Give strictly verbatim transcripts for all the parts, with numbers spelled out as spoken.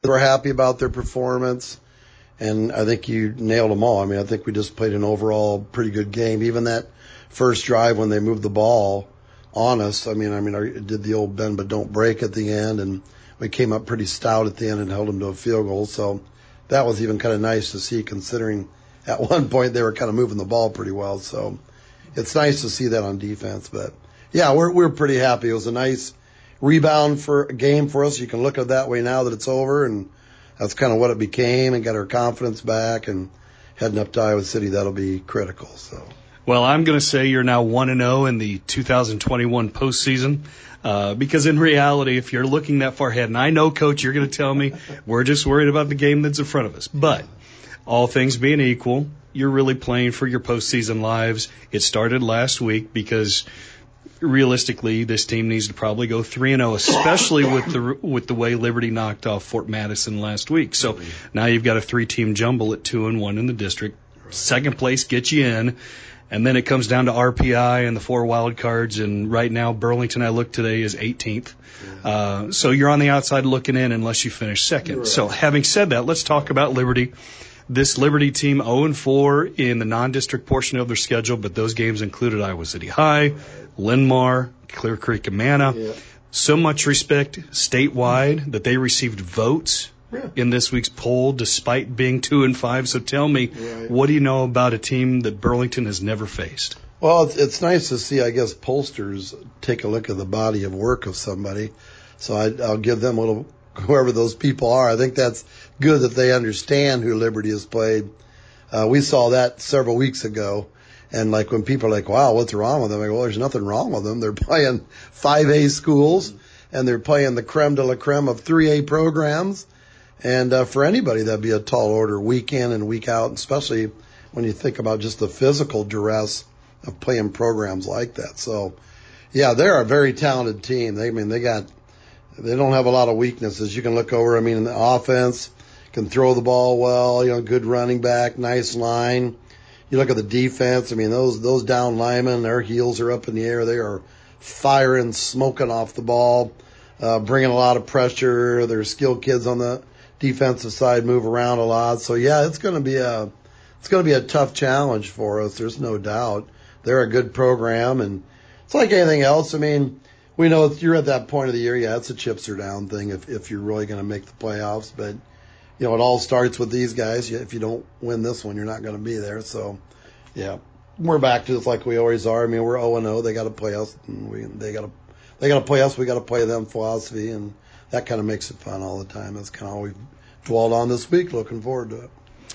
we're happy about their performance. And I think you nailed them all. I mean, I think we just played an overall pretty good game. Even that first drive when they moved the ball on us, I mean, I mean, I did the old bend but don't break at the end, and we came up pretty stout at the end and held them to a field goal. So that was even kind of nice to see, considering at one point they were kind of moving the ball pretty well. So it's nice to see that on defense. But yeah, we're we're pretty happy. It was a nice rebound for a game for us. You can look at it that way now that it's over, and that's kind of what it became, and got our confidence back, and heading up to Iowa City, that'll be critical. So, well, I'm going to say you're now one and oh in the two thousand twenty-one postseason, uh, because in reality, if you're looking that far ahead, and I know, Coach, you're going to tell me we're just worried about the game that's in front of us, but all things being equal, you're really playing for your postseason lives. It started last week because realistically, this team needs to probably go three and oh, especially with the with the way Liberty knocked off Fort Madison last week. So now you've got a three-team jumble at two and one in the district. Second place gets you in, and then it comes down to R P I and the four wild cards. And right now, Burlington, I looked today, is eighteenth. Uh, so you're on the outside looking in unless you finish second. So having said that, let's talk about Liberty. This Liberty team oh and four in the non-district portion of their schedule, but those games included Iowa City High, Linn-Mar, Clear Creek, and Manna. Yeah. So much respect statewide that they received votes yeah. in this week's poll despite being two and five. So tell me, right. what do you know about a team that Burlington has never faced? Well, it's, it's nice to see, I guess, pollsters take a look at the body of work of somebody. So I, I'll give them a little, whoever those people are. I think that's good that they understand who Liberty has played. Uh, we saw that several weeks ago. And like when people are like, wow, what's wrong with them? I go, well, there's nothing wrong with them. They're playing five A schools, and they're playing the creme de la creme of three A programs. And uh, for anybody, that'd be a tall order week in and week out, especially when you think about just the physical duress of playing programs like that. So, yeah, they're a very talented team. They I mean, they got, they don't have a lot of weaknesses. You can look over, I mean, in the offense, can throw the ball well, you know, good running back, nice line. You look at the defense, I mean, those those down linemen, their heels are up in the air. They are firing, smoking off the ball, uh, bringing a lot of pressure. Their skilled kids on the defensive side move around a lot. So, yeah, it's going to be a it's going to be a tough challenge for us. There's no doubt. They're a good program, and it's like anything else. I mean, we know you're at that point of the year. Yeah, it's a chips are down thing if, if you're really going to make the playoffs, but you know, it all starts with these guys. If you don't win this one, you're not going to be there. So, yeah, we're back to it like we always are. I mean, we're oh and oh. They got to play us, and we they got to they got to play us. We got to play them philosophy, and that kind of makes it fun all the time. That's kind of all we've dwelled on this week. Looking forward to it.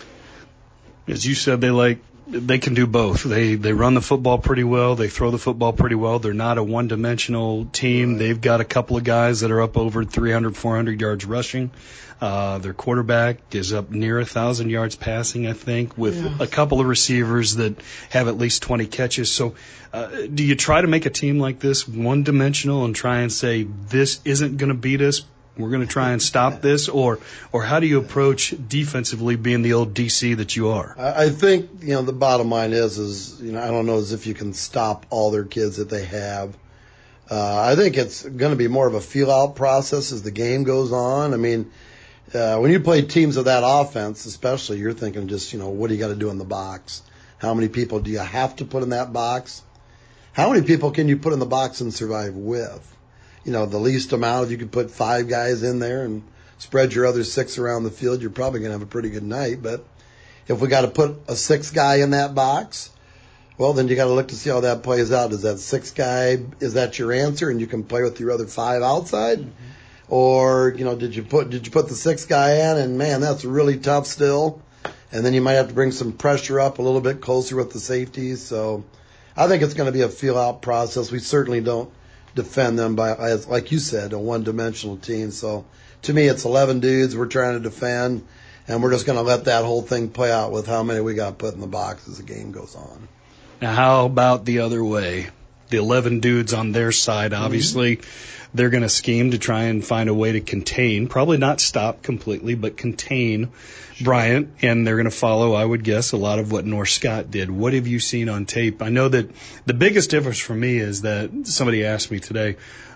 As you said, they like they can do both. They they run the football pretty well. They throw the football pretty well. They're not a one-dimensional team. Right. They've got a couple of guys that are up over three hundred, four hundred yards rushing. Uh, their quarterback is up near a thousand yards passing, I think, with yeah. a couple of receivers that have at least twenty catches. So, uh, do you try to make a team like this one-dimensional and try and say this isn't going to beat us? We're going to try and stop this, or or how do you approach defensively, being the old D C that you are? I think you know the bottom line is is you know I don't know as if you can stop all their kids that they have. Uh, I think it's going to be more of a feel-out process as the game goes on. I mean, uh, when you play teams of that offense, especially, you're thinking just you know what do you got to do in the box? How many people do you have to put in that box? How many people can you put in the box and survive with? You know, the least amount, if you could put five guys in there and spread your other six around the field, you're probably going to have a pretty good night. But if we got to put a sixth guy in that box, well, then you got to look to see how that plays out. Is that sixth guy, is that your answer and you can play with your other five outside? Mm-hmm. Or, you know, did you put did you put the sixth guy in and, man, that's really tough still. And then you might have to bring some pressure up a little bit closer with the safeties. So I think it's going to be a feel-out process. We certainly don't defend them by, as like you said, a one-dimensional team. So to me, it's eleven dudes we're trying to defend, and we're just going to let that whole thing play out with how many we got put in the box as the game goes on. Now, how about the other way? The eleven dudes on their side, obviously, mm-hmm. they're going to scheme to try and find a way to contain, probably not stop completely, but contain sure. Bryant, and they're going to follow, I would guess, a lot of what North Scott did. What have you seen on tape? I know that the biggest difference for me is that somebody asked me today,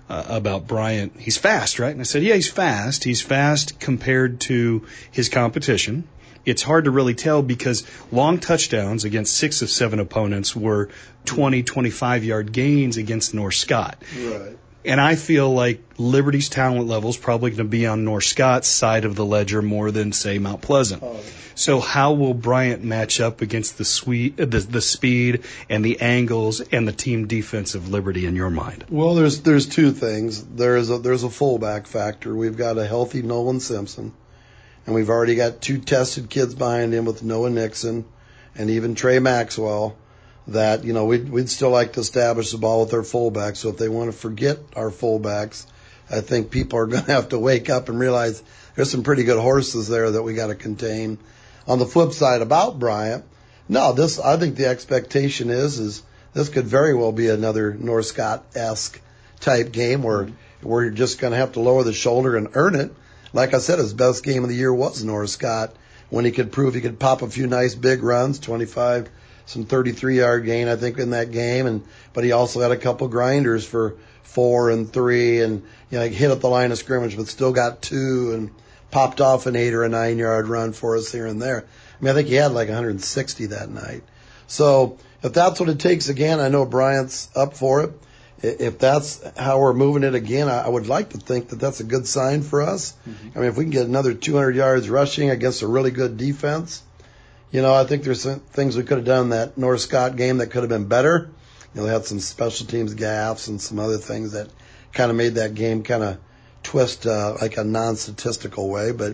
uh, about Bryant. He's fast, right? And I said, yeah, he's fast. He's fast compared to his competition. It's hard to really tell because long touchdowns against six of seven opponents were twenty, twenty-five yard gains against North Scott. Right. And I feel like Liberty's talent level is probably going to be on North Scott's side of the ledger more than, say, Mount Pleasant. Oh. So how will Bryant match up against the, sweet, the the speed and the angles and the team defense of Liberty in your mind? Well, there's there's two things. There's a there's a fullback factor. We've got a healthy Nolan Simpson, and we've already got two tested kids behind him with Noah Nixon and even Trey Maxwell. That, you know, we'd, we'd still like to establish the ball with our fullbacks. So if they want to forget our fullbacks, I think people are going to have to wake up and realize there's some pretty good horses there that we got to contain. On the flip side about Bryant, no, this, I think the expectation is, is this could very well be another North Scott-esque type game where we're just going to have to lower the shoulder and earn it. Like I said, his best game of the year was North Scott when he could prove he could pop a few nice big runs, twenty-five some thirty-three yard gain, I think, in that game. And, but he also had a couple grinders for four and three and, you know, like hit at the line of scrimmage, but still got two and popped off an eight or a nine yard run for us here and there. I mean, I think he had like one hundred sixty that night. So if that's what it takes again, I know Bryant's up for it. If that's how we're moving it again, I would like to think that that's a good sign for us. Mm-hmm. I mean, if we can get another two hundred yards rushing against a really good defense, you know, I think there's some things we could have done in that North Scott game that could have been better. You know, they had some special teams gaffes and some other things that kind of made that game kind of twist uh, like a non-statistical way. But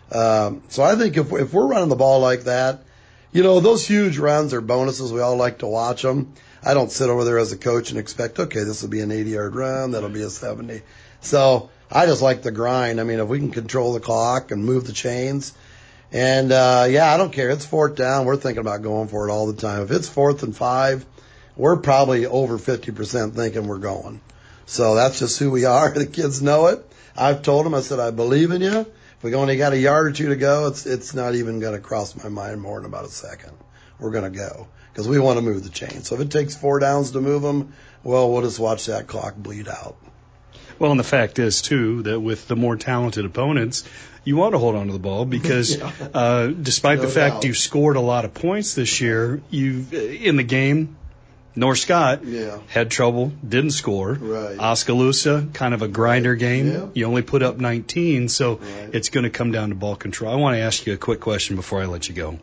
um, so I think if if we're running the ball like that, you know, those huge runs are bonuses. We all like to watch them. I don't sit over there as a coach and expect, okay, this will be an eighty yard run, that'll be a seventy. So I just like the grind. I mean, if we can control the clock and move the chains. And, uh, yeah, I don't care. It's fourth down. We're thinking about going for it all the time. If it's fourth and five, we're probably over fifty percent thinking we're going. So that's just who we are. The kids know it. I've told them, I said, I believe in you. If we only got a yard or two to go, it's, it's not even going to cross my mind more than about a second. We're going to go because we want to move the chain. So if it takes four downs to move them, well, we'll just watch that clock bleed out. Well, and the fact is, too, that with the more talented opponents, you want to hold on to the ball because yeah. uh, despite no the fact doubt. you scored a lot of points this year, you in the game, North Scott yeah. had trouble, didn't score. Right. Oskaloosa, kind of a grinder right. game. Yeah. You only put up nineteen, so right. it's going to come down to ball control. I want to ask you a quick question before I let you go.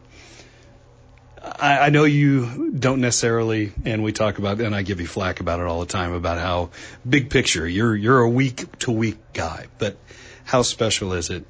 I, I know you don't necessarily, and we talk about, and I give you flack about it all the time, about how big picture, you're you're a week-to-week guy, but how special is it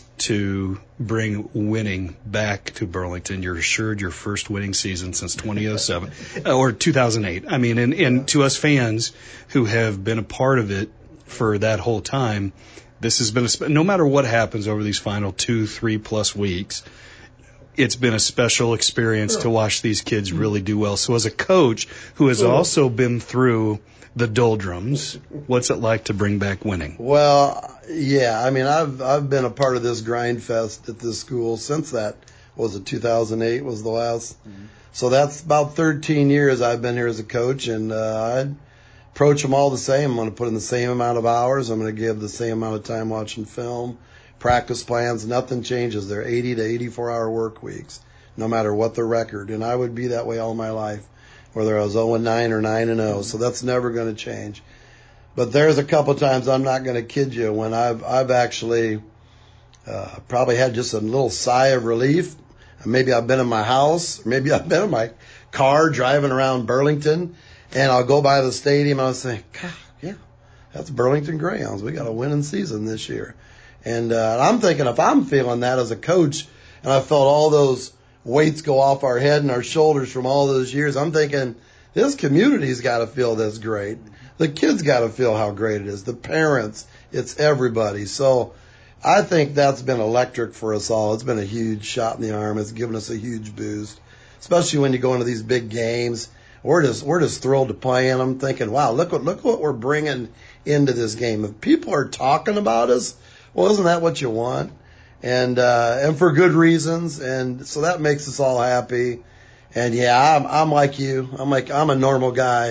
to bring winning back to Burlington? You're assured your first winning season since twenty oh seven or two thousand eight. I mean, and, and to us fans who have been a part of it for that whole time, this has been a, no matter what happens over these final two, three plus weeks, it's been a special experience to watch these kids really do well. So as a coach who has also been through the doldrums, what's it like to bring back winning? Well, yeah, I mean, I've I've been a part of this grind fest at this school since that, was it two thousand eight was the last? Mm-hmm. So that's about thirteen years I've been here as a coach, and uh, I'd approach them all the same. I'm going to put in the same amount of hours. I'm going to give the same amount of time watching film. Practice plans, nothing changes. They're eighty to eighty-four hour work weeks, no matter what the record. And I would be that way all my life, whether I was oh and nine or nine and oh. So that's never going to change. But there's a couple times, I'm not going to kid you, when I've I've actually uh, probably had just a little sigh of relief. Maybe I've been in my house, maybe I've been in my car driving around Burlington, and I'll go by the stadium and I'll say, God, yeah, that's Burlington Greyhounds. We got a winning season this year. And uh, I'm thinking, if I'm feeling that as a coach, and I felt all those weights go off our head and our shoulders from all those years, I'm thinking, this community's got to feel this great. The kids got to feel how great it is. The parents, it's everybody. So I think that's been electric for us all. It's been a huge shot in the arm. It's given us a huge boost, especially when you go into these big games. We're just we're just thrilled to play in them, thinking, wow, look what look what we're bringing into this game. If people are talking about us, well, isn't that what you want? And uh, and for good reasons. And so that makes us all happy. And yeah, I'm I'm like you. I'm like I'm a normal guy.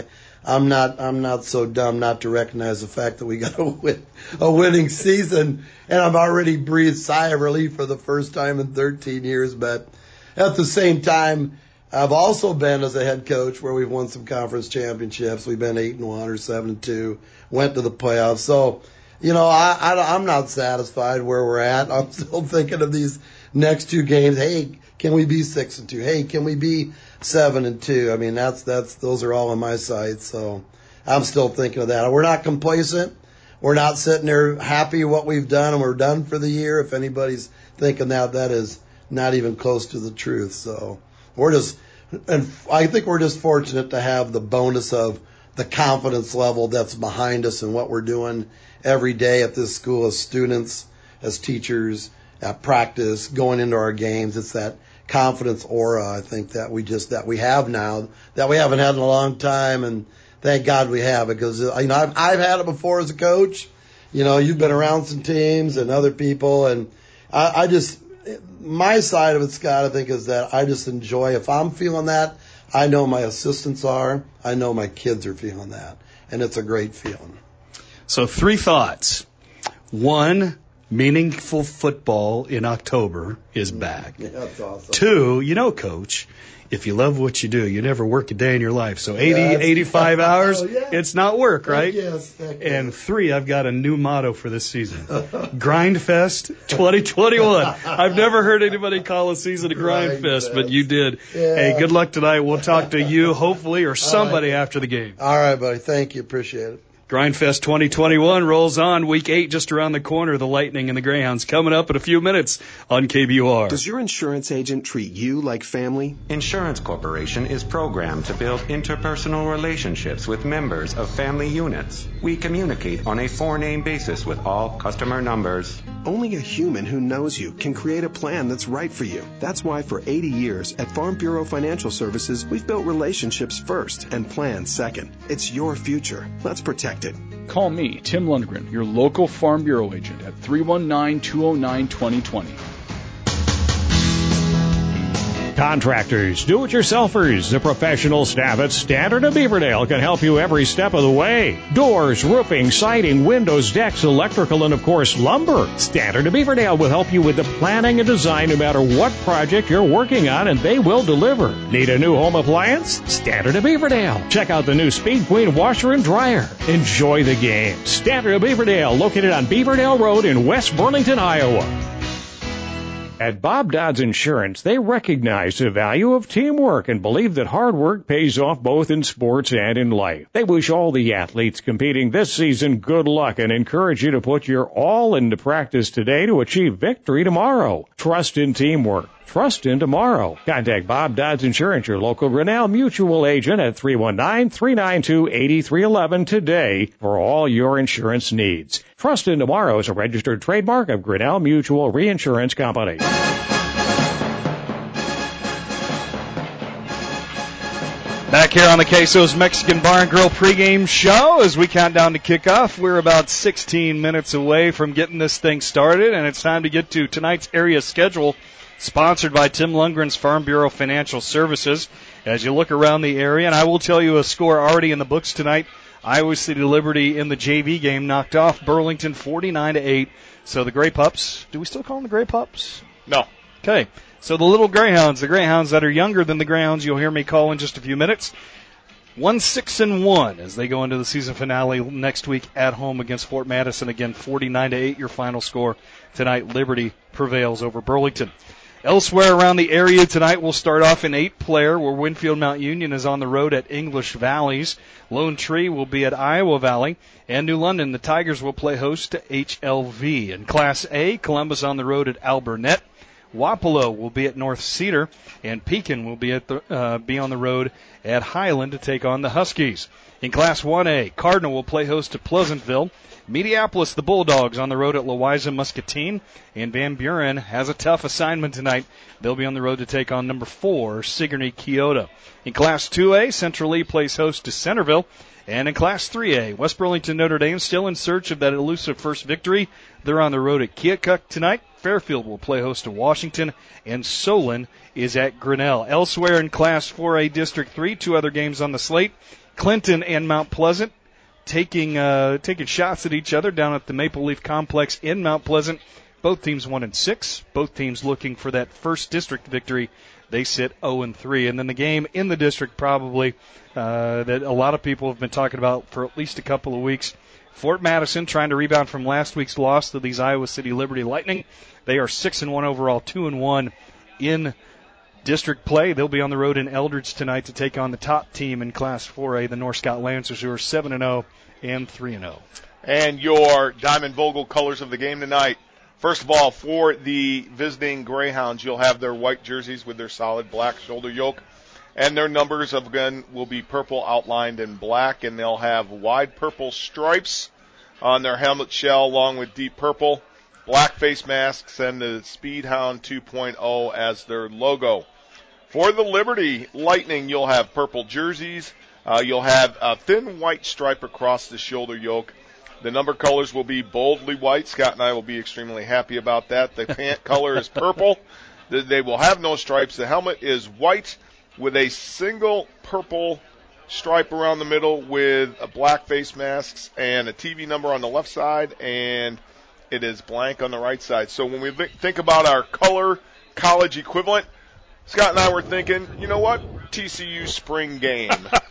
I'm not I'm not so dumb not to recognize the fact that we got a win, a winning season, and I've already breathed sigh of relief for the first time in thirteen years. But at the same time, I've also been as a head coach where we've won some conference championships. We've been eight and one or seven and two, went to the playoffs. So, you know, I, I I'm not satisfied where we're at. I'm still thinking of these next two games. Hey, can we be six and two? Hey, can we be seven and two? I mean, that's that's those are all on my sights. So I'm still thinking of that. We're not complacent. We're not sitting there happy what we've done and we're done for the year. If anybody's thinking that, that is not even close to the truth. So we're just, and I think we're just fortunate to have the bonus of the confidence level that's behind us and what we're doing every day at this school as students, as teachers, at practice, going into our games. It's that confidence aura, I think, that we just, that we have now, that we haven't had in a long time. And thank God we have it, because, you know, I've, I've had it before as a coach. You know, you've been around some teams and other people. And I, I just, my side of it, Scott, I think, is that I just enjoy, if I'm feeling that, I know my assistants are, I know my kids are feeling that. And it's a great feeling. So three thoughts. One, meaningful football in October is back. Yeah, that's awesome. Two, you know, Coach, if you love what you do, you never work a day in your life. So eighty, yeah, eighty-five yeah. hours, Oh, yeah. it's not work, right? Heck yes, heck yes. And three, I've got a new motto for this season. Grindfest twenty twenty-one. I've never heard anybody call a season a Grindfest, Grindfest. But you did. Yeah. Hey, good luck tonight. We'll talk to you, hopefully, or somebody right. after the game. All right, buddy. Thank you. Appreciate it. Grindfest twenty twenty-one rolls on. Week eight just around the corner. The Lightning and the Greyhounds coming up in a few minutes on K B U R. Does your insurance agent treat you like family? Insurance Corporation is programmed to build interpersonal relationships with members of family units. We communicate on a four-name basis with all customer numbers. Only a human who knows you can create a plan that's right for you. That's why for eighty years at Farm Bureau Financial Services, we've built relationships first and plans second. It's your future. Let's protect it. Call me, Tim Lundgren, your local Farm Bureau agent at three one nine, two oh nine, two oh two oh. Contractors, do-it-yourselfers, the professional staff at Standard of Beaverdale can help you every step of the way. Doors, roofing, siding, windows, decks, electrical, and of course lumber. Standard of Beaverdale will help you with the planning and design no matter what project you're working on, and they will deliver. Need a new home appliance? Standard of Beaverdale. Check out the new Speed Queen washer and dryer. Enjoy the game. Standard of Beaverdale, located on Beaverdale Road in West Burlington, Iowa. At Bob Dodds Insurance, they recognize the value of teamwork and believe that hard work pays off both in sports and in life. They wish all the athletes competing this season good luck and encourage you to put your all into practice today to achieve victory tomorrow. Trust in teamwork. Trust in tomorrow. Contact Bob Dodds Insurance, your local Grinnell Mutual agent at three one nine, three nine two, eight three one one today for all your insurance needs. Trust in tomorrow is a registered trademark of Grinnell Mutual Reinsurance Company. Back here on the Queso's Mexican Bar and Grill pregame show as we count down to kickoff. We're about sixteen minutes away from getting this thing started, and it's time to get to tonight's area schedule, sponsored by Tim Lundgren's Farm Bureau Financial Services. As you look around the area, and I will tell you a score already in the books tonight. Iowa City Liberty in the J V game knocked off Burlington forty-nine to eight. So the Grey Pups, do we still call them the Grey Pups? No. Okay. So the little Greyhounds, the Greyhounds that are younger than the Greyhounds, you'll hear me call in just a few minutes. One six and one as they go into the season finale next week at home against Fort Madison. Again, forty-nine to eight, your final score tonight. Liberty prevails over Burlington. Elsewhere around the area tonight, we'll start off in eight-player, where Winfield Mount Union is on the road at English Valleys. Lone Tree will be at Iowa Valley. And New London, the Tigers will play host to H L V. In Class A, Columbus on the road at Alburnett. Wapello will be at North Cedar, and Pekin will be at the, uh, be on the road at Highland to take on the Huskies. In Class one A, Cardinal will play host to Pleasantville. Mediapolis, the Bulldogs, on the road at Louisa Muscatine, and Van Buren has a tough assignment tonight. They'll be on the road to take on number four, Sigourney Keota. In Class two A, Central Lee plays host to Centerville. And in Class three A, West Burlington Notre Dame still in search of that elusive first victory. They're on the road at Keokuk tonight. Fairfield will play host to Washington, and Solon is at Grinnell. Elsewhere in Class four A District three, two other games on the slate. Clinton and Mount Pleasant taking uh, taking shots at each other down at the Maple Leaf Complex in Mount Pleasant. Both teams one and six. Both teams looking for that first district victory. They sit oh and three. And then the game in the district probably uh, that a lot of people have been talking about for at least a couple of weeks. Fort Madison trying to rebound from last week's loss to these Iowa City Liberty Lightning. They are six and one overall, two and one in district play. They'll be on the road in Eldridge tonight to take on the top team in Class four A, the North Scott Lancers, who are seven and oh and three and oh. And your Diamond Vogel colors of the game tonight. First of all, for the visiting Greyhounds, you'll have their white jerseys with their solid black shoulder yoke. And their numbers, again, will be purple outlined in black, and they'll have wide purple stripes on their helmet shell along with deep purple, black face masks, and the Speedhound two point oh as their logo. For the Liberty Lightning, you'll have purple jerseys. Uh, you'll have a thin white stripe across the shoulder yoke. The number colors will be boldly white. Scott and I will be extremely happy about that. The pant color is purple. They will have no stripes. The helmet is white with a single purple stripe around the middle with a black face masks and a T V number on the left side, and it is blank on the right side. So when we think about our color college equivalent, Scott and I were thinking, you know what, T C U spring game.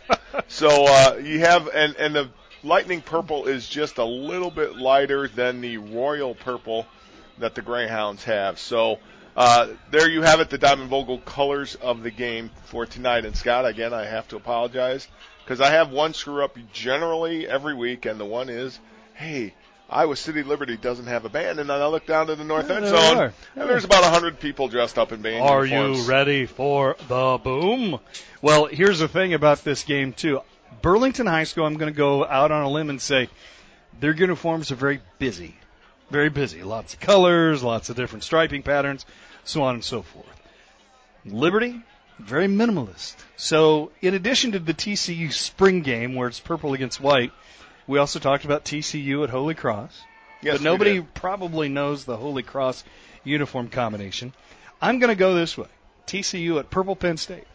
so uh, you have, and, and the Lightning purple is just a little bit lighter than the royal purple that the Greyhounds have. So uh, there you have it, the Diamond Vogel colors of the game for tonight. And Scott, again, I have to apologize because I have one screw up generally every week, and the one is, hey, Iowa City Liberty doesn't have a band, and then I look down to the north yeah, end there zone, are. and there's about one hundred people dressed up in band Are uniforms. you ready for the boom? Well, here's the thing about this game, too. Burlington High School, I'm going to go out on a limb and say their uniforms are very busy, very busy. Lots of colors, lots of different striping patterns, so on and so forth. Liberty, very minimalist. So in addition to the T C U spring game where it's purple against white, we also talked about T C U at Holy Cross. Yes, but nobody probably knows the Holy Cross uniform combination. I'm going to go this way. T C U at Purple Penn State.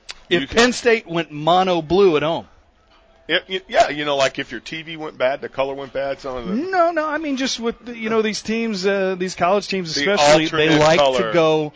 If Penn State went mono blue at home. It, it, yeah, you know, like if your T V went bad, the color went bad, some of the... No, no, I mean just with, the, you know, these teams, uh, these college teams the especially, they like color. to go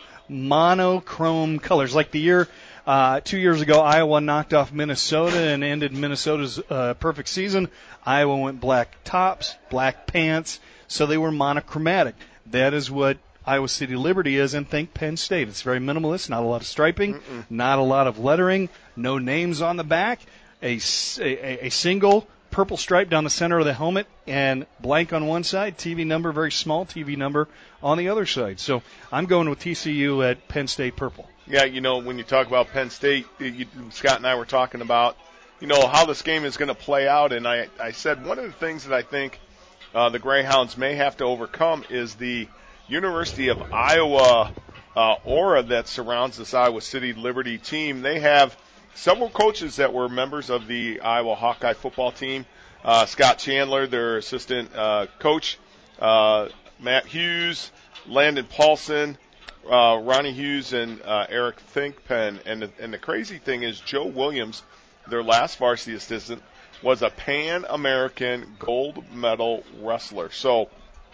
monochrome colors. Like the year, uh, two years ago, Iowa knocked off Minnesota and ended Minnesota's uh, perfect season. Iowa went black tops, black pants, so they were monochromatic. That is what Iowa City Liberty is, and think Penn State. It's very minimalist, not a lot of striping, Mm-mm. not a lot of lettering, no names on the back. A, a, a single purple stripe down the center of the helmet and blank on one side, T V number, very small T V number on the other side. So I'm going with T C U at Penn State purple. Yeah, you know, when you talk about Penn State, you, Scott and I were talking about, you know, how this game is going to play out. And I, I said one of the things that I think uh, the Greyhounds may have to overcome is the University of Iowa uh, aura that surrounds this Iowa City Liberty team. They have several coaches that were members of the Iowa Hawkeye football team. Uh, Scott Chandler, their assistant uh, coach, uh, Matt Hughes, Landon Paulson, uh, Ronnie Hughes, and uh, Eric Thinkpen. And the, and the crazy thing is Joe Williams, their last varsity assistant, was a Pan-American gold medal wrestler. So,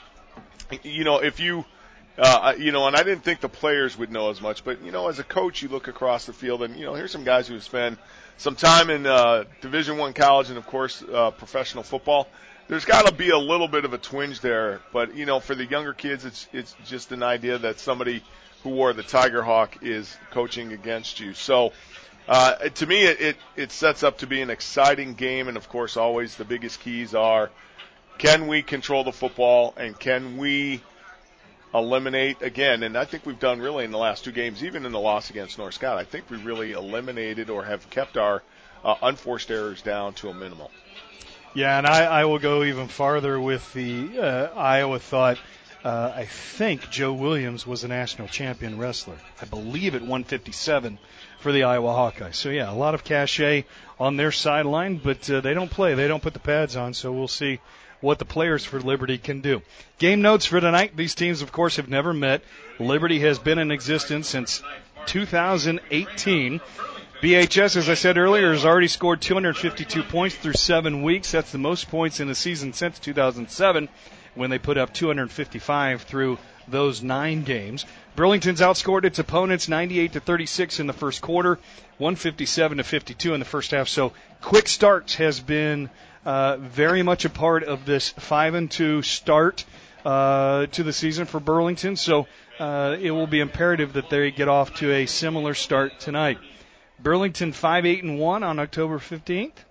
you know, if you Uh, you know, and I didn't think the players would know as much, but, you know, as a coach, you look across the field and, you know, here's some guys who have spent some time in uh, Division I college and, of course, uh, professional football. There's got to be a little bit of a twinge there, but, you know, for the younger kids, it's it's just an idea that somebody who wore the Tiger Hawk is coaching against you. So, uh, to me, it, it, it sets up to be an exciting game, and, of course, always the biggest keys are, can we control the football and can we eliminate, again, and I think we've done really in the last two games, even in the loss against North Scott, I think we really eliminated or have kept our uh, unforced errors down to a minimal. Yeah, and I, I will go even farther with the uh, Iowa thought. Uh, I think Joe Williams was a national champion wrestler. I believe at one fifty-seven for the Iowa Hawkeyes. So, yeah, a lot of cachet on their sideline, but uh, they don't play. They don't put the pads on, so we'll see what the players for Liberty can do. Game notes for tonight. These teams, of course, have never met. Liberty has been in existence since two thousand eighteen. B H S, as I said earlier, has already scored two hundred fifty-two points through seven weeks. That's the most points in a season since two thousand seven, when they put up two hundred fifty-five through those nine games. Burlington's outscored its opponents ninety-eight to thirty-six in the first quarter, one fifty-seven to fifty-two in the first half. So quick starts has been uh, very much a part of this five and two start uh, to the season for Burlington. So uh, it will be imperative that they get off to a similar start tonight. Burlington five eight and one on October fifteenth.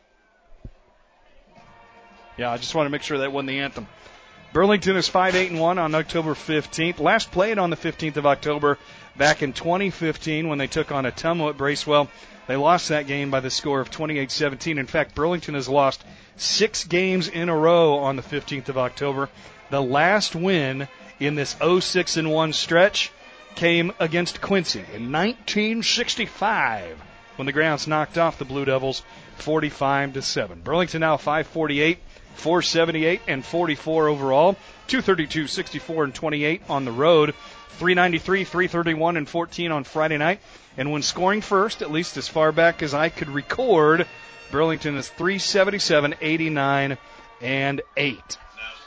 Yeah, I just want to make sure that wasn't the anthem. Burlington is five eight and one on October fifteenth. Last played on the fifteenth of October back in twenty fifteen when they took on Ottumwa at Bracewell. They lost that game by the score of twenty-eight seventeen. In fact, Burlington has lost six games in a row on the fifteenth of October. The last win in this oh six and one stretch came against Quincy in nineteen sixty-five when the Grounds knocked off the Blue Devils forty-five to seven. Burlington now five forty-eight. four seventy-eight and forty-four overall, two thirty-two, sixty-four, and twenty-eight on the road, three ninety-three, three thirty-one, and fourteen on Friday night. And when scoring first, at least as far back as I could record, Burlington is three seventy-seven, eighty-nine, and eight.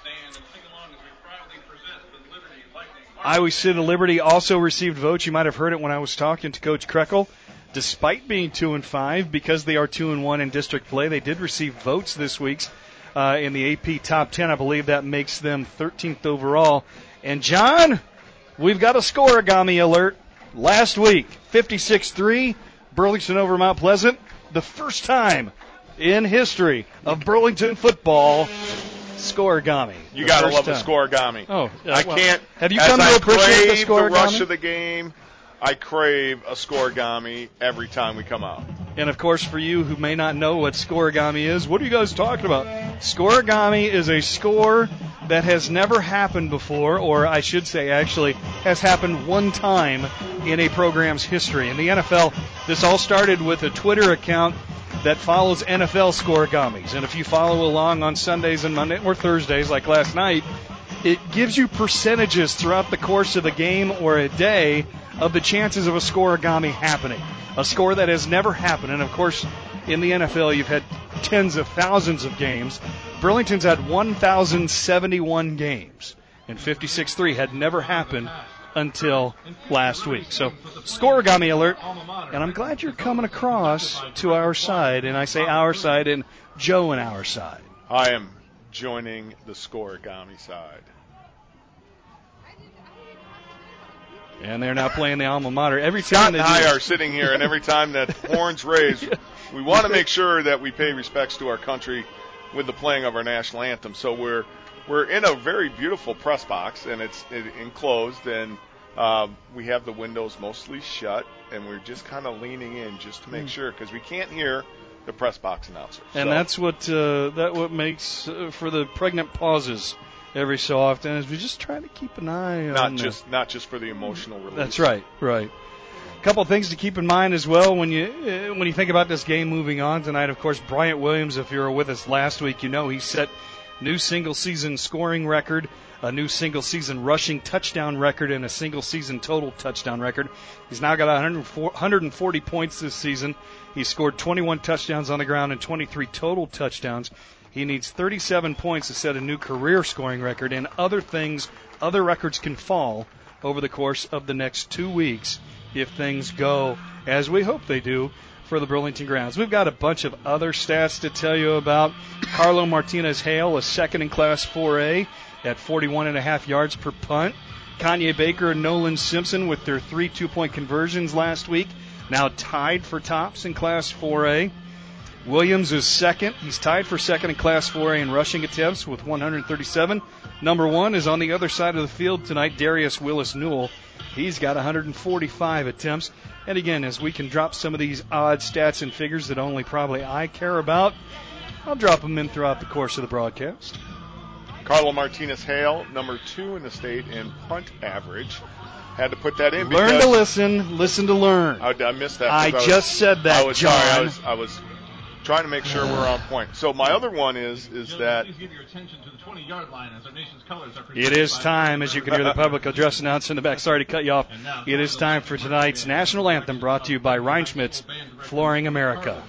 Iowa City Liberty also received votes. You might have heard it when I was talking to Coach Krekel. Despite being two and five, because they are two and one in district play, they did receive votes this week. Uh, in the A P Top ten, I believe that makes them thirteenth overall. And, John, we've got a scoregami alert. Last week, fifty-six three, Burlington over Mount Pleasant. The first time in history of Burlington football, scoregami. You got to love time. the scoregami. Oh, uh, I well, can't. Have you as come to I appreciate the crave scoregami? the rush of the game, I crave a scoregami every time we come out. And, of course, for you who may not know what scoregami is, what are you guys talking about? Scoregami is a score that has never happened before, or I should say actually has happened one time in a program's history. In the N F L, this all started with a Twitter account that follows N F L scoregamis. And if you follow along on Sundays and Monday or Thursdays like last night, it gives you percentages throughout the course of the game or a day of the chances of a scoregami happening. A score that has never happened. And, of course, in the N F L, you've had tens of thousands of games. Burlington's had one thousand seventy-one games. And fifty-six three had never happened until last week. So, scoregami alert. And I'm glad you're coming across to our side. And I say our side and Joe and our side. I am joining the scoregami side. And they're now playing the alma mater. Every Scott time they and I do, are sitting here, and every time that horn's raised, we want to make sure that we pay respects to our country with the playing of our national anthem. So we're we're in a very beautiful press box, and it's enclosed, and uh, we have the windows mostly shut, and we're just kind of leaning in just to make mm. sure, because we can't hear the press box announcer. And so. that's what uh, that what makes uh, for the pregnant pauses every so often is we just try to keep an eye not on just the, not just for the emotional release. That's right, right. A couple of things to keep in mind as well when you uh, when you think about this game moving on tonight. Of course, Bryant Williams, if you were with us last week, you know he set new single season scoring record, a new single season rushing touchdown record, and a single season total touchdown record. He's now got one hundred forty points this season. He scored twenty-one touchdowns on the ground and twenty-three total touchdowns. He needs thirty-seven points to set a new career scoring record, and other things, other records can fall over the course of the next two weeks if things go as we hope they do for the Burlington Grounds. We've got a bunch of other stats to tell you about. Carlo Martinez-Hale, a second in Class four A at forty-one and a half yards per punt. Kanye Baker and Nolan Simpson with their three two-point conversions last week, now tied for tops in Class four A. Williams is second. He's tied for second in Class four A in rushing attempts with one hundred thirty-seven. Number one is on the other side of the field tonight, Darius Willis-Newell. He's got one hundred forty-five attempts. And again, as we can drop some of these odd stats and figures that only probably I care about, I'll drop them in throughout the course of the broadcast. Carlo Martinez-Hale, number two in the state in punt average. Had to put that in. Learn because to listen, listen to learn. I, I missed that. I, I was, just said that, I was John. Sorry, I was, I was trying to make sure we're on point. So my other one is is that it is time, as you can hear the public address announcer in the back. Sorry to cut you off. It is time for tonight's national anthem, brought to you by Reinschmidt's Flooring America.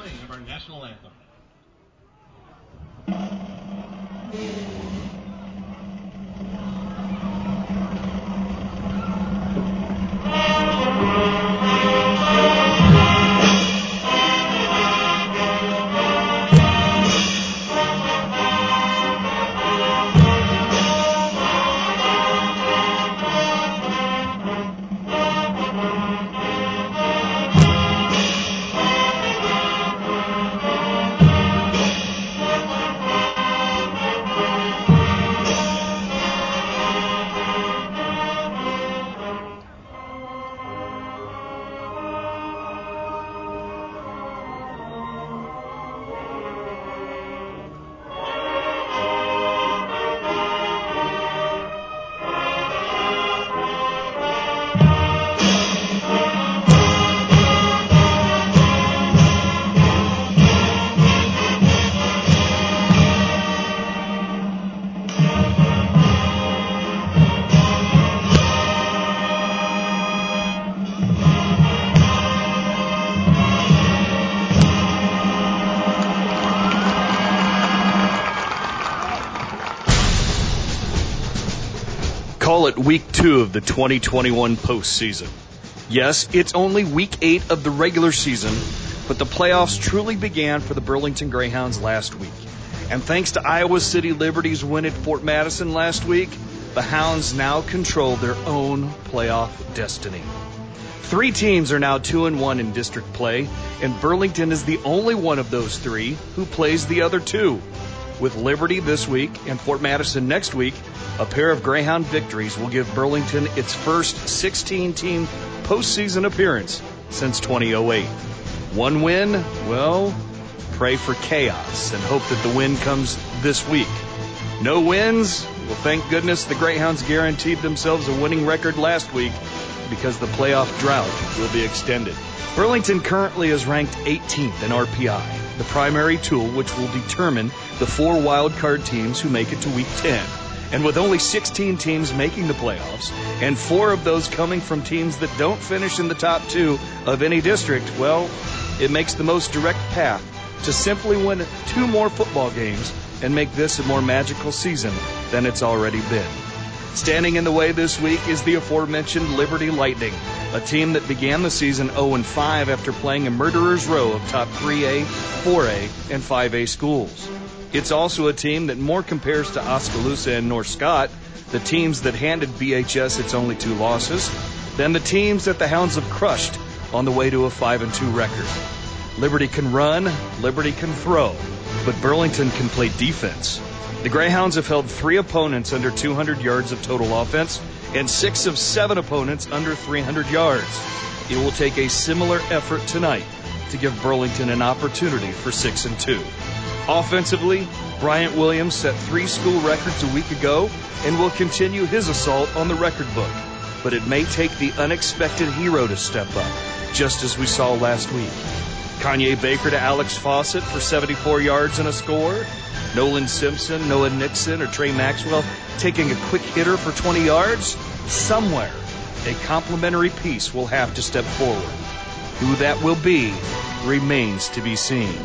Call it week two of the twenty twenty-one postseason. Yes, it's only week eight of the regular season, but the playoffs truly began for the Burlington Greyhounds last week. And thanks to Iowa City Liberty's win at Fort Madison last week, the Hounds now control their own playoff destiny. Three teams are now two and one in district play, and Burlington is the only one of those three who plays the other two. With Liberty this week and Fort Madison next week, a pair of Greyhound victories will give Burlington its first sixteen-team postseason appearance since two thousand eight. One win, well, pray for chaos and hope that the win comes this week. No wins, well, thank goodness the Greyhounds guaranteed themselves a winning record last week because the playoff drought will be extended. Burlington currently is ranked eighteenth in R P I, the primary tool which will determine the four wild-card teams who make it to Week ten. And with only sixteen teams making the playoffs, and four of those coming from teams that don't finish in the top two of any district, well, it makes the most direct path to simply win two more football games and make this a more magical season than it's already been. Standing in the way this week is the aforementioned Liberty Lightning, a team that began the season oh and five after playing a murderer's row of top three A, four A, and five A schools. It's also a team that more compares to Oskaloosa and North Scott, the teams that handed B H S its only two losses, than the teams that the Hounds have crushed on the way to a five and two record. Liberty can run, Liberty can throw, but Burlington can play defense. The Greyhounds have held three opponents under two hundred yards of total offense and six of seven opponents under three hundred yards. It will take a similar effort tonight to give Burlington an opportunity for six and two. Offensively, Bryant Williams set three school records a week ago and will continue his assault on the record book. But it may take the unexpected hero to step up, just as we saw last week. Kanye Baker to Alex Fawcett for seventy-four yards and a score. Nolan Simpson, Noah Nixon, or Trey Maxwell taking a quick hitter for twenty yards. Somewhere, a complimentary piece will have to step forward. Who that will be remains to be seen.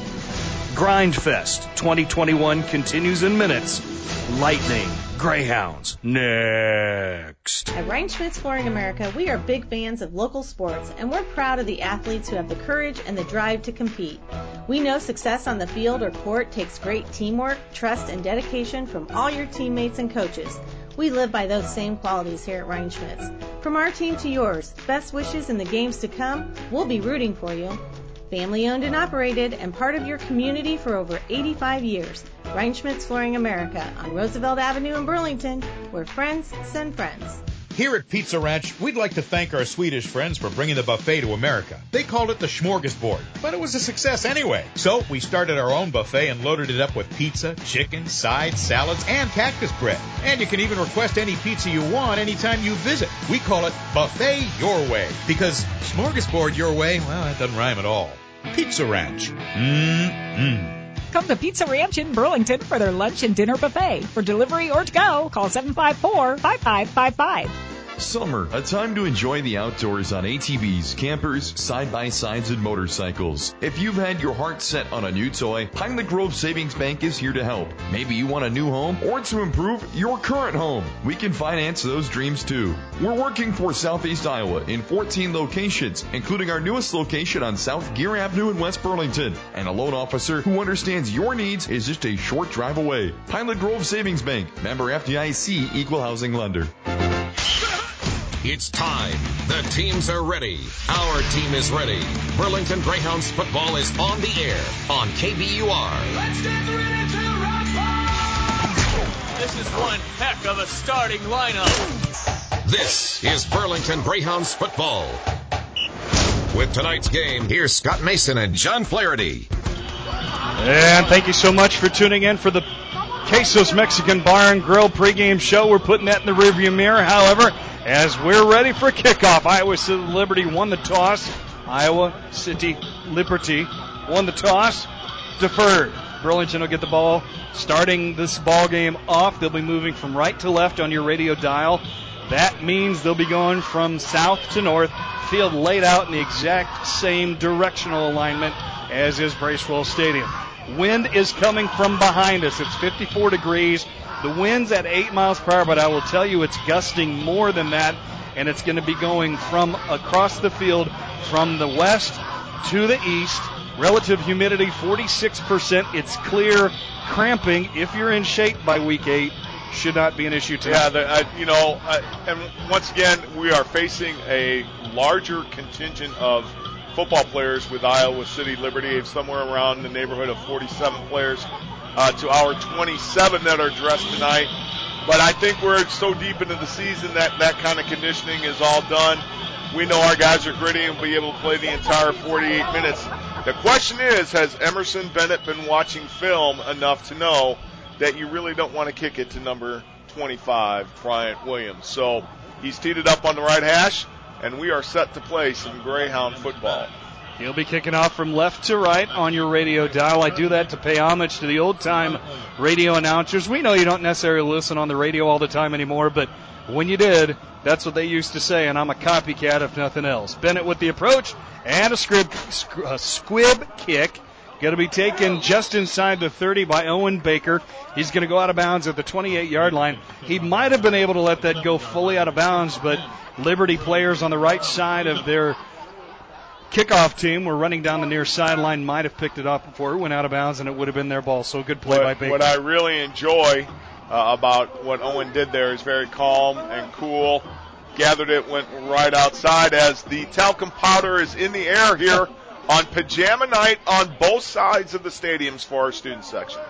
Grindfest twenty twenty-one continues in minutes. Lightning, Greyhounds, next. At Reinschmidt's Flooring America, we are big fans of local sports, and we're proud of the athletes who have the courage and the drive to compete. We know success on the field or court takes great teamwork, trust, and dedication from all your teammates and coaches. We live by those same qualities here at Reinschmidt's. From our team to yours, best wishes in the games to come. We'll be rooting for you. Family owned and operated and part of your community for over eighty-five years. Reinschmidt's Flooring America on Roosevelt Avenue in Burlington, where friends send friends. Here at Pizza Ranch, we'd like to thank our Swedish friends for bringing the buffet to America. They called it the smorgasbord, but it was a success anyway. So we started our own buffet and loaded it up with pizza, chicken, sides, salads, and cactus bread. And you can even request any pizza you want anytime you visit. We call it Buffet Your Way, because smorgasbord your way, well, that doesn't rhyme at all. Pizza Ranch. Mmm-mmm. Come to Pizza Ranch in Burlington for their lunch and dinner buffet. For delivery or to go, call seven five four, five five five five. Summer, a time to enjoy the outdoors on A T Vs, campers, side-by-sides, and motorcycles. If you've had your heart set on a new toy, Pilot Grove Savings Bank is here to help. Maybe you want a new home or to improve your current home. We can finance those dreams too. We're working for Southeast Iowa in fourteen locations, including our newest location on South Gear Avenue in West Burlington. And a loan officer who understands your needs is just a short drive away. Pilot Grove Savings Bank, member F D I C, equal housing lender. It's time. The teams are ready. Our team is ready. Burlington Greyhounds football is on the air on K B U R. Let's get ready to rumble! This is one heck of a starting lineup. This is Burlington Greyhounds football. With tonight's game, here's Scott Mason and John Flaherty. And thank you so much for tuning in for the Quesos Mexican Bar and Grill pregame show. We're putting that in the rearview mirror. However, as we're ready for kickoff, Iowa City Liberty won the toss. Iowa City Liberty won the toss, deferred. Burlington will get the ball. Starting this ball game off, they'll be moving from right to left on your radio dial. That means they'll be going from south to north. Field laid out in the exact same directional alignment as is Bracewell Stadium. Wind is coming from behind us. It's fifty-four degrees. The wind's at eight miles per hour, but I will tell you it's gusting more than that, and it's going to be going from across the field from the west to the east. Relative humidity, forty-six percent. It's clear. Cramping, if you're in shape by week eight, should not be an issue tonight. Yeah, the, uh, you know, uh, and once again, we are facing a larger contingent of football players with Iowa City Liberty, somewhere around the neighborhood of forty-seven players. Uh, to our twenty-seven that are dressed tonight. But I think we're so deep into the season that that kind of conditioning is all done. We know our guys are gritty and will be able to play the entire forty-eight minutes. The question is, has Emerson Bennett been watching film enough to know that you really don't want to kick it to number twenty-five, Bryant Williams? So he's teed it up on the right hash, and we are set to play some Greyhound football. He'll be kicking off from left to right on your radio dial. I do that to pay homage to the old-time radio announcers. We know you don't necessarily listen on the radio all the time anymore, but when you did, that's what they used to say, and I'm a copycat if nothing else. Bennett with the approach and a, squib, a squib kick. Going to be taken just inside the thirty by Owen Baker. He's going to go out of bounds at the twenty-eight-yard line. He might have been able to let that go fully out of bounds, but Liberty players on the right side of their kickoff team were running down the near sideline, might have picked it up before it went out of bounds, and it would have been their ball. So good play what, by Baker. What I really enjoy uh, about what Owen did there is very calm and cool. Gathered it, went right outside as the talcum powder is in the air here on pajama night on both sides of the stadiums for our student section.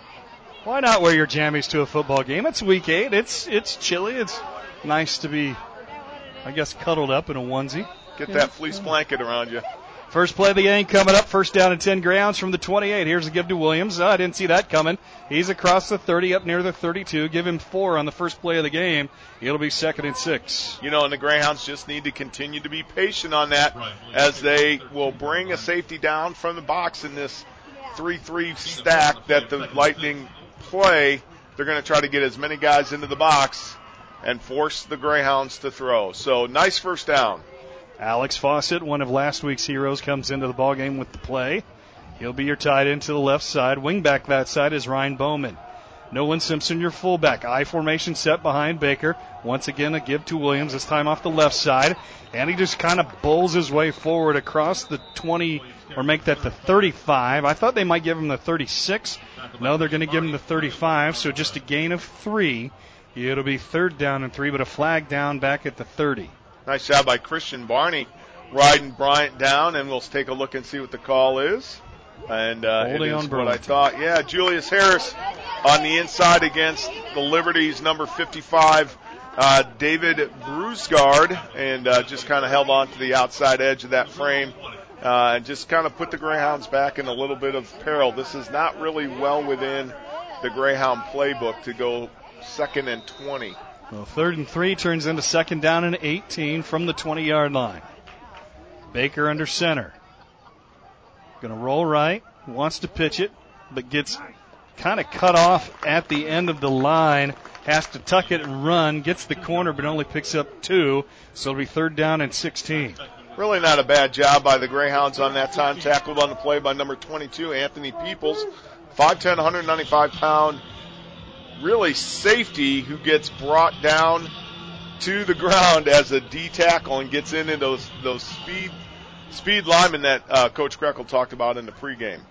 Why not wear your jammies to a football game? It's week eight. It's it's chilly. It's nice to be, I guess, cuddled up in a onesie. Get that fleece blanket around you. First play of the game coming up. First down and ten Greyhounds from the twenty-eight. Here's a give to Williams. Oh, I didn't see that coming. He's across the thirty up near the thirty-two. Give him four on the first play of the game. It'll be second and six. You know, and the Greyhounds just need to continue to be patient on that as they will bring a safety down from the box in this three three stack that the Lightning play. They're going to try to get as many guys into the box and force the Greyhounds to throw. So nice first down. Alex Fawcett, one of last week's heroes, comes into the ballgame with the play. He'll be your tight end to the left side. Wingback that side is Ryan Bowman. Nolan Simpson, your fullback. I formation set behind Baker. Once again, a give to Williams, this time off the left side. And he just kind of bowls his way forward across the twenty, or make that the thirty-five. I thought they might give him the thirty-six. No, they're going to give him the thirty-five, so just a gain of three. It'll be third down and three, but a flag down back at the thirty. Nice job by Christian Barney riding Bryant down, and we'll take a look and see what the call is. And uh, it is what I thought. Yeah, Julius Harris on the inside against the Liberties, number fifty-five, uh, David Brusgard, and uh, just kind of held on to the outside edge of that frame uh, and just kind of put the Greyhounds back in a little bit of peril. This is not really well within the Greyhound playbook to go second and twenty. Well, third and three turns into second down and eighteen from the twenty-yard line. Baker under center. Going to roll right, wants to pitch it, but gets kind of cut off at the end of the line. Has to tuck it and run, gets the corner, but only picks up two, so it'll be third down and sixteen. Really not a bad job by the Greyhounds on that time. Tackled on the play by number twenty-two, Anthony Peoples. five ten, one ninety-five pound, really safety who gets brought down to the ground as a D tackle and gets into those those speed speed linemen that uh, Coach Krekel talked about in the pregame.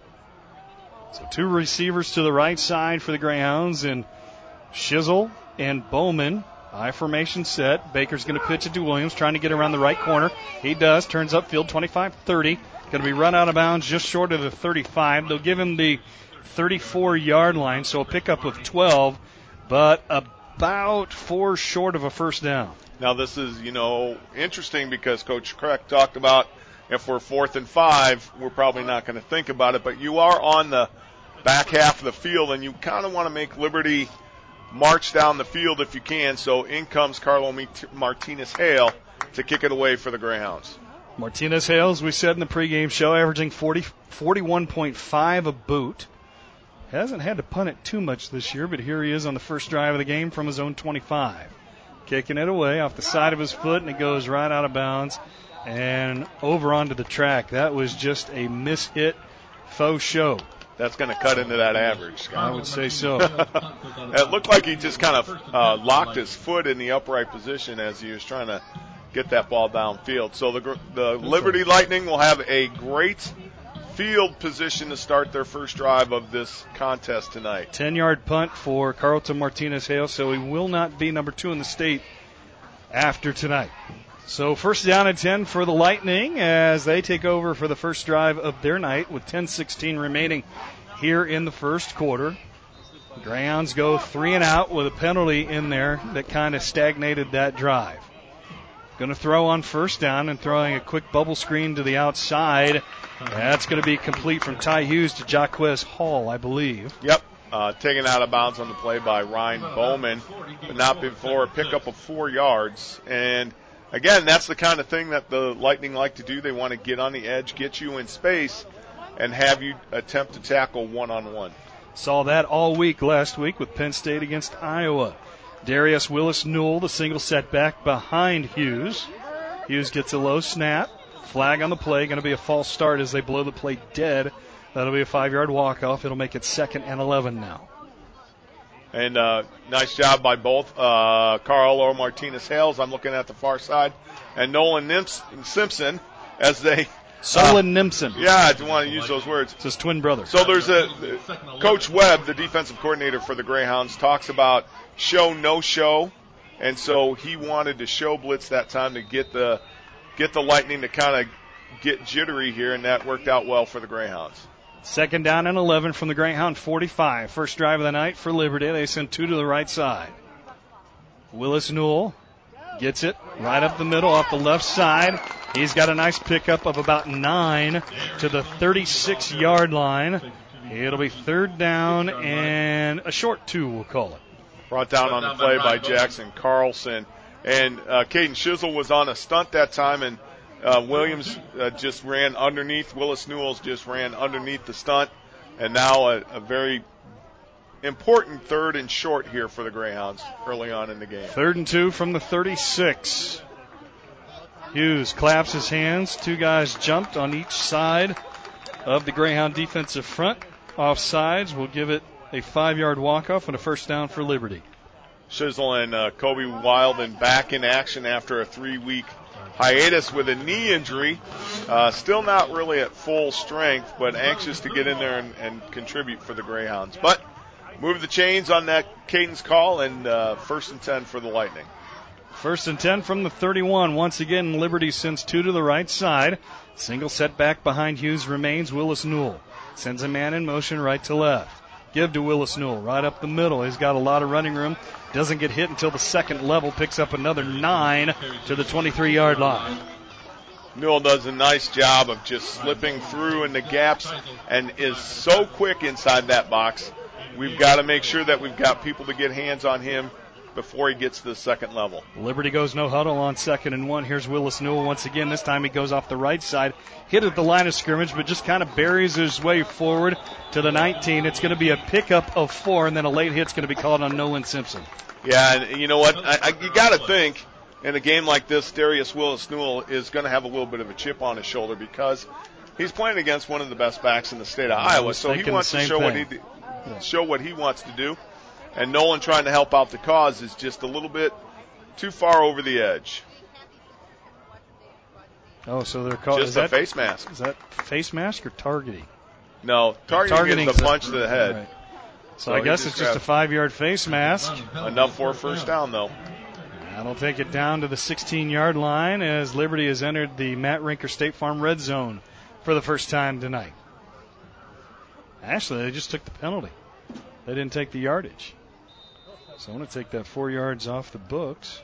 So two receivers to the right side for the Greyhounds, and Shizzle and Bowman. I formation set. Baker's going to pitch it to Williams, trying to get around the right corner. He does. Turns upfield, twenty-five thirty. Going to be run out of bounds just short of the thirty-five. They'll give him the thirty-four-yard line, so a pickup of twelve, but about four short of a first down. Now this is, you know, interesting because Coach Krekel talked about if we're fourth and five, we're probably not going to think about it, but you are on the back half of the field, and you kind of want to make Liberty march down the field if you can. So in comes Carlo Martinez-Hale to kick it away for the Greyhounds. Martinez-Hale, as we said in the pregame show, averaging forty, forty-one point five a boot. Hasn't had to punt it too much this year, but here he is on the first drive of the game from his own twenty-five. Kicking it away off the side of his foot, and it goes right out of bounds and over onto the track. That was just a mishit faux show. That's going to cut into that average, Scott. I would say so. It looked like he just kind of uh, locked his foot in the upright position as he was trying to get that ball downfield. So the, the Liberty Lightning will have a great field position to start their first drive of this contest tonight. ten-yard punt for Carlton Martinez-Hale, so he will not be number two in the state after tonight. So first down and ten for the Lightning as they take over for the first drive of their night with ten sixteen remaining here in the first quarter. The Greyhounds go three and out with a penalty in there that kind of stagnated that drive. Going to throw on first down and throwing a quick bubble screen to the outside. That's going to be complete from Ty Hughes to Jaquez Hall, I believe. Yep. Uh, taken out of bounds on the play by Ryan Bowman, but not before a pickup of four yards. And again, that's the kind of thing that the Lightning like to do. They want to get on the edge, get you in space, and have you attempt to tackle one-on-one. Saw that all week last week with Penn State against Iowa. Darius Willis-Newell, the single setback behind Hughes. Hughes gets a low snap. Flag on the play. Going to be a false start as they blow the play dead. That'll be a five-yard walk-off. It'll make it second and eleven now. And uh, nice job by both uh, Carlo Martinez-Hales. I'm looking at the far side. And Nolan Nims- Simpson as they... Solon uh, Nimson. Yeah, I didn't want to use those words. It's his twin brother. So there's a... Coach Webb, the defensive coordinator for the Greyhounds, talks about show, no show. And so he wanted to show blitz that time to get the get the Lightning to kind of get jittery here, and that worked out well for the Greyhounds. Second down and eleven from the Greyhound forty-five. First drive of the night for Liberty. They send two to the right side. Willis-Newell gets it right up the middle off the left side. He's got a nice pickup of about nine to the thirty-six-yard line. It'll be third down and a short two, we'll call it. Brought down on the play by Jackson Carlson. And uh, Caden Shizzle was on a stunt that time, and uh, Williams uh, just ran underneath. Willis-Newell just ran underneath the stunt. And now a, a very important third and short here for the Greyhounds early on in the game. Third and two from the thirty-six. Hughes claps his hands. Two guys jumped on each side of the Greyhound defensive front. Offsides will give it a five-yard walk-off and a first down for Liberty. Shizzle and uh, Kobe Wildman back in action after a three-week hiatus with a knee injury. Uh, still not really at full strength, but anxious to get in there and, and contribute for the Greyhounds. But move the chains on that Caden's call, and uh, first and ten for the Lightning. First and ten from the thirty-one. Once again, Liberty sends two to the right side. Single setback behind Hughes remains Willis-Newell. Sends a man in motion right to left. Give to Willis-Newell right up the middle. He's got a lot of running room. Doesn't get hit until the second level. Picks up another nine to the twenty-three-yard line. Newell does a nice job of just slipping through in the gaps and is so quick inside that box. We've got to make sure that we've got people to get hands on him before he gets to the second level. Liberty goes no huddle on second and one. Here's Willis Newell once again. This time he goes off the right side, hit at the line of scrimmage, but just kind of buries his way forward to the nineteen. It's going to be a pickup of four, and then a late hit's going to be called on Nolan Simpson. Yeah, and you know what? I, I, you got to think in a game like this, Darius Willis Newell is going to have a little bit of a chip on his shoulder because he's playing against one of the best backs in the state of Iowa. So he wants to show what he show what he wants to do. And Nolan trying to help out the cause is just a little bit too far over the edge. Oh, so they're called just is a that, face mask. Is that face mask or targeting? No, targeting, targeting is a punch to the head. Right. So, so I guess just it's just a five-yard face mask. Enough for a first down, though. That'll take it down to the sixteen-yard line as Liberty has entered the Matt Rinker State Farm red zone for the first time tonight. Actually, they just took the penalty. They didn't take the yardage. So I want to take that four yards off the books.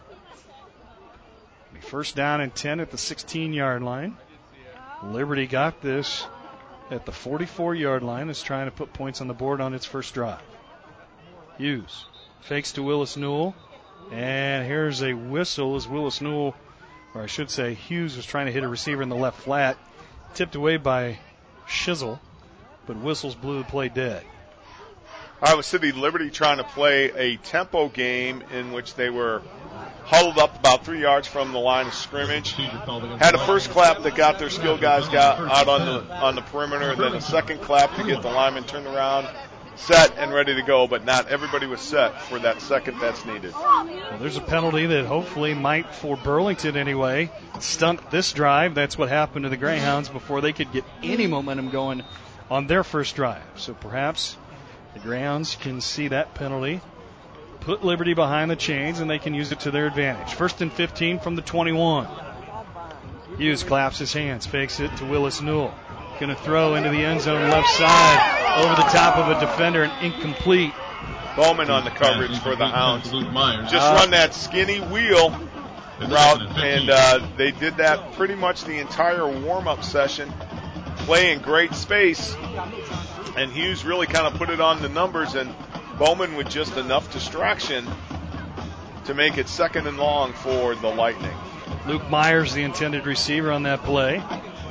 Be first down and ten at the sixteen-yard line. Liberty got this at the forty-four-yard line. Is trying to put points on the board on its first drive. Hughes fakes to Willis Newell. And here's a whistle as Willis Newell, or I should say Hughes, was trying to hit a receiver in the left flat. Tipped away by Shizzle, but whistles blew the play dead. Iowa City Liberty trying to play a tempo game in which they were huddled up about three yards from the line of scrimmage. Had a first clap that got their skill guys got out on the on the perimeter, then a second clap to get the linemen turned around, set and ready to go, but not everybody was set for that second that's needed. Well, there's a penalty that hopefully might, for Burlington anyway, stunt this drive. That's what happened to the Greyhounds before they could get any momentum going on their first drive. So perhaps the Greyhounds can see that penalty, put Liberty behind the chains, and they can use it to their advantage. First and fifteen from the twenty-one. Hughes claps his hands, fakes it to Willis Newell. Going to throw into the end zone left side over the top of a defender and incomplete. Bowman on the coverage for the Hounds. Just run that skinny wheel route, and uh, they did that pretty much the entire warm-up session. Play in great space, and Hughes really kind of put it on the numbers, and Bowman with just enough distraction to make it second and long for the Lightning. Luke Myers, the intended receiver on that play.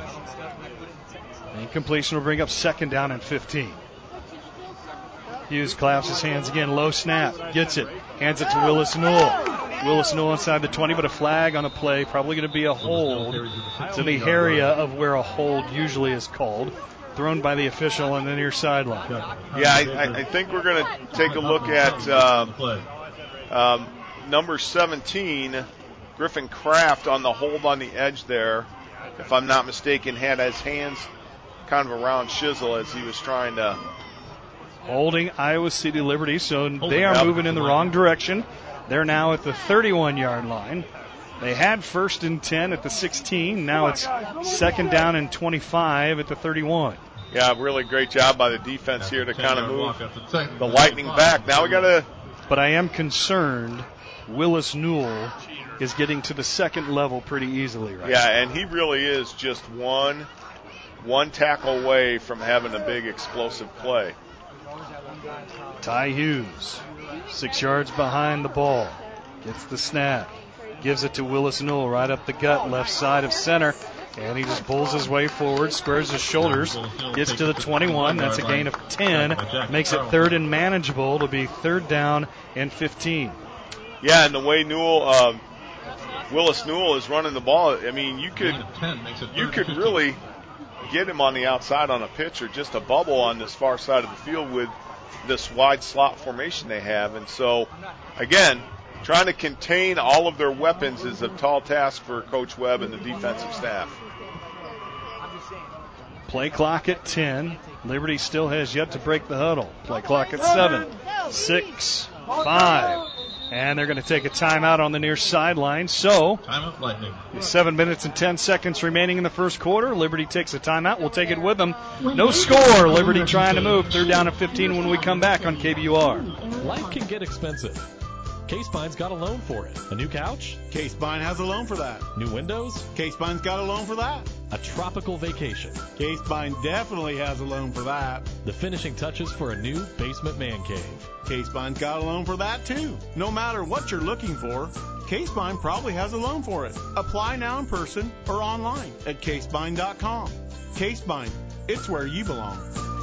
Incompletion will bring up second down and fifteen. Hughes claps his hands again. Low snap. Gets it. Hands it to Willis Newell. Willis Newell inside the twenty, but a flag on a play. Probably going to be a hold to the area of where a hold usually is called. Thrown by the official on the near sideline. Yeah, I, I think we're going to take a look at um, um, number seventeen, Griffin Kraft, on the hold on the edge there. If I'm not mistaken, had his hands kind of around Shizzle as he was trying to. Holding Iowa City Liberty, so they are moving in the wrong direction. They're now at the thirty-one-yard line. They had first and ten at the sixteen. Now it's second down and twenty-five at the thirty-one. Yeah, really great job by the defense here to kind of move the Lightning back. Now we got to. But I am concerned Willis Newell is getting to the second level pretty easily right Yeah, now. and he really is just one one tackle away from having a big explosive play. Ty Hughes, six yards behind the ball, gets the snap, gives it to Willis Newell right up the gut, left side of center, and he just pulls his way forward, squares his shoulders, gets to the twenty-one. That's a gain of ten, makes it third and manageable to be third down and fifteen. Yeah, and the way Newell, uh, Willis Newell is running the ball, I mean, you could, you could really get him on the outside on a pitch or just a bubble on this far side of the field with this wide slot formation they have. And so, again, trying to contain all of their weapons is a tall task for Coach Webb and the defensive staff. Play clock at ten. Liberty still has yet to break the huddle. Play clock at seven, six, five. And they're going to take a timeout on the near sideline. So, timeout Lightning. Seven minutes and ten seconds remaining in the first quarter. Liberty takes a timeout. We'll take it with them. No score. Liberty trying to move. Third down at fifteen when we come back on K B U R. Life can get expensive. K-Spine's got a loan for it. A new couch? K-Spine has a loan for that. New windows? K-Spine's got a loan for that. A tropical vacation? K-Spine definitely has a loan for that. The finishing touches for a new basement man cave. K-Spine's got a loan for that too. No matter what you're looking for, K-Spine probably has a loan for it. Apply now in person or online at K Spine dot com. K-Spine, it's where you belong.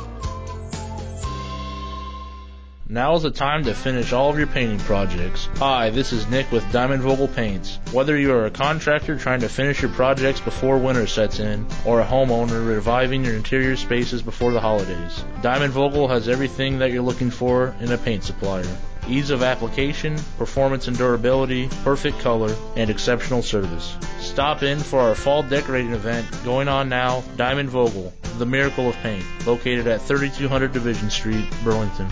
Now is the time to finish all of your painting projects. Hi, this is Nick with Diamond Vogel Paints. Whether you are a contractor trying to finish your projects before winter sets in, or a homeowner reviving your interior spaces before the holidays, Diamond Vogel has everything that you're looking for in a paint supplier. Ease of application, performance and durability, perfect color, and exceptional service. Stop in for our fall decorating event going on now. Diamond Vogel, the miracle of paint, located at thirty-two hundred Division Street, Burlington.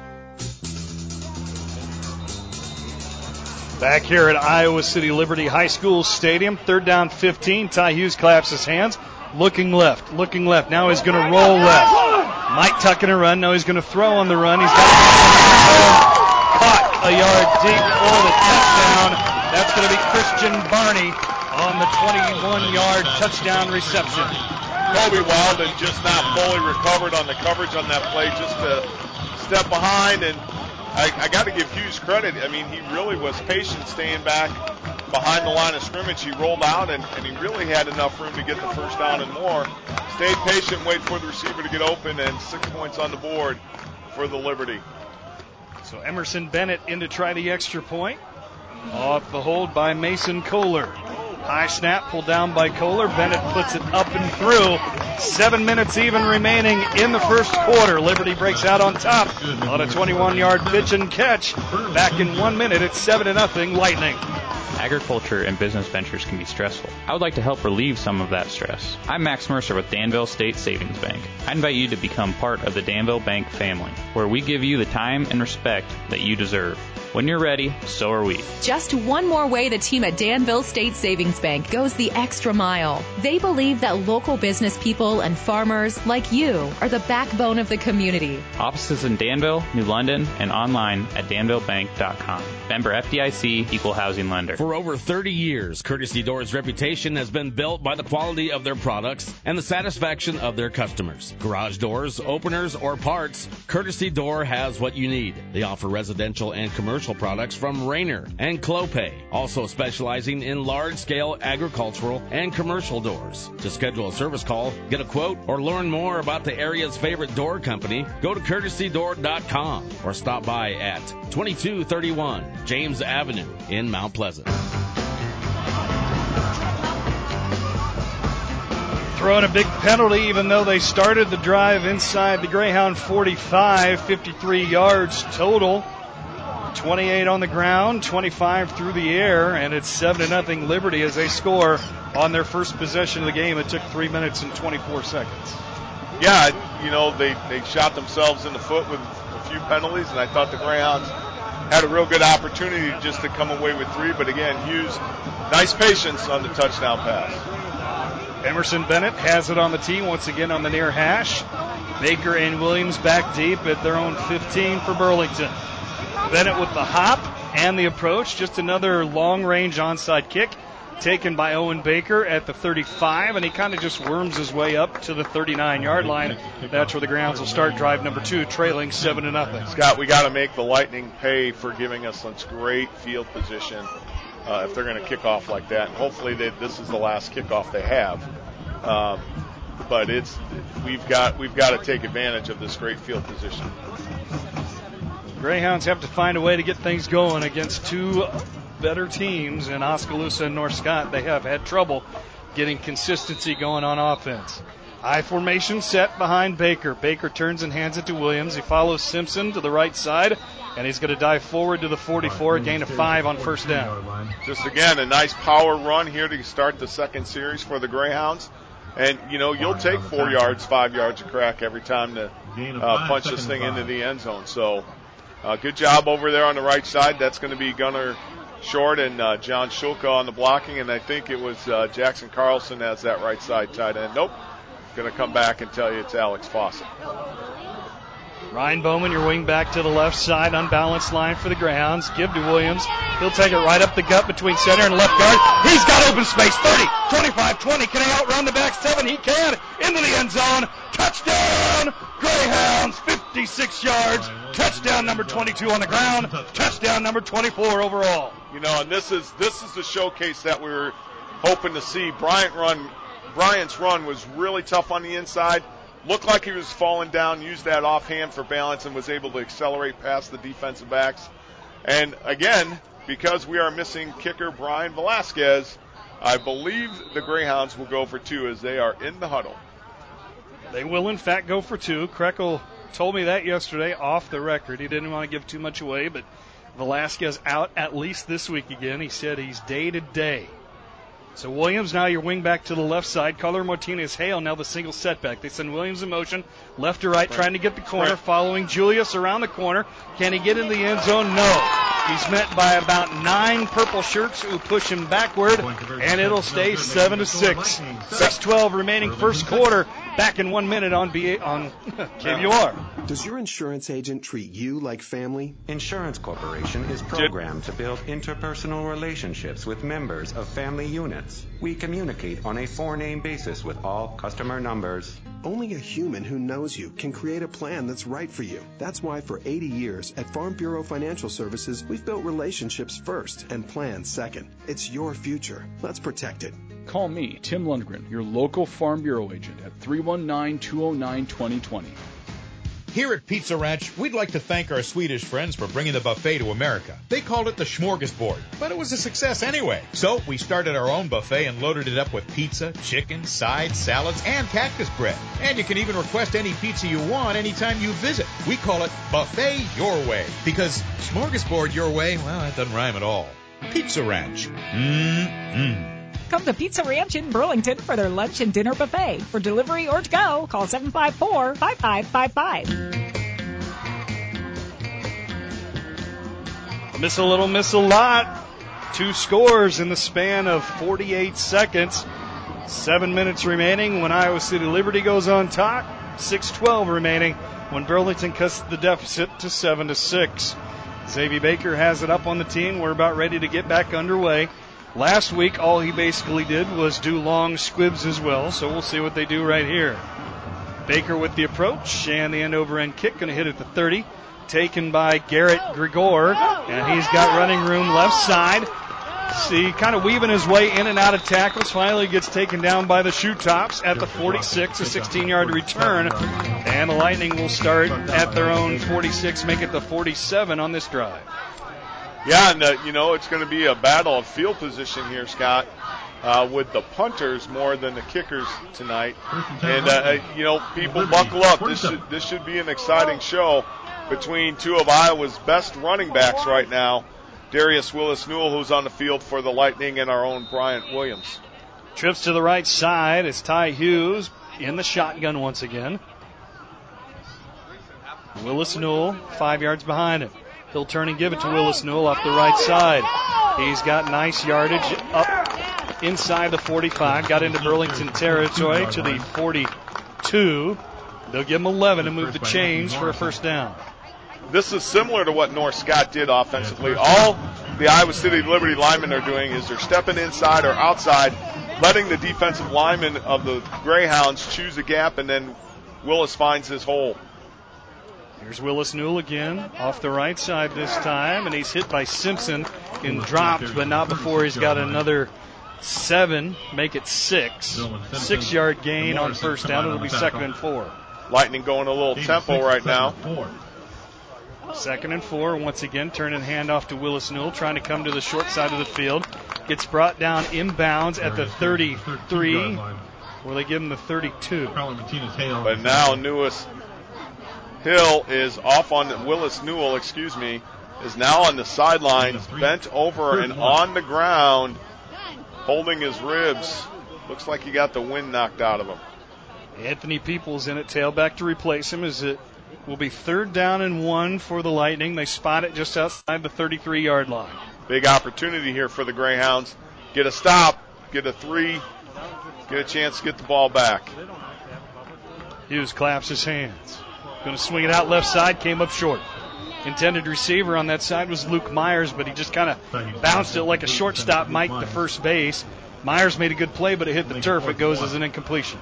Back here at Iowa City Liberty High School Stadium, third down fifteen. Ty Hughes claps his hands, looking left, looking left. Now he's going to roll left. Might tuck in a run. No, he's going to throw on the run. He's got caught a yard deep for the touchdown. That's going to be Christian Barney on the twenty-one-yard touchdown reception. Kobe Weldon just not fully recovered on the coverage on that play, just a step behind, and I, I got to give Hughes credit. I mean, he really was patient staying back behind the line of scrimmage. He rolled out, and, and he really had enough room to get the first down and more. Stayed patient, wait for the receiver to get open, and six points on the board for the Liberty. So Emerson Bennett in to try the extra point. Off the hold by Mason Kohler. High snap pulled down by Kohler. Bennett puts it up and through. Seven minutes even remaining in the first quarter. Liberty breaks out on top on a twenty-one-yard pitch and catch. Back in one minute, it's seven to nothing Lightning. Agriculture and business ventures can be stressful. I would like to help relieve some of that stress. I'm Max Mercer with Danville State Savings Bank. I invite you to become part of the Danville Bank family, where we give you the time and respect that you deserve. When you're ready, so are we. Just one more way the team at Danville State Savings Bank goes the extra mile. They believe that local business people and farmers like you are the backbone of the community. Offices in Danville, New London, and online at danville bank dot com. Member F D I C, Equal Housing Lender. For over thirty years, Courtesy Doors' reputation has been built by the quality of their products and the satisfaction of their customers. Garage doors, openers, or parts, Courtesy Door has what you need. They offer residential and commercial products from Rainer and Clopay, also specializing in large-scale agricultural and commercial doors. To schedule a service call, get a quote, or learn more about the area's favorite door company, go to courtesy door dot com or stop by at twenty-two thirty-one James Avenue in Mount Pleasant. Throwing a big penalty, even though they started the drive inside the Greyhound forty-five, fifty-three yards total. twenty-eight on the ground, twenty-five through the air, and it's seven to nothing Liberty as they score on their first possession of the game. It took three minutes and twenty-four seconds. Yeah, you know, they, they shot themselves in the foot with a few penalties, and I thought the Greyhounds had a real good opportunity just to come away with three, but again, Hughes, nice patience on the touchdown pass. Emerson Bennett has it on the tee once again on the near hash. Baker and Williams back deep at their own fifteen for Burlington. Bennett with the hop and the approach. Just another long-range onside kick taken by Owen Baker at the thirty-five, and he kind of just worms his way up to the thirty-nine-yard line. That's where the Grounds will start drive number two, trailing seven to nothing. Scott, we got to make the Lightning pay for giving us such great field position uh, if they're going to kick off like that. And hopefully they, this is the last kickoff they have. Um, but it's we've got we've got to take advantage of this great field position. Greyhounds have to find a way to get things going against two better teams in Oskaloosa and North Scott. They have had trouble getting consistency going on offense. High formation set behind Baker. Baker turns and hands it to Williams. He follows Simpson to the right side, and he's going to dive forward to the forty-four, gain of five on first down. Just, again, a nice power run here to start the second series for the Greyhounds. And, you know, you'll take four yards, five yards of crack every time to uh, punch this thing into the end zone. So, Uh, good job over there on the right side. That's going to be Gunnar Short and uh, John Shulka on the blocking, and I think it was uh, Jackson Carlson as that right side tight end. Nope. Going to come back and tell you it's Alex Fawcett. Ryan Bowman, your wing back to the left side, unbalanced line for the Greyhounds. Give to Williams. He'll take it right up the gut between center and left guard. He's got open space. thirty, twenty-five, twenty. Can he outrun the back seven? He can. Into the end zone. Touchdown, Greyhounds. fifty-six yards. Touchdown number twenty-two on the ground. Touchdown number twenty-four overall. You know, and this is this is the showcase that we were hoping to see. Bryant run, Bryant's run was really tough on the inside. Looked like he was falling down, used that offhand for balance, and was able to accelerate past the defensive backs. And again, because we are missing kicker Brian Velasquez, I believe the Greyhounds will go for two as they are in the huddle. They will, in fact, go for two. Krekel told me that yesterday off the record. He didn't want to give too much away, but Velasquez out at least this week again. He said he's day to day. So Williams now your wing back to the left side. Color Martinez Hale now the single setback. They send Williams in motion, left to right, trying to get the corner, right. Following Julius around the corner. Can he get in the end zone? No. He's met by about nine purple shirts who push him backward, and it'll stay seven to six. six twelve remaining first quarter. Back in one minute on B A on K B O R. Does your insurance agent treat you like family? Insurance Corporation is programmed to build interpersonal relationships with members of family units. We communicate on a four-name basis with all customer numbers. Only a human who knows you can create a plan that's right for you. That's why for eighty years at Farm Bureau Financial Services, we've built relationships first and plans second. It's your future. Let's protect it. Call me, Tim Lundgren, your local Farm Bureau agent at three one nine, two oh nine, two oh two oh. Here at Pizza Ranch, we'd like to thank our Swedish friends for bringing the buffet to America. They called it the Smorgasbord, but it was a success anyway. So we started our own buffet and loaded it up with pizza, chicken, sides, salads, and cactus bread. And you can even request any pizza you want anytime you visit. We call it Buffet Your Way, because Smorgasbord Your Way, well, that doesn't rhyme at all. Pizza Ranch. Mmm-mmm. Come to Pizza Ranch in Burlington for their lunch and dinner buffet. For delivery or to go, call seven five four, five five five five. Miss a little, miss a lot. Two scores in the span of forty-eight seconds. Seven minutes remaining when Iowa City Liberty goes on top. six twelve remaining when Burlington cuts the deficit to seven to six. Xavier Baker has it up on the team. We're about ready to get back underway. Last week, all he basically did was do long squibs as well, so we'll see what they do right here. Baker with the approach, and the end-over-end kick, going to hit at the thirty. Taken by Garrett Grigor, and he's got running room left side. See, kind of weaving his way in and out of tackles. Finally gets taken down by the shoe tops at the forty-six, a sixteen-yard return. And the Lightning will start at their own forty-six, make it the forty-seven on this drive. Yeah, and, uh, you know, it's going to be a battle of field position here, Scott, uh, with the punters more than the kickers tonight. And, uh, you know, people buckle up. This should, this should be an exciting show between two of Iowa's best running backs right now, Darius Willis-Newell, who's on the field for the Lightning, and our own Bryant Williams. Trips to the right side. It's Ty Hughes in the shotgun once again. Willis-Newell, five yards behind him. He'll turn and give it to Willis-Newell off the right side. He's got nice yardage up inside the forty-five. Got into Burlington territory to the forty-two. They'll give him eleven to move the chains for a first down. This is similar to what North Scott did offensively. All the Iowa City Liberty linemen are doing is they're stepping inside or outside, letting the defensive linemen of the Greyhounds choose a gap, and then Willis finds his hole. Here's Willis-Newell again, off the right side this time, and he's hit by Simpson and dropped, but not before he's got another seven, make it six. Six-yard gain on first down. It'll be second and four. Lightning going a little tempo right now. Second and four, once again, turning handoff to Willis-Newell, trying to come to the short side of the field. Gets brought down inbounds at the thirty-three, where they give him the thirty-two. But now Newis Hill is off on Willis-Newell, excuse me, is now on the sidelines, bent over and on the ground, holding his ribs. Looks like he got the wind knocked out of him. Anthony Peoples in at tailback to replace him, as it will be third down and one for the Lightning. They spot it just outside the thirty-three-yard line. Big opportunity here for the Greyhounds. Get a stop, get a three, get a chance to get the ball back. Hughes claps his hands. Going to swing it out left side, came up short. Intended receiver on that side was Luke Myers, but he just kind of bounced it like a shortstop might to first base. Myers made a good play, but it hit the turf. It goes as an incompletion.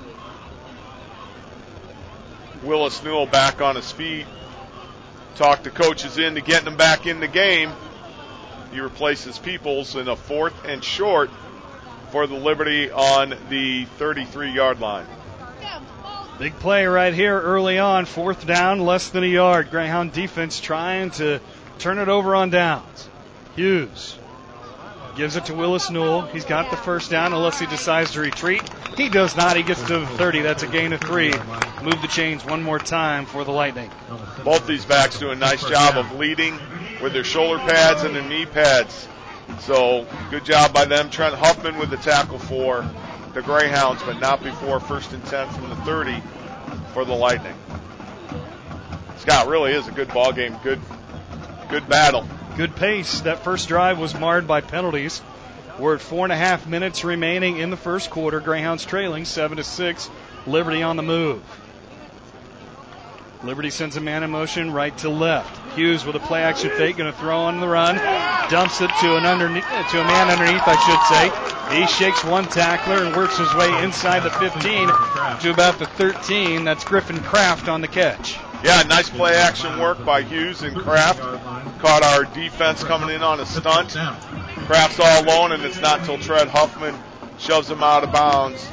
Willis Newell back on his feet. Talked the coaches into getting him back in the game. He replaces Peoples in a fourth and short for the Liberty on the thirty-three-yard line. Big play right here early on. Fourth down, less than a yard. Greyhound defense trying to turn it over on downs. Hughes gives it to Willis Newell. He's got the first down unless he decides to retreat. He does not. He gets to the thirty. That's a gain of three. Move the chains one more time for the Lightning. Both these backs do a nice job of leading with their shoulder pads and their knee pads. So good job by them. Trent Huffman with the tackle for the Greyhounds, but not before first and ten from the thirty for the Lightning. Scott, really is a good ball game. Good, good battle. Good pace. That first drive was marred by penalties. We're at four and a half minutes remaining in the first quarter. Greyhounds trailing seven to six. Liberty on the move. Liberty sends a man in motion right to left. Hughes with a play action fake, going to throw on the run. Dumps it to an underneath, to a man underneath, I should say. He shakes one tackler and works his way inside the fifteen to about the thirteen. That's Griffin Kraft on the catch. Yeah, nice play action work by Hughes and Kraft. Caught our defense coming in on a stunt. Kraft's all alone, and it's not until Trent Huffman shoves him out of bounds.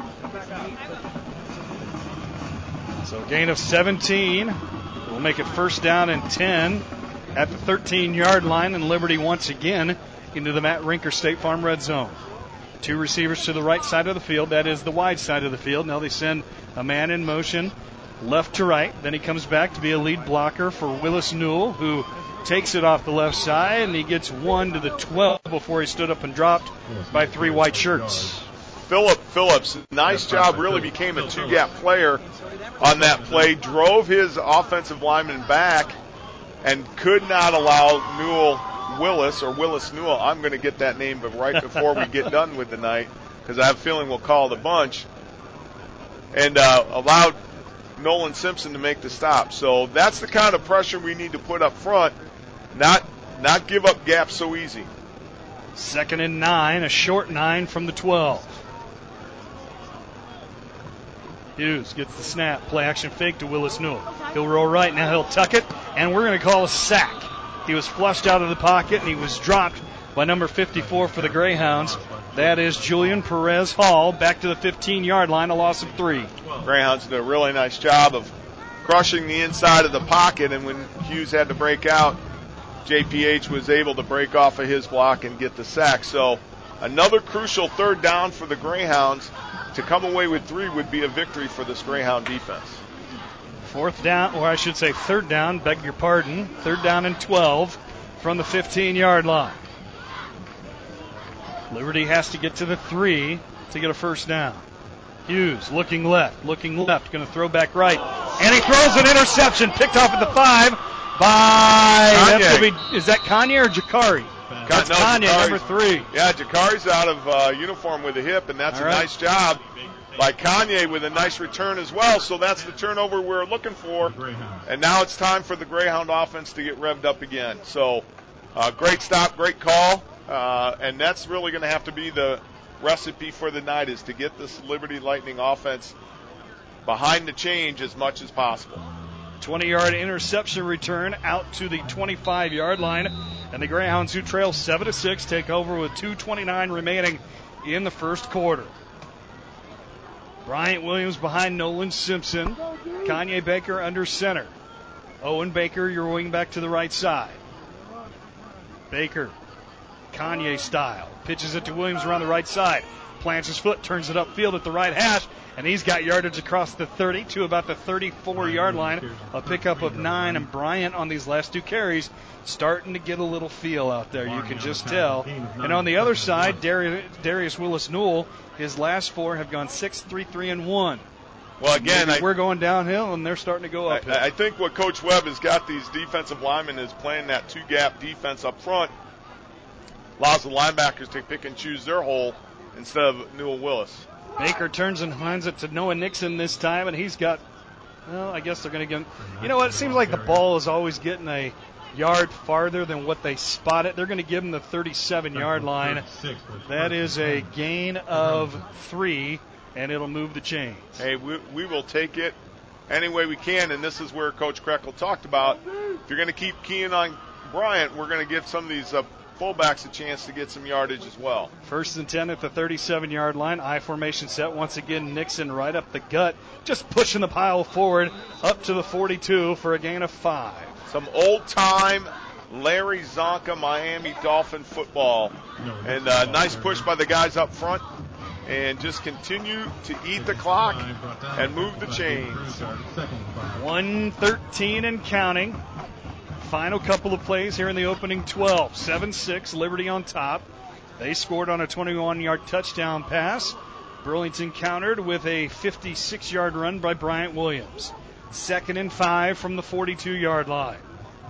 So gain of seventeen. We'll make it first down and ten at the thirteen-yard line, and Liberty once again into the Matt Rinker State Farm red zone. Two receivers to the right side of the field. That is the wide side of the field. Now they send a man in motion left to right. Then he comes back to be a lead blocker for Willis Newell, who takes it off the left side, and he gets one to the twelve before he stood up and dropped by three white shirts. Phillip Phillips, nice job, really became a two-gap player on that play, drove his offensive lineman back and could not allow Newell Willis, or Willis Newell, I'm going to get that name but right before we get done with the night, because I have a feeling we'll call the bunch, and uh, allowed Nolan Simpson to make the stop. So that's the kind of pressure we need to put up front, not not give up gaps so easy. Second and nine, a short nine from the twelve. Hughes gets the snap, play action fake to Willis Newell. He'll roll right, now he'll tuck it, and we're going to call a sack. He was flushed out of the pocket, and he was dropped by number fifty-four for the Greyhounds. That is Julian Perez Hall, back to the fifteen-yard line, a loss of three. Greyhounds did a really nice job of crushing the inside of the pocket, and when Hughes had to break out, J P H was able to break off of his block and get the sack. So another crucial third down for the Greyhounds. To come away with three would be a victory for this Greyhound defense. Fourth down, or I should say third down, beg your pardon. Third down and twelve from the fifteen-yard line. Liberty has to get to the three to get a first down. Hughes looking left, looking left, going to throw back right. And he throws an interception, picked off at the five by, that's gonna be, is that Kanye or Jakari? That's no, Kanye, Jakari's, number three. Yeah, Jakari's out of uh, uniform with a hip, and that's All a right. nice job by Kanye with a nice return as well. So that's the turnover we're looking for. And now it's time for the Greyhound offense to get revved up again. So uh, great stop, great call. Uh, and that's really going to have to be the recipe for the night, is to get this Liberty Lightning offense behind the change as much as possible. twenty-yard interception return out to the twenty-five-yard line. And the Greyhounds, who trail seven to six, take over with two twenty-nine remaining in the first quarter. Bryant Williams behind Nolan Simpson. Kanye Baker under center. Owen Baker, your wing back to the right side. Baker, Kanye style, pitches it to Williams around the right side. Plants his foot, turns it upfield at the right hash, and he's got yardage across the thirty to about the thirty-four-yard line. A pickup of nine, and Bryant on these last two carries starting to get a little feel out there. You can just tell. And on the other side, Darius, Darius Willis Newell, his last four have gone six, three, three, and one. Well, again, I, we're going downhill, and they're starting to go uphill. I, I think what Coach Webb has got these defensive linemen is playing that two-gap defense up front. Allows the linebackers to pick and choose their hole instead of Newell Willis. Baker turns and hands it to Noah Nixon this time, and he's got Well, I guess they're going to get. You know what? It seems like the ball is always getting a yard farther than what they spot it. They're going to give them the thirty-seven-yard line. That is a gain of three, and it'll move the chains. Hey, we, we will take it any way we can, and this is where Coach Krekel talked about. If you're going to keep keying on Bryant, we're going to give some of these uh, fullbacks a chance to get some yardage as well. First and ten at the thirty-seven-yard line. I formation set. Once again, Nixon right up the gut, just pushing the pile forward up to the forty-two for a gain of five. Some old-time Larry Zonka Miami Dolphin football. And uh, nice push by the guys up front. And just continue to eat the clock and move the chains. one thirteen and counting. Final couple of plays here in the opening twelve. seven six, Liberty on top. They scored on a twenty-one-yard touchdown pass. Burlington countered with a fifty-six-yard run by Bryant Williams. Second and five from the forty-two-yard line.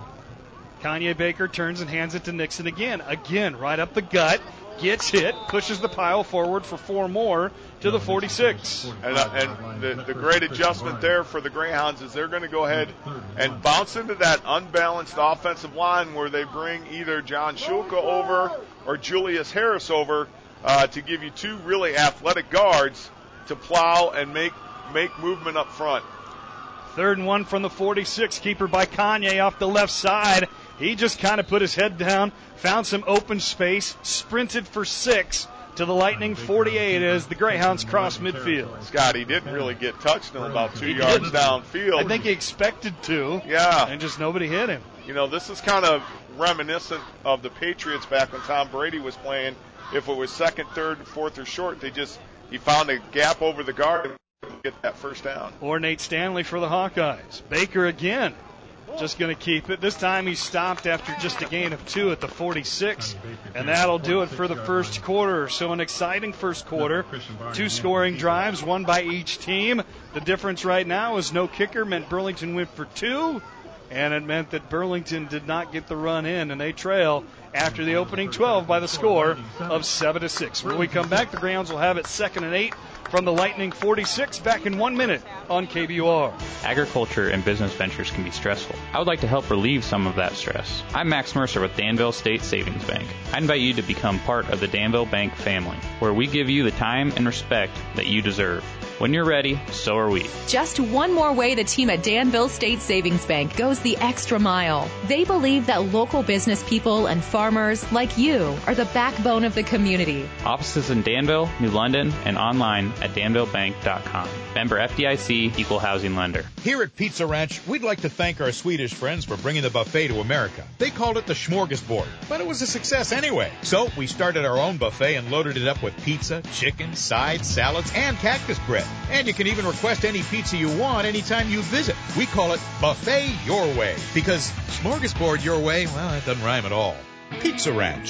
Kanye Baker turns and hands it to Nixon again. Again, right up the gut. Gets hit, pushes the pile forward for four more to the forty-six. And, uh, and the, the great adjustment there for the Greyhounds is they're going to go ahead and bounce into that unbalanced offensive line where they bring either John Shulka over or Julius Harris over uh, to give you two really athletic guards to plow and make make movement up front. Third and one from the forty-six. Keeper by Kanye off the left side. He just kind of put his head down, found some open space, sprinted for six to the Lightning forty-eight as the Greyhounds cross midfield. Scott, he didn't really get touched until about two he yards didn't. downfield. I think he expected to. Yeah. And just nobody hit him. You know, this is kind of reminiscent of the Patriots back when Tom Brady was playing. If it was second, third, fourth, or short, they just he found a gap over the guard and get that first down. Or Nate Stanley for the Hawkeyes. Baker again. Just going to keep it. This time he stopped after just a gain of two at the forty-six, and that'll do it for the first quarter. So an exciting first quarter. Two scoring drives, one by each team. The difference right now is no kicker meant Burlington went for two, and it meant that Burlington did not get the run in, and they trail after the opening twelve by the score of seven to six. When we come back, the Greyhounds will have it second and eight from the Lightning forty-six, back in one minute on K B U R. Agriculture and business ventures can be stressful. I would like to help relieve some of that stress. I'm Max Mercer with Danville State Savings Bank. I invite you to become part of the Danville Bank family, where we give you the time and respect that you deserve. When you're ready, so are we. Just one more way the team at Danville State Savings Bank goes the extra mile. They believe that local business people and farmers like you are the backbone of the community. Offices in Danville, New London, and online at danville bank dot com. Member F D I C, Equal Housing Lender. Here at Pizza Ranch, we'd like to thank our Swedish friends for bringing the buffet to America. They called it the Smorgasbord, but it was a success anyway. So we started our own buffet and loaded it up with pizza, chicken, sides, salads, and cactus bread. And you can even request any pizza you want anytime you visit. We call it Buffet Your Way, because Smorgasbord Your Way, well, that doesn't rhyme at all. Pizza Ranch.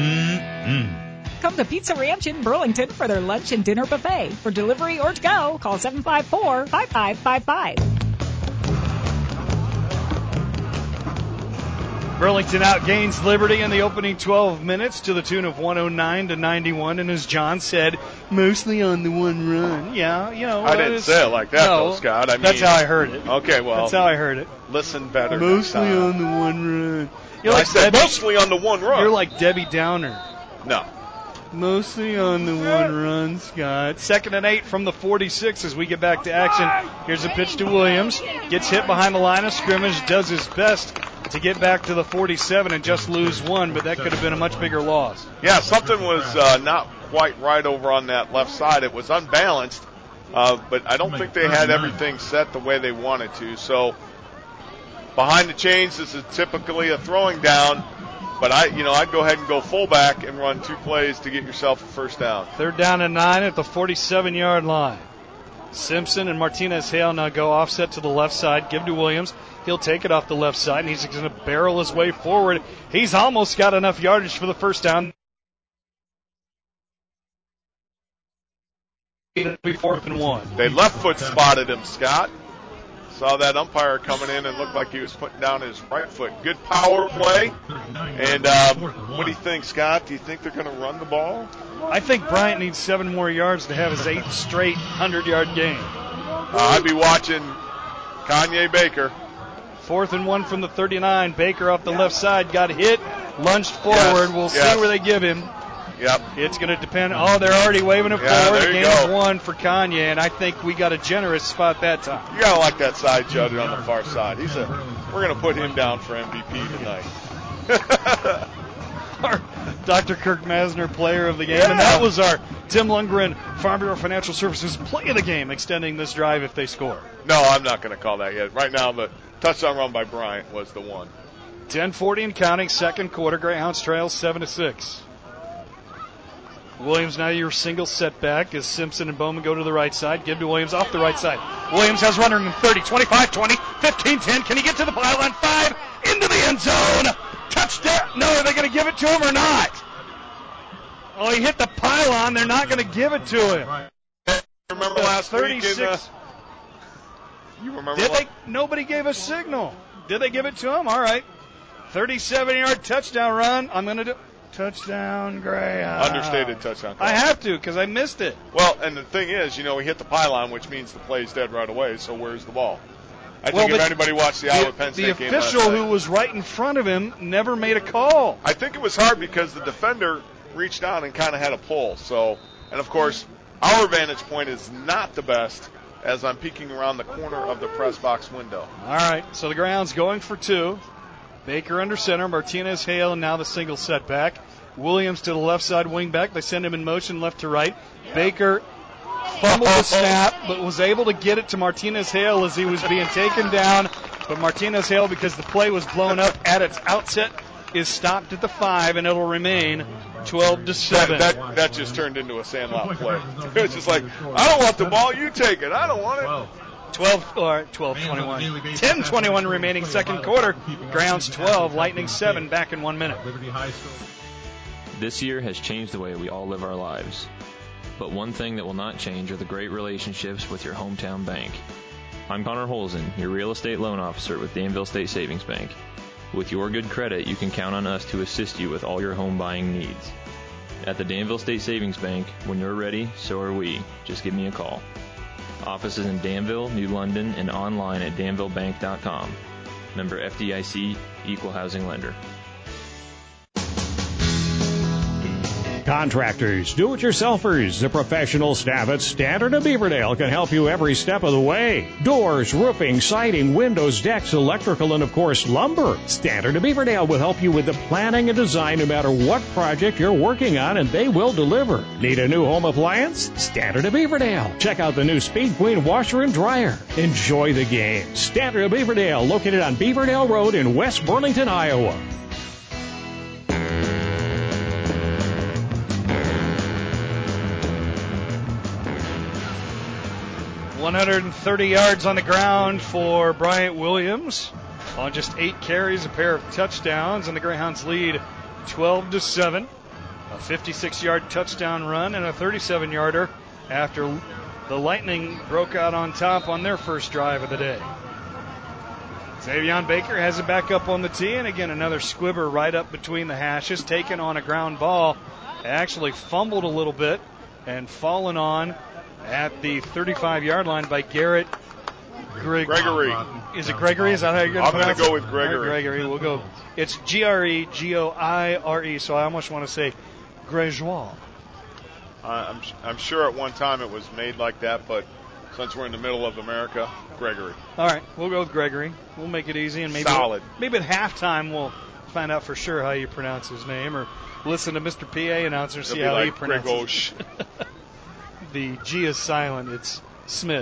Mmm-mmm. Come to Pizza Ranch in Burlington for their lunch and dinner buffet. For delivery or to go, call seven five four, five five five five. Burlington outgains Liberty in the opening twelve minutes to the tune of one oh nine to ninety-one, and as John said, mostly on the one run. Yeah, you know. I didn't is, say it like that, no, though, Scott. I mean, that's how I heard it. Okay, well. That's how I heard it. Listen better. Mostly on the one run. You're I like said Debbie, mostly on the one run. You're like Debbie Downer. No. Mostly on the one run, Scott. Second and eight from the forty-six as we get back to action. Here's a pitch to Williams. Gets hit behind the line of scrimmage. Does his best to get back to the forty-seven and just lose one, but that could have been a much bigger loss. Yeah, something was uh, not quite right over on that left side. It was unbalanced, uh, but I don't think they had everything set the way they wanted to. So behind the chains, this is typically a throwing down. But I, you know, I'd go ahead and go fullback and run two plays to get yourself a first down. Third down and nine at the forty-seven-yard line. Simpson and Martinez Hale now go offset to the left side. Give to Williams. He'll take it off the left side, and he's going to barrel his way forward. He's almost got enough yardage for the first down. Fourth and one. They left foot spotted him, Scott. Saw that umpire coming in and looked like he was putting down his right foot. Good power play. And um, what do you think, Scott? Do you think they're going to run the ball? I think Bryant needs seven more yards to have his eighth straight hundred-yard game. Uh, I'd be watching Kanye Baker. Fourth and one from the thirty-nine. Baker off the left side got hit, lunged forward. Yes, We'll yes. see where they give him. Yep. It's going to depend. Oh, they're already waving it Yeah, forward. there The you game's go. one for Kanye, and I think we got a generous spot that time. You gotta like that side judge on the far side. He's a. We're gonna put him down for M V P tonight. Our Doctor Kirk Masner, player of the game, Yeah. and that was our Tim Lundgren, Farm Bureau Financial Services, play of the game, extending this drive if they score. No, I'm not gonna call that yet. Right now, the touchdown run by Bryant was the one. ten forty and counting, second quarter. Greyhounds trail seven to six. Williams now your single setback as Simpson and Bowman go to the right side. Give to Williams off the right side. Williams has runner in thirty, twenty-five, twenty, fifteen, ten. Can he get to the pylon? Five into the end zone. Touchdown. No, are they going to give it to him or not? Oh, he hit the pylon. They're not going to give it to him. Remember last thirty-six. week in the, You remember Did what? they? Nobody gave a signal. Did they give it to him? All right. thirty-seven-yard touchdown run. I'm going to do touchdown, Greyhound. Understated touchdown call. I have to because I missed it. Well, and the thing is, you know, we hit the pylon, which means the play's dead right away, so where's the ball? I Well, think if but anybody watched the Iowa Penn State The game last official night, who was right in front of him never made a call. I think it was hard because the defender reached down and kind of had a pull. So, and of course, our vantage point is not the best as I'm peeking around the corner of the press box window. All right, so the Greyhounds going for two. Baker under center, Martinez, Hale, and now the single setback. Williams to the left side wing back. They send him in motion left to right. Baker fumbled the snap, but was able to get it to Martinez Hale as he was being taken down. But Martinez Hale, because the play was blown up at its outset, is stopped at the five, and it'll remain twelve to seven. That, that, that just turned into a Sandlot play. It was just like, I don't want the ball, you take it. I don't want it. twelve, or twelve twenty-one. ten twenty-one remaining second quarter. Greyhounds twelve, Lightning seven, back in one minute. This year has changed the way we all live our lives. But one thing that will not change are the great relationships with your hometown bank. I'm Connor Holzen, your real estate loan officer with Danville State Savings Bank. With your good credit, you can count on us to assist you with all your home buying needs. At the Danville State Savings Bank, when you're ready, so are we. Just give me a call. Offices in Danville, New London, and online at danville bank dot com. Member F D I C, Equal Housing Lender. Contractors, do-it-yourselfers, the professional staff at Standard of Beaverdale can help you every step of the way. Doors, roofing, siding, windows, decks, electrical, and of course lumber. Standard of Beaverdale will help you with the planning and design no matter what project you're working on, and they will deliver. Need a new home appliance? Standard of Beaverdale. Check out the new Speed Queen washer and dryer. Enjoy the game. Standard of Beaverdale, located on Beaverdale Road in West Burlington, Iowa. one hundred thirty yards on the ground for Bryant Williams on just eight carries, a pair of touchdowns, and the Greyhounds lead twelve to seven. A fifty-six-yard touchdown run and a thirty-seven yarder after the Lightning broke out on top on their first drive of the day. Xavion Baker has it back up on the tee, and again another squibber right up between the hashes, taken on a ground ball. Actually fumbled a little bit and fallen on at the thirty-five-yard line by Garrett Greg- Gregory. Is it Gregory? Is that how you're going to I'm pronounce gonna go it? with Gregory. All right, Gregory. We'll go. It's G R E G O I R E, so I almost want to say Gregoire. Uh, I'm, I'm sure at one time it was made like that, but since we're in the middle of America, Gregory. All right, we'll go with Gregory. We'll make it easy, and maybe Solid. maybe at halftime we'll find out for sure how you pronounce his name, or listen to Mister P A announcer see It'll how be he like pronounces it. The G is silent. It's Smith.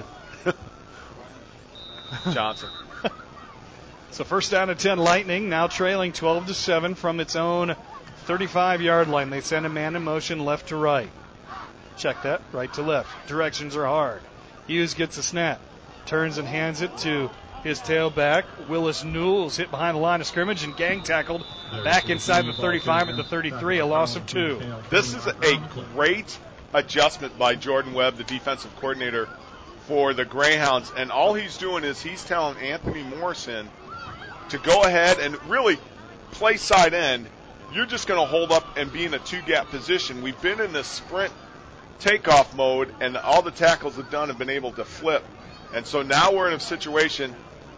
Johnson. So first down at ten, Lightning now trailing twelve to seven from its own thirty-five-yard line. They send a man in motion left to right. Check that, right to left. Directions are hard. Hughes gets a snap, turns and hands it to his tailback. Willis Newell's hit behind the line of scrimmage and gang tackled back inside the thirty-five at the thirty-three, a loss of two. This is a great adjustment by Jordan Webb, the defensive coordinator for the Greyhounds, and all he's doing is he's telling Anthony Morrison to go ahead and really play side end. You're just going to hold up and be in a two-gap position. We've been in this sprint takeoff mode, and all the tackles have done have been able to flip. And so now we're in a situation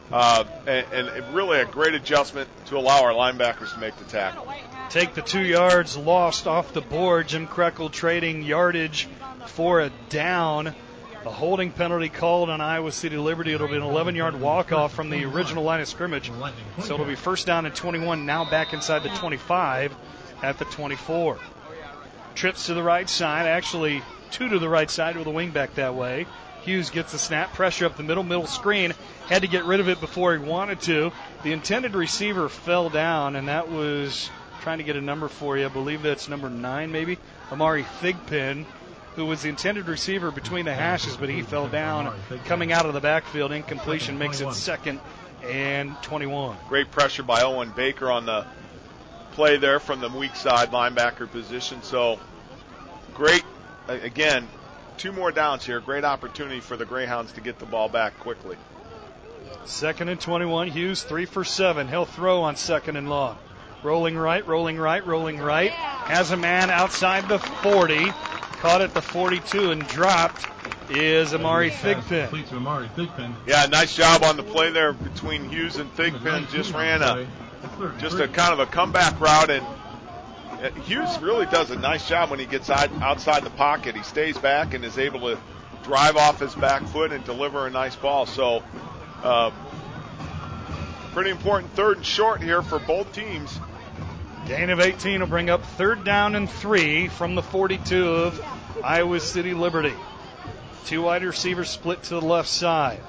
Uh, and, and really a great adjustment to allow our linebackers to make the tackle. Take the two yards lost off the board. Jim Krekel trading yardage for a down. A holding penalty called on Iowa City Liberty. It'll be an eleven-yard walk-off from the original line of scrimmage. So it'll be first down and twenty-one, now back inside the twenty-five at the twenty-four. Trips to the right side, actually two to the right side with a wing back that way. Hughes gets the snap, pressure up the middle, middle screen. Had to get rid of it before he wanted to. The intended receiver fell down, and that was trying to get a number for you. I believe that's number nine, maybe. Amari Thigpen, who was the intended receiver between the hashes, but he fell down coming out of the backfield. Incompletion makes it second and twenty-one. Great pressure by Owen Baker on the play there from the weak side linebacker position. So great, again, two more downs here. Great opportunity for the Greyhounds to get the ball back quickly. Second and twenty-one. Hughes three for seven. He'll throw on second and long. Rolling right, rolling right, rolling right. Has a man outside the forty. Caught at the forty-two and dropped is Amari Thigpen. Yeah, nice job on the play there between Hughes and Thigpen. Just ran a just a kind of a comeback route, and Hughes really does a nice job when he gets out, outside the pocket. He stays back and is able to drive off his back foot and deliver a nice ball. So uh, pretty important third and short here for both teams. Gain of eighteen will bring up third down and three from the forty-two of Iowa City Liberty. Two wide receivers split to the left side.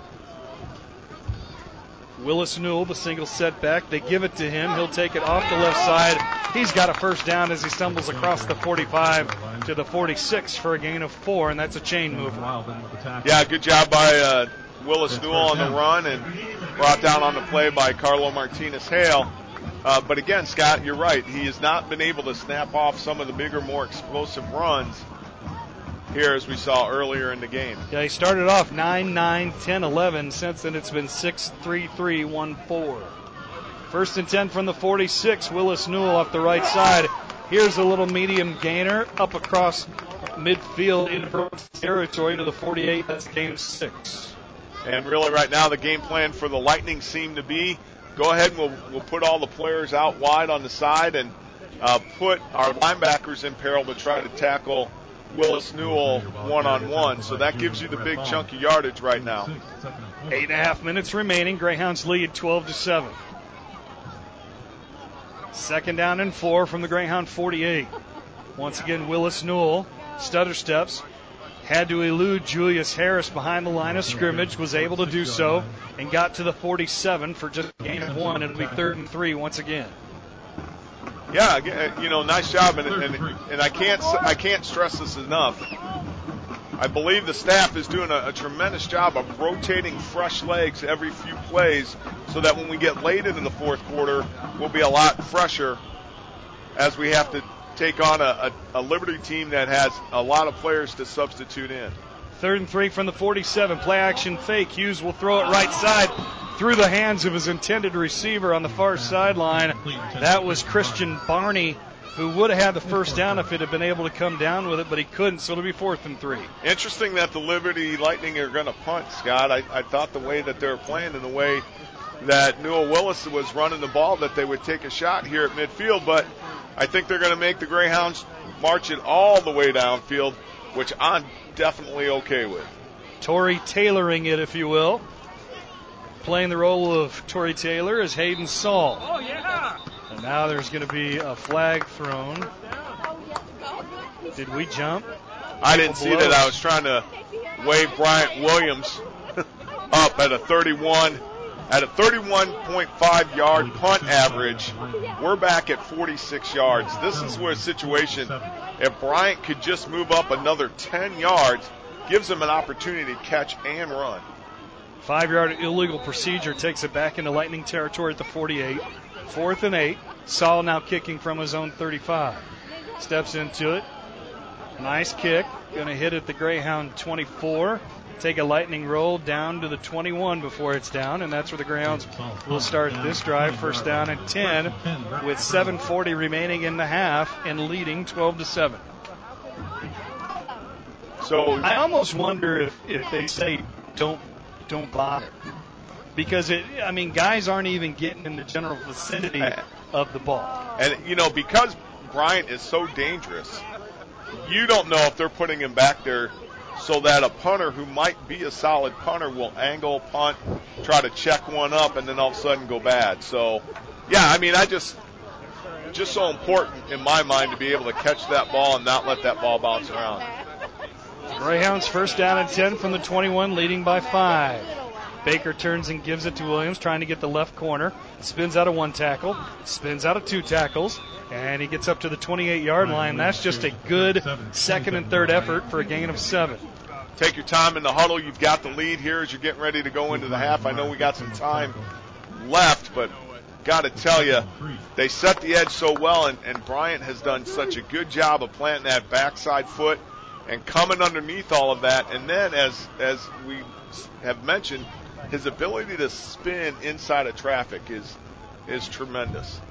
Willis Newell, the single setback. They give it to him. He'll take it off the left side. He's got a first down as he stumbles across the forty-five to the forty-six for a gain of four, and that's a chain move. Yeah, good job by uh, Willis Newell on the run, and brought down on the play by Carlo Martinez-Hale. Uh, but again, Scott, you're right. He has not been able to snap off some of the bigger, more explosive runs here as we saw earlier in the game. Yeah, he started off nine nine, ten eleven. Since then it's been six three three, one four. First and ten from the forty-six. Willis Newell off the right side. Here's a little medium gainer up across midfield into territory to the forty-eight. That's game six. And really right now the game plan for the Lightning seemed to be go ahead and we'll, we'll put all the players out wide on the side and uh, put our linebackers in peril to try to tackle Willis Newell one-on-one. So that gives you the big chunk of yardage right now. Eight and a half minutes remaining. Greyhounds lead twelve to seven. Second down and four from the Greyhound forty-eight. Once again, Willis Newell, stutter steps, had to elude Julius Harris behind the line of scrimmage, was able to do so, and got to the forty-seven for just a gain of one. It'll be third and three once again. Yeah, you know, nice job, and, and, and I can't I can't stress this enough. I believe the staff is doing a, a tremendous job of rotating fresh legs every few plays so that when we get late into the fourth quarter, we'll be a lot fresher as we have to take on a, a, a Liberty team that has a lot of players to substitute in. Third and three from the forty-seven. Play action fake. Hughes will throw it right side through the hands of his intended receiver on the far sideline. That was Christian Barney, who would have had the first down if it had been able to come down with it, but he couldn't, so it'll be fourth and three. Interesting that the Liberty Lightning are going to punt, Scott. I, I thought the way that they were playing and the way that Newell Willis was running the ball that they would take a shot here at midfield, but I think they're going to make the Greyhounds march it all the way downfield, which I'm definitely okay with. Torrey tailoring it, if you will. Playing the role of Torrey Taylor is Hayden Saul. Oh, yeah. And now there's going to be a flag thrown. Did we jump? I didn't see that. I was trying to wave Bryant Williams up at a thirty-one, at a thirty-one point five yard punt average. We're back at forty-six yards. This is where a situation, if Bryant could just move up another ten yards, gives him an opportunity to catch and run. Five-yard illegal procedure takes it back into Lightning territory at the forty-eight. Fourth and eight. Saul now kicking from his own thirty-five. Steps into it. Nice kick. Going to hit at the Greyhound twenty-four. Take a lightning roll down to the twenty-one before it's down, and that's where the Greyhounds will start this drive. First down and ten with seven forty remaining in the half and leading twelve to seven. So I almost wonder if, if they say don't don't bother, because, it, I mean, guys aren't even getting in the general vicinity of the ball. And, you know, because Bryant is so dangerous, you don't know if they're putting him back there so that a punter who might be a solid punter will angle, punt, try to check one up, and then all of a sudden go bad. So, yeah, I mean, I just, just so important in my mind to be able to catch that ball and not let that ball bounce around. Greyhounds first down and ten from the twenty-one, leading by five. Baker turns and gives it to Williams, trying to get the left corner. Spins out of one tackle, spins out of two tackles, and he gets up to the twenty-eight-yard line. That's just a good second and third effort for a gain of seven. Take your time in the huddle. You've got the lead here as you're getting ready to go into the half. I know we got some time left, but got to tell you, they set the edge so well, and, and Bryant has done such a good job of planting that backside foot and coming underneath all of that. And then, as as we have mentioned, his ability to spin inside of traffic is is tremendous.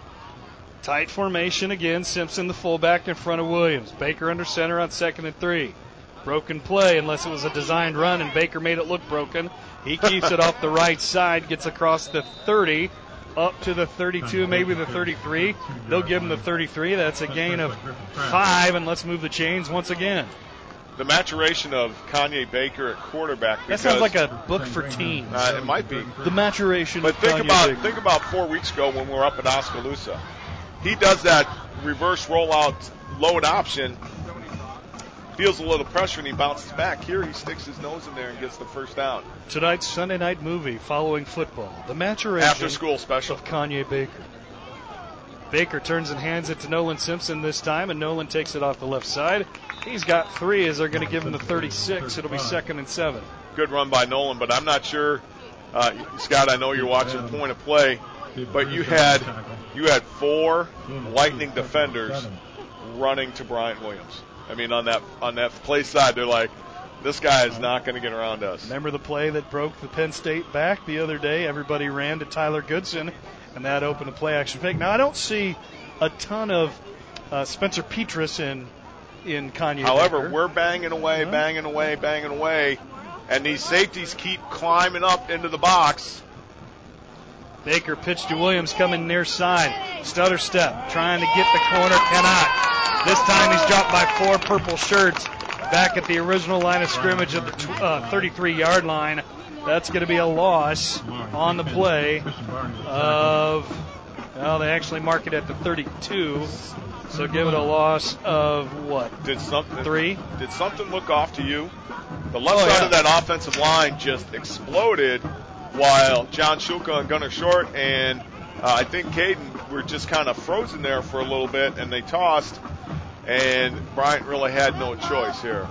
Tight formation again. Simpson, the fullback, in front of Williams. Baker under center on second and three. Broken play unless it was a designed run, and Baker made it look broken. He keeps it off the right side, gets across the thirty, up to the thirty-two, maybe the thirty-three. They'll give him the thirty-three. That's a gain of five, and let's move the chains once again. The maturation of Kanye Baker at quarterback. That sounds like a book for teens. Uh, it might be. The maturation but of think Kanye about Baker. think about four weeks ago when we were up at Oskaloosa. He does that reverse rollout load option, feels a little pressure, and he bounces back. Here he sticks his nose in there and gets the first down. Tonight's Sunday night movie following football. The maturation After school special of Kanye Baker. Baker turns and hands it to Nolan Simpson this time, and Nolan takes it off the left side. He's got three as they're going to give him the thirty-six. It'll be second and seven. Good run by Nolan, but I'm not sure. Uh, Scott, I know you're watching point of play, but you had you had four Lightning defenders running to Bryant Williams. I mean, on that on that play side, they're like, this guy is not going to get around us. Remember the play that broke the Penn State back the other day? Everybody ran to Tyler Goodson, and that opened a play-action fake. Now, I don't see a ton of uh, Spencer Petras in, in Kanye However, Baker. we're banging away, banging away, banging away, and these safeties keep climbing up into the box. Baker pitch to Williams coming near side. Stutter step, trying to get the corner, cannot. This time he's dropped by four purple shirts back at the original line of scrimmage at the uh, thirty-three-yard line. That's going to be a loss on the play of, well, they actually mark it at the thirty-two. So give it a loss of what? Did something Three? Did something look off to you? The left Oh, side yeah. of that offensive line just exploded while John Shulka and Gunnar Short and uh, I think Caden were just kind of frozen there for a little bit, and they tossed, and Bryant really had no choice here.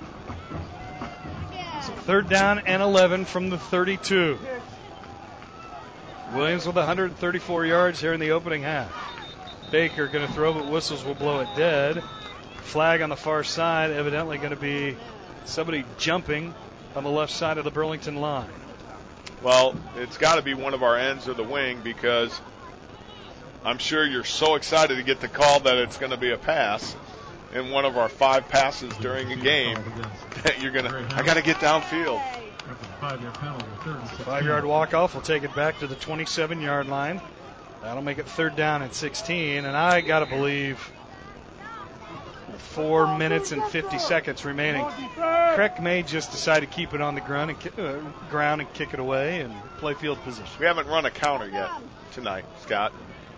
So third down and eleven from the thirty-two. Williams with one hundred thirty-four yards here in the opening half. Baker going to throw, but whistles will blow it dead. Flag on the far side, evidently going to be somebody jumping on the left side of the Burlington line. Well, it's got to be one of our ends or the wing, because I'm sure you're so excited to get the call that it's going to be a pass in one of our five passes during a game that you're going to, I got to get downfield. Five-yard walk-off will take it back to the twenty-seven-yard line. That'll make it third down at sixteen, and I got to believe four minutes and fifty seconds remaining. Kreck may just decide to keep it on the ground and, ki- uh, ground and kick it away and play field position. We haven't run a counter yet tonight, Scott.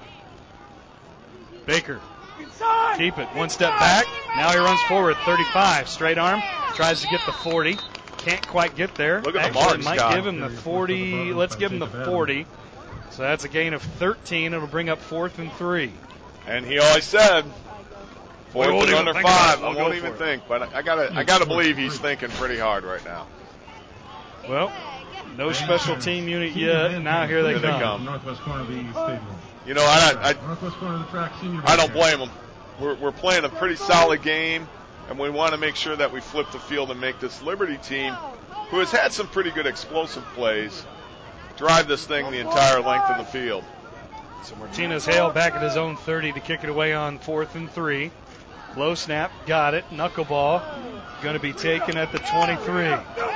Baker, keep it. One step back. Now he runs forward. thirty-five. Straight arm. Tries to get the forty. Can't quite get there. Look at the Actually, mark, might Scott. give him the forty. Let's give him the forty. So that's a gain of thirteen. It'll bring up fourth and three. And he always said, fourth We won't and even under think about five. it. We'll I won't go even for it. think, but I gotta, I gotta believe he's thinking pretty hard right now. Well, no special team unit yet. Now here they Here they come. come. Northwest corner of the stadium. You know, I, I, Northwest corner of the track, senior. I don't blame him. We're, we're playing a pretty solid game, and we want to make sure that we flip the field and make this Liberty team, who has had some pretty good explosive plays, drive this thing the entire length of the field. So Martinez Hale back at his own thirty to kick it away on fourth and three. Low snap, got it. Knuckleball going to be taken at the twenty-three.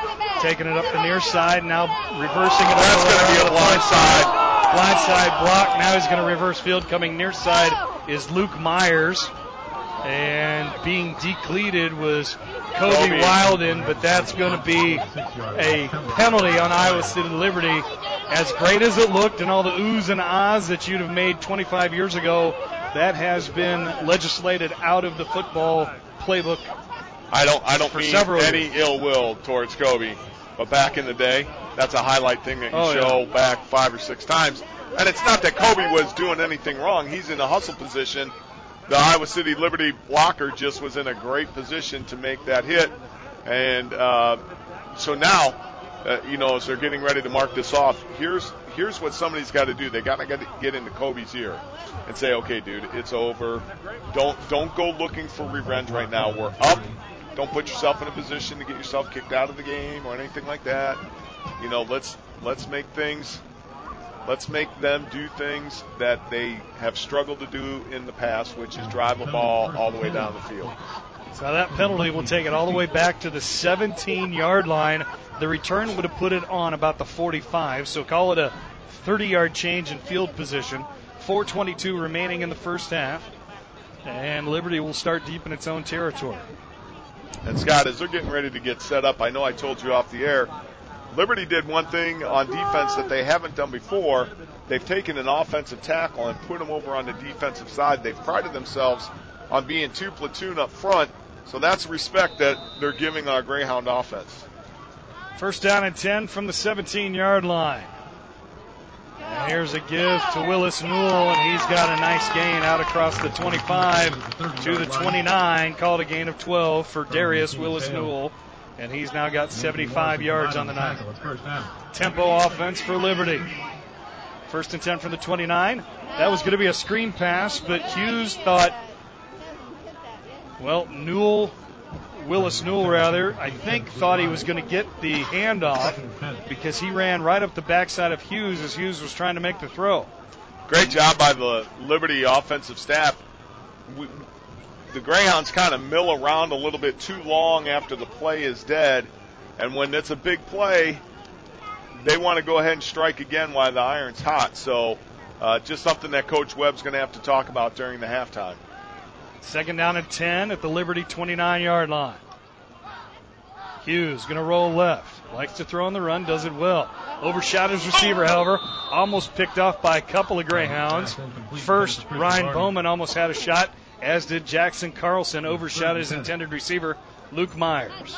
taking it up the near side, now reversing it. That's going to be a blind side. Blind side block. Now he's going to reverse field. Coming near side is Luke Myers. And being decleated was Kobe, Kobe. Wilden, but that's going to be a penalty on Iowa City Liberty. As great as it looked and all the oohs and ahs that you'd have made twenty-five years ago, that has been legislated out of the football playbook. I don't I don't for mean several any years. ill will towards Kobe, but back in the day, that's a highlight thing that you oh, show yeah. back five or six times. And it's not that Kobe was doing anything wrong. He's in a hustle position. The Iowa City Liberty blocker just was in a great position to make that hit. And uh, so now, uh, you know, as they're getting ready to mark this off, here's here's what somebody's got to do. They got to get into Kobe's ear and say, okay, dude, it's over. Don't don't go looking for revenge right now. We're up. Don't put yourself in a position to get yourself kicked out of the game or anything like that. You know, let's let's make things. Let's make them do things that they have struggled to do in the past, which is drive a ball all the way down the field. So that penalty will take it all the way back to the seventeen-yard line. The return would have put it on about the forty-five, so call it a thirty-yard change in field position. four twenty-two remaining in the first half, and Liberty will start deep in its own territory. And, Scott, as they're getting ready to get set up, I know I told you off the air, Liberty did one thing on defense that they haven't done before. They've taken an offensive tackle and put them over on the defensive side. They've prided themselves on being two platoon up front, so that's respect that they're giving our Greyhound offense. First down and ten from the seventeen-yard line. And here's a give to Willis Newell, and he's got a nice gain out across the twenty-five to the twenty-nine. Called a gain of twelve for Darius Willis Newell. And he's now got seventy-five yards on the night. Tempo offense for Liberty. First and ten from the twenty-nine. That was going to be a screen pass, but Hughes thought, well, Newell, Willis Newell rather, I think thought he was going to get the handoff because he ran right up the backside of Hughes as Hughes was trying to make the throw. Great job by the Liberty offensive staff. We, The Greyhounds kind of mill around a little bit too long after the play is dead, and when it's a big play, they want to go ahead and strike again while the iron's hot. So uh, just something that Coach Webb's going to have to talk about during the halftime. Second down and ten at the Liberty twenty-nine-yard line. Hughes going to roll left. Likes to throw on the run, does it well. Overshot his receiver, however. Almost picked off by a couple of Greyhounds. First, Ryan Bowman almost had a shot, as did Jackson Carlson. Overshot his intended receiver, Luke Myers.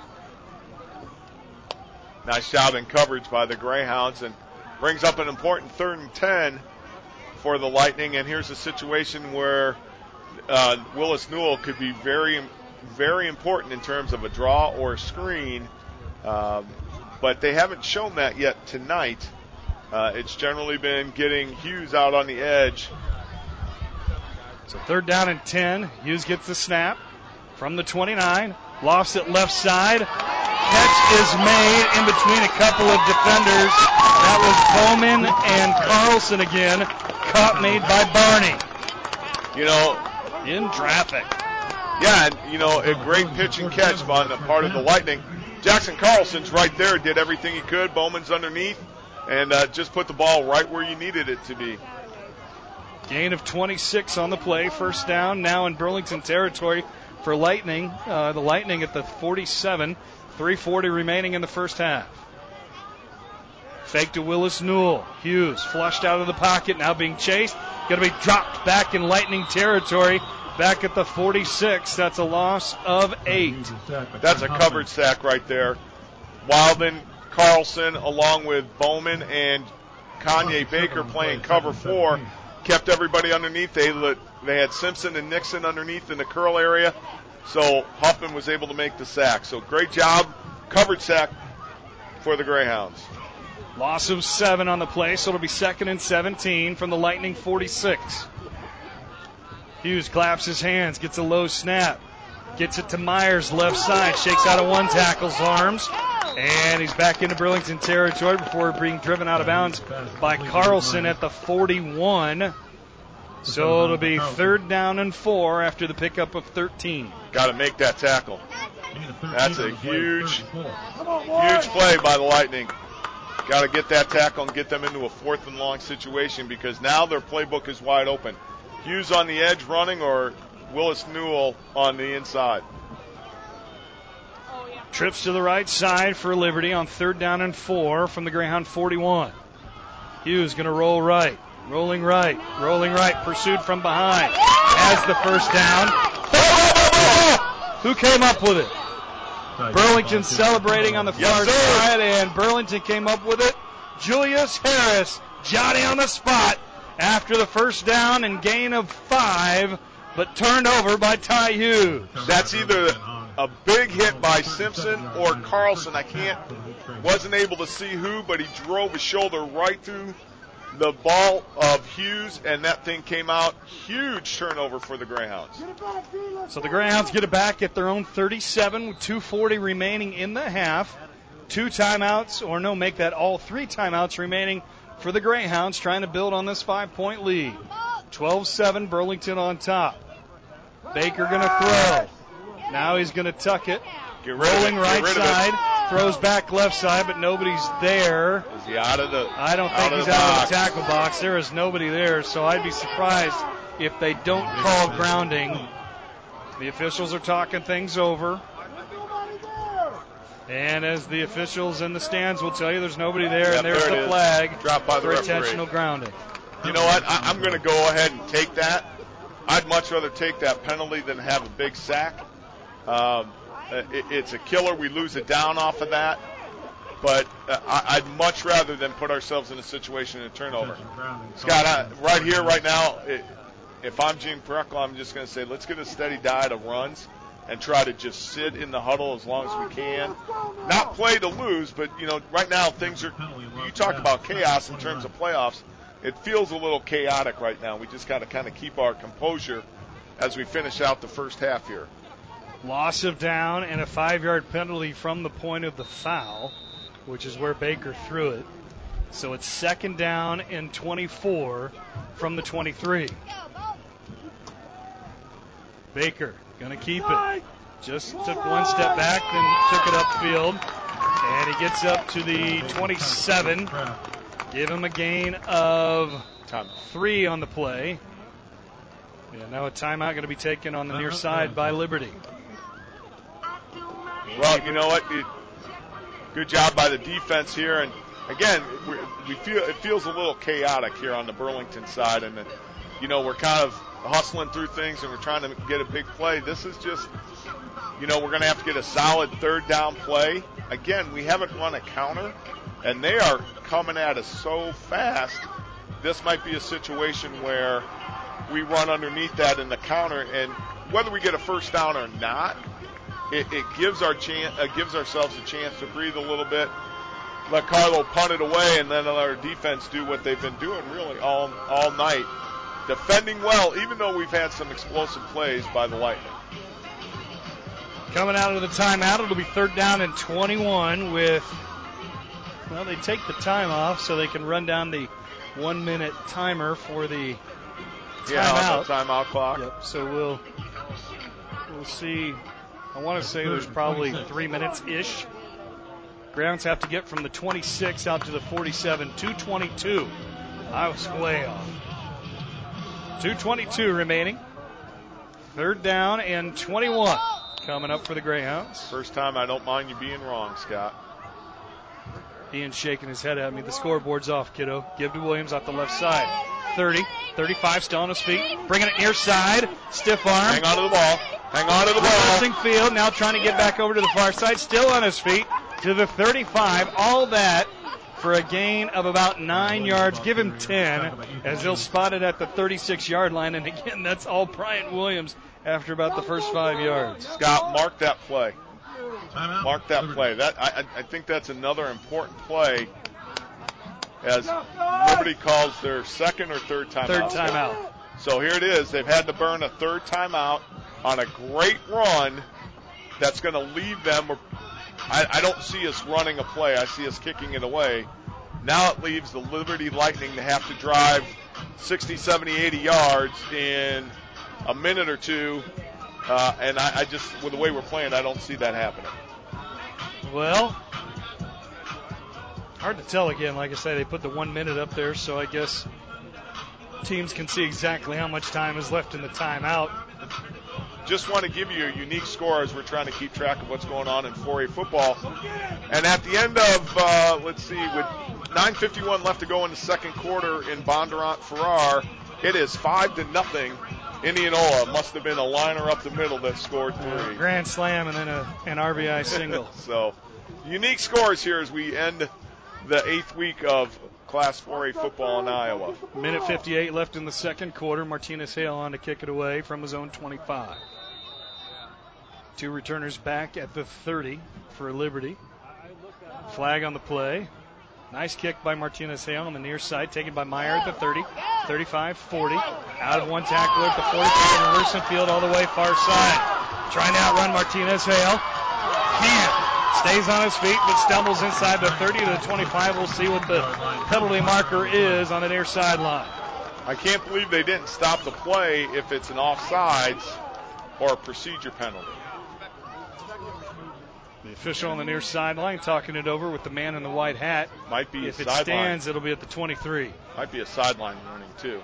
Nice job in coverage by the Greyhounds, and brings up an important third and ten for the Lightning. And here's a situation where uh, Willis Newell could be very, very important in terms of a draw or a screen, um, but they haven't shown that yet tonight. Uh, it's generally been getting Hughes out on the edge. So third down and ten. Hughes gets the snap from the twenty-nine. Lofts it left side. Catch is made in between a couple of defenders. That was Bowman and Carlson again. Caught made by Barney. You know, in traffic. Yeah, and, you know, a great pitch and catch on the part of the Lightning. Jackson Carlson's right there, did everything he could. Bowman's underneath, and uh, just put the ball right where you needed it to be. Gain of twenty-six on the play. First down now in Burlington territory for Lightning. Uh, the Lightning at the forty-seven. three forty remaining in the first half. Fake to Willis Newell. Hughes flushed out of the pocket, now being chased. Going to be dropped back in Lightning territory. Back at the forty-six. That's a loss of eight. That's a coverage sack right there. Wildman, Carlson, along with Bowman and Kanye Baker playing cover four, kept everybody underneath. They they had Simpson and Nixon underneath in the curl area, so Huffman was able to make the sack. So great job, coverage sack for the Greyhounds. Loss of seven on the play, so it'll be second and seventeen from the Lightning forty-six. Hughes claps his hands, gets a low snap, gets it to Myers left side, shakes out of one tackle's arms, and he's back into Burlington territory before being driven out of bounds by Carlson at the forty-one. So it'll be third down and four after the pickup of thirteen. Got to make that tackle. That's a huge, huge play by the Lightning. Got to get that tackle and get them into a fourth and long situation because now their playbook is wide open. Hughes on the edge running or Willis Newell on the inside. Trips to the right side for Liberty on third down and four from the Greyhound forty-one. Hughes going to roll right. Rolling right. Rolling right. Pursued from behind. Has the first down. Who came up with it? Burlington celebrating on the far yes, side, and Burlington came up with it. Julius Harris, Johnny on the spot after the first down and gain of five, but turned over by Ty Hughes. That's either a big hit by Simpson or Carlson. I can't, wasn't able to see who, but he drove his shoulder right through the ball of Hughes, and that thing came out. Huge turnover for the Greyhounds. So the Greyhounds get it back at their own thirty-seven with two forty remaining in the half. Two timeouts, or no, make that all three timeouts remaining for the Greyhounds, trying to build on this five-point lead. twelve seven, Burlington on top. Baker going to throw. Now he's going to tuck it. Get rid Rolling of it. Get right rid of side. it. Throws back left side, but nobody's there. Is he out of the I don't think out he's of the out box. of the tackle box. There is nobody there, so I'd be surprised if they don't call grounding. The officials are talking things over. And as the officials in the stands will tell you, there's nobody there, Yep, and there's there it the is. flag Dropped by the for referee. intentional grounding. You know what? I, I'm going to go ahead and take that. I'd much rather take that penalty than have a big sack. Um, it, it's a killer. We lose it down off of that. But uh, I, I'd much rather than put ourselves in a situation of a turnover. Scott, I, right here, right now, it, if I'm Gene Preckle, I'm just going to say let's get a steady diet of runs and try to just sit in the huddle as long as we can. Not play to lose, but, you know, right now things are, you talk about chaos in terms of playoffs. It feels a little chaotic right now. We just got to kind of keep our composure as we finish out the first half here. Loss of down and a five-yard penalty from the point of the foul, which is where Baker threw it. So it's second down and twenty-four from the twenty-three. Baker going to keep it. Just took one step back, then took it upfield. And he gets up to the twenty-seven. Give him a gain of three on the play. Yeah, now a timeout going to be taken on the near side by Liberty. Well, you know what? It, good job by the defense here. And again, we, we feel it feels a little chaotic here on the Burlington side, and you know we're kind of hustling through things and we're trying to get a big play. This is just, you know, we're going to have to get a solid third down play. Again, we haven't run a counter, and they are coming at us so fast. This might be a situation where we run underneath that in the counter, and whether we get a first down or not, it, it gives our chance, uh, gives ourselves a chance to breathe a little bit, let Carlo punt it away, and then let our defense do what they've been doing really all all night, defending well, even though we've had some explosive plays by the Lightning. Coming out of the timeout, it'll be third down and twenty-one with, well, they take the time off so they can run down the one-minute timer for the timeout. Yeah, the timeout clock. Yep, so we'll we'll see. I want to say there's probably three minutes-ish. Grounds have to get from the twenty-six out to the forty-seven. two twenty-two. I was way off. two twenty-two remaining. Third down and twenty-one coming up for the Greyhounds. First time I don't mind you being wrong, Scott. Ian's shaking his head at me. The scoreboard's off, kiddo. Give to Williams off the left side. thirty, thirty-five, still on his feet. Bringing it near side. Stiff arm. Hang on to the ball. Hang on to the ball. Reversing field. Now trying to get back over to the far side. Still on his feet. To the thirty-five. All that for a gain of about nine yards. Give him ten as he'll spot it at the thirty-six-yard line. And again, that's all Bryant Williams after about the first five yards. Scott, mark that play. Mark that play. That I, I think that's another important play as Liberty calls their second or third timeout. Third timeout. So here it is. They've had to burn a third timeout on a great run that's going to leave them. I, I don't see us running a play. I see us kicking it away. Now it leaves the Liberty Lightning to have to drive sixty, seventy, eighty yards in a minute or two Uh, and I, I just, with the way we're playing, I don't see that happening. Well, hard to tell again. Like I say, they put the one minute up there, so I guess teams can see exactly how much time is left in the timeout. Just want to give you a unique score as we're trying to keep track of what's going on in four A football. And at the end of, uh, let's see, with nine fifty-one left to go in the second quarter in Bondurant Farrar, it is five to nothing. Indianola. Must have been a liner up the middle that scored three. Uh, grand slam and then a, an R B I single. So, unique scores here as we end the eighth week of Class four A football in Iowa. Minute fifty-eight left in the second quarter. Martinez Hale on to kick it away from his own twenty-five. Two returners back at the thirty for Liberty. Flag on the play. Nice kick by Martinez Hale on the near side, taken by Meyer at the thirty, thirty-five, forty. Out of one tackler at the forty-five, and Rosenfield all the way far side. Trying to outrun Martinez Hale. Can't. Stays on his feet, but stumbles inside the thirty to the twenty-five. We'll see what the penalty marker is on the near sideline. I can't believe they didn't stop the play if it's an offsides or a procedure penalty. The official on the near sideline talking it over with the man in the white hat. Might be if a it sideline. stands, it'll be at the twenty-three. Might be a sideline warning, too.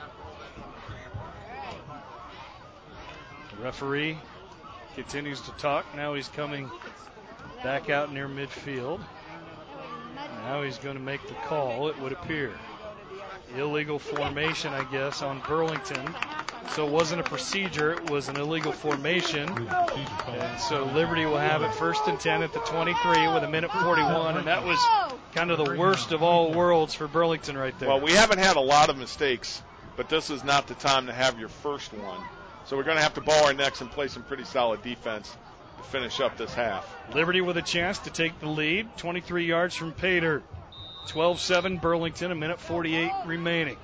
The referee continues to talk. Now he's coming back out near midfield. Now he's going to make the call, it would appear. Illegal formation, I guess, on Burlington. So it wasn't a procedure, it was an illegal formation. And so Liberty will have it first and ten at the twenty-three with a minute forty-one, and that was kind of the worst of all worlds for Burlington right there. Well, we haven't had a lot of mistakes, but this is not the time to have your first one. So we're going to have to bow our necks and play some pretty solid defense to finish up this half. Liberty with a chance to take the lead, twenty-three yards from Pater. twelve seven Burlington, a minute forty-eight remaining.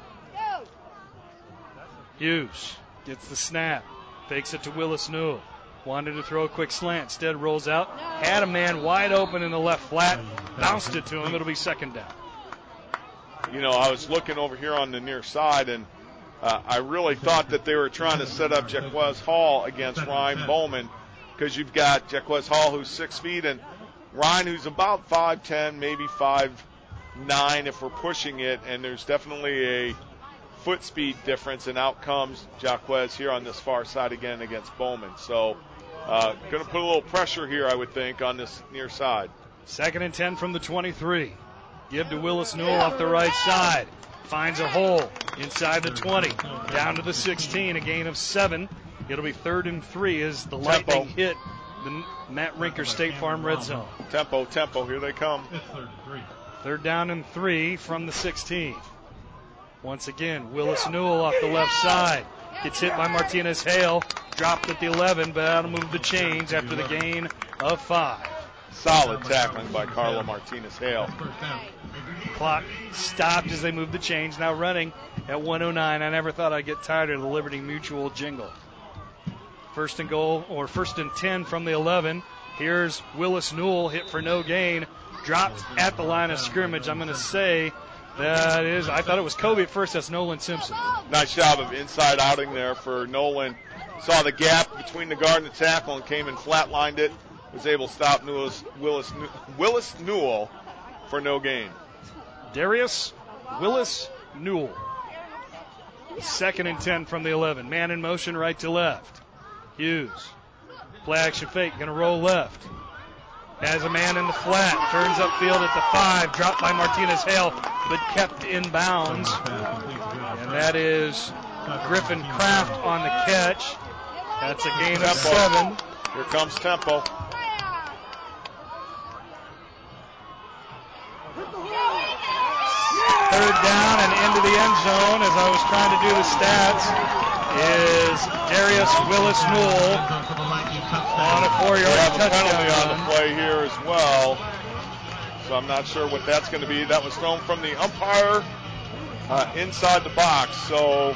Hughes gets the snap, fakes it to Willis Newell. Wanted to throw a quick slant, instead rolls out, had a man wide open in the left flat, bounced it to him, it'll be second down. You know, I was looking over here on the near side, and uh, I really thought that they were trying to set up Jaquez Hall against Ryan Bowman, because you've got Jaquez Hall, who's six feet, and Ryan, who's about five ten, maybe five nine if we're pushing it, and there's definitely a foot speed difference, and out comes Jaquez here on this far side again against Bowman. So uh, going to put a little pressure here, I would think, on this near side. Second and ten from the twenty-three. Give to Willis Newell off the right side. Finds a hole inside the twenty. Down to the sixteen, a gain of seven. It'll be third and three as the lightning Tempo. hit the Matt Rinker State Farm red zone. Tempo, tempo, here they come. Third down and three from the sixteen. Once again, Willis Newell off the left side. Gets hit by Martinez Hale. Dropped at the eleven, but that'll move the chains after the gain of five. Solid tackling by Carlo Martinez Hale. Clock stopped as they moved the chains. Now running at one oh nine. I never thought I'd get tired of the Liberty Mutual jingle. First and goal, or first and ten from the eleven. Here's Willis Newell, hit for no gain. Dropped at the line of scrimmage. I'm going to say that is, I thought it was Kobe at first. That's Nolan Simpson. Nice job of inside outing there for Nolan. Saw the gap between the guard and the tackle and came and flatlined it. Was able to stop Willis, Willis, Willis Newell for no gain. Darius Willis Newell. Second and ten from the eleven. Man in motion right to left. Hughes. Play action fake. Going to roll left. Has a man in the flat. Turns upfield at the five. Dropped by Martinez Hale, but kept in bounds. And that is Griffin Kraft on the catch. That's a gain of seven. Here comes Tempo. Third down and into the end zone, as I was trying to do the stats, is Darius Willis Newell on a four-yard we have touchdown. a penalty on the play here as well. So I'm not sure what that's going to be. That was thrown from the umpire uh, inside the box. So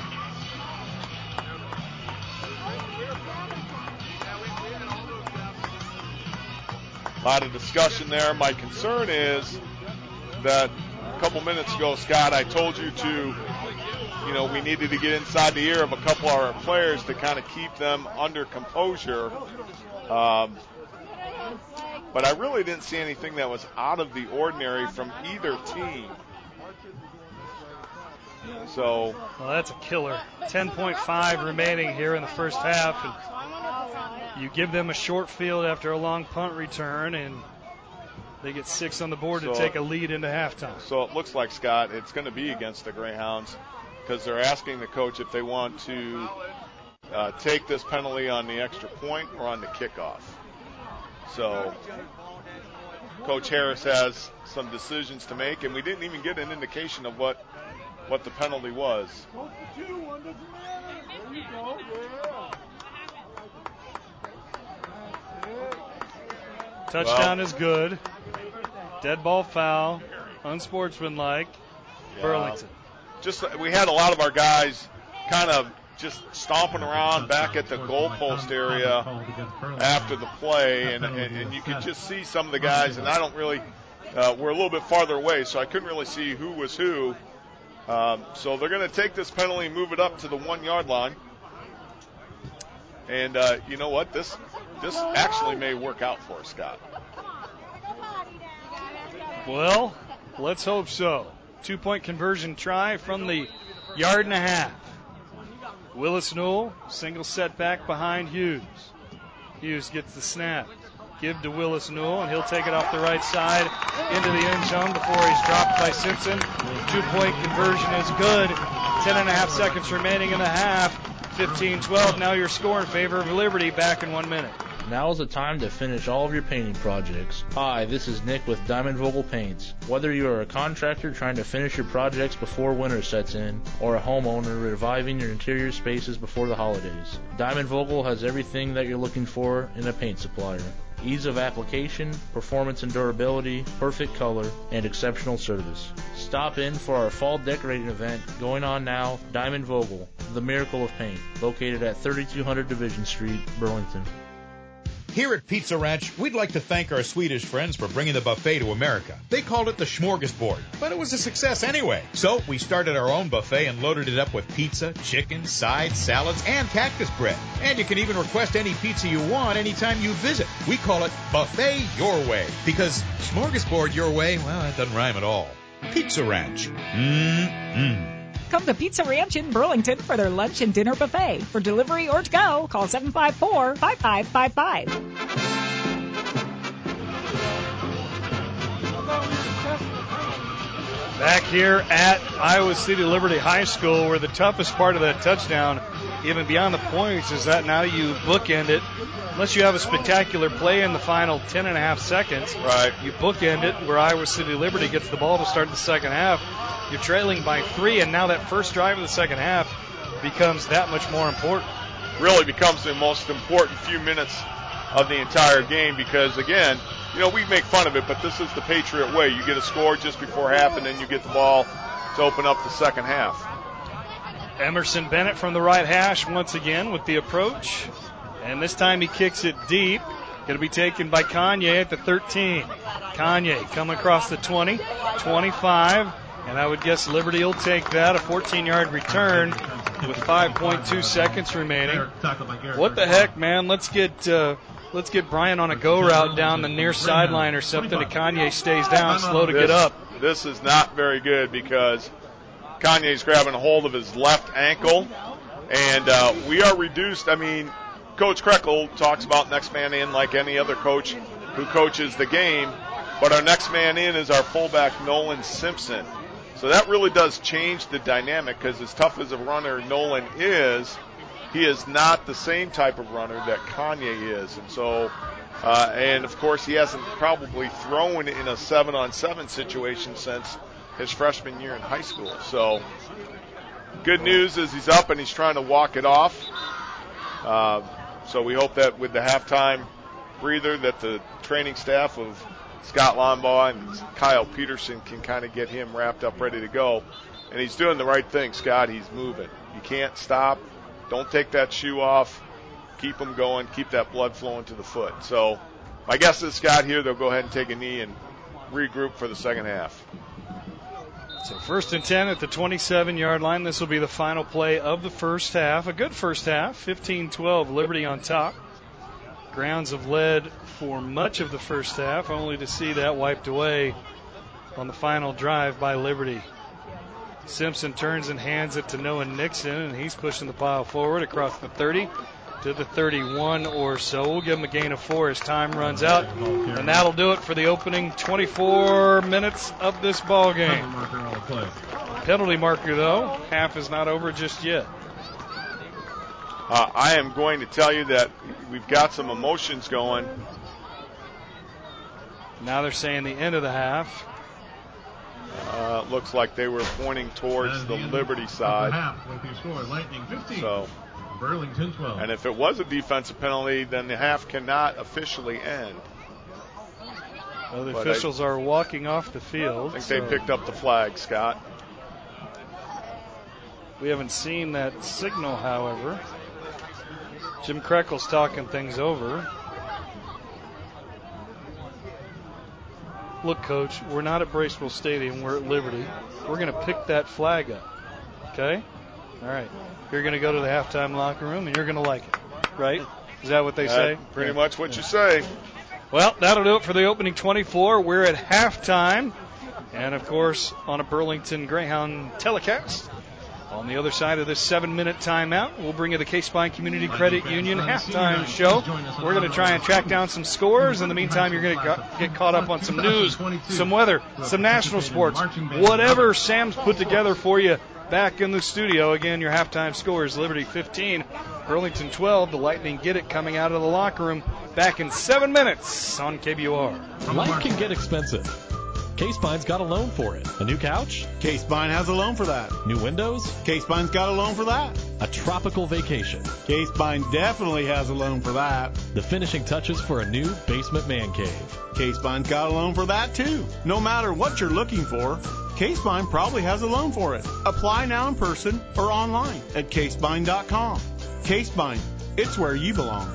a lot of discussion there. My concern is that a couple minutes ago, Scott, I told you to you know, we needed to get inside the ear of a couple of our players to kind of keep them under composure. Um, but I really didn't see anything that was out of the ordinary from either team. So, well, that's a killer. ten point five remaining here in the first half. And you give them a short field after a long punt return, and they get six on the board so, to take a lead into halftime. So it looks like, Scott, it's going to be against the Greyhounds because they're asking the coach if they want to uh, take this penalty on the extra point or on the kickoff. So Coach Harris has some decisions to make, and we didn't even get an indication of what what the penalty was. Touchdown well, is good. Dead ball foul. Unsportsmanlike. Yeah. Burlington. Just we had a lot of our guys kind of just stomping around back at the goalpost area after the play, and, and, and you could just see some of the guys, and I don't really, uh, we're a little bit farther away, so I couldn't really see who was who. Um, so they're going to take this penalty and move it up to the one-yard line. And uh, you know what? This this actually may work out for us, Scott. Well, let's hope so. Two-point conversion try from the yard and a half. Willis Newell, single setback behind Hughes. Hughes gets the snap. Give to Willis Newell, and he'll take it off the right side into the end zone before he's dropped by Simpson. Two-point conversion is good. Ten and a half seconds remaining in the half. fifteen twelve. Now your score in favor of Liberty. Back in one minute. Now is the time to finish all of your painting projects. Hi, this is Nick with Diamond Vogel Paints. Whether you are a contractor trying to finish your projects before winter sets in, or a homeowner reviving your interior spaces before the holidays, Diamond Vogel has everything that you're looking for in a paint supplier. Ease of application, performance and durability, perfect color, and exceptional service. Stop in for our fall decorating event going on now. Diamond Vogel, the miracle of paint, located at thirty-two hundred Division Street, Burlington. Here at Pizza Ranch, we'd like to thank our Swedish friends for bringing the buffet to America. They called it the Smorgasbord, but it was a success anyway. So we started our own buffet and loaded it up with pizza, chicken, sides, salads, and cactus bread. And you can even request any pizza you want anytime you visit. We call it Buffet Your Way, because Smorgasbord Your Way, well, that doesn't rhyme at all. Pizza Ranch. Mmm-mmm. Come to Pizza Ranch in Burlington for their lunch and dinner buffet. For delivery or to go, call seven five four, five five five five. Back here at Iowa City Liberty High School, where the toughest part of that touchdown, even beyond the points, is that now you bookend it. Unless you have a spectacular play in the final ten and a half seconds, right? You bookend it where Iowa City Liberty gets the ball to start the second half. You're trailing by three, and now that first drive of the second half becomes that much more important. Really becomes the most important few minutes of the entire game because, again, you know, we make fun of it, but this is the Patriot way. You get a score just before half, and then you get the ball to open up the second half. Emerson Bennett from the right hash once again with the approach. And this time he kicks it deep. Going to be taken by Kanye at the thirteen. Kanye coming across the twenty, twenty-five. And I would guess Liberty will take that, a fourteen-yard return with five point two seconds remaining. What the heck, man? Let's get uh, let's get Brian on a go route down the near sideline or something. And Kanye stays down, slow to this, get up. This is not very good because Kanye's grabbing a hold of his left ankle. And uh, we are reduced. I mean, Coach Krekel talks about next man in like any other coach who coaches the game. But our next man in is our fullback, Nolan Simpson. So that really does change the dynamic because as tough as a runner Nolan is, he is not the same type of runner that Kanye is. And so, uh, and of course, he hasn't probably thrown in a seven-on-seven situation since his freshman year in high school. So good news is he's up and he's trying to walk it off. Uh, so we hope that with the halftime breather that the training staff of Scott Lombaugh and Kyle Peterson can kind of get him wrapped up, ready to go. And he's doing the right thing, Scott. He's moving. You can't stop. Don't take that shoe off. Keep him going. Keep that blood flowing to the foot. So my guess is, Scott, here they'll go ahead and take a knee and regroup for the second half. So first and ten at the twenty-seven-yard line. This will be the final play of the first half. A good first half, fifteen twelve, Liberty on top. Grounds have led for much of the first half, only to see that wiped away on the final drive by Liberty. Simpson turns and hands it to Noah Nixon, and he's pushing the pile forward across the thirty to the thirty-one or so. We'll give him a gain of four as time runs out, and that'll do it for the opening twenty-four minutes of this ball game. Penalty marker, though. Half is not over just yet. Uh, I am going to tell you that we've got some emotions going. Now they're saying the end of the half. Uh, looks like they were pointing towards the Liberty side. Half with your score, Lightning fifteen. So, Burlington twelve. And if it was a defensive penalty, then the half cannot officially end. Well, the but officials I, are walking off the field. I think so they picked up the flag, Scott. We haven't seen that signal, however. Jim Krekel's talking things over. Look, Coach, we're not at Bracewell Stadium. We're at Liberty. We're going to pick that flag up, okay? All right. You're going to go to the halftime locker room, and you're going to like it, right? Is that what they That's say? Pretty yeah. much what you say. Well, that'll do it for the opening twenty-four. We're at halftime, and, of course, on a Burlington Greyhound telecast. On the other side of this seven-minute timeout, we'll bring you the K-Spine Community Credit Union halftime show. We're going to try and track down some scores. In the meantime, you're going to get caught up on some news, some weather, some national sports, whatever Sam's put together for you back in the studio. Again, your halftime score is Liberty fifteen, Burlington twelve. The Lightning get it coming out of the locker room back in seven minutes on K B U R. Life can get expensive. K-Spine's got a loan for it. A new couch? K-Spine has a loan for that. New windows? K-Spine's got a loan for that. A tropical vacation? K-Spine definitely has a loan for that. The finishing touches for a new basement man cave? K-Spine's got a loan for that too. No matter what you're looking for, K-Spine probably has a loan for it. Apply now in person or online at K Spine dot com. K-Spine, it's where you belong.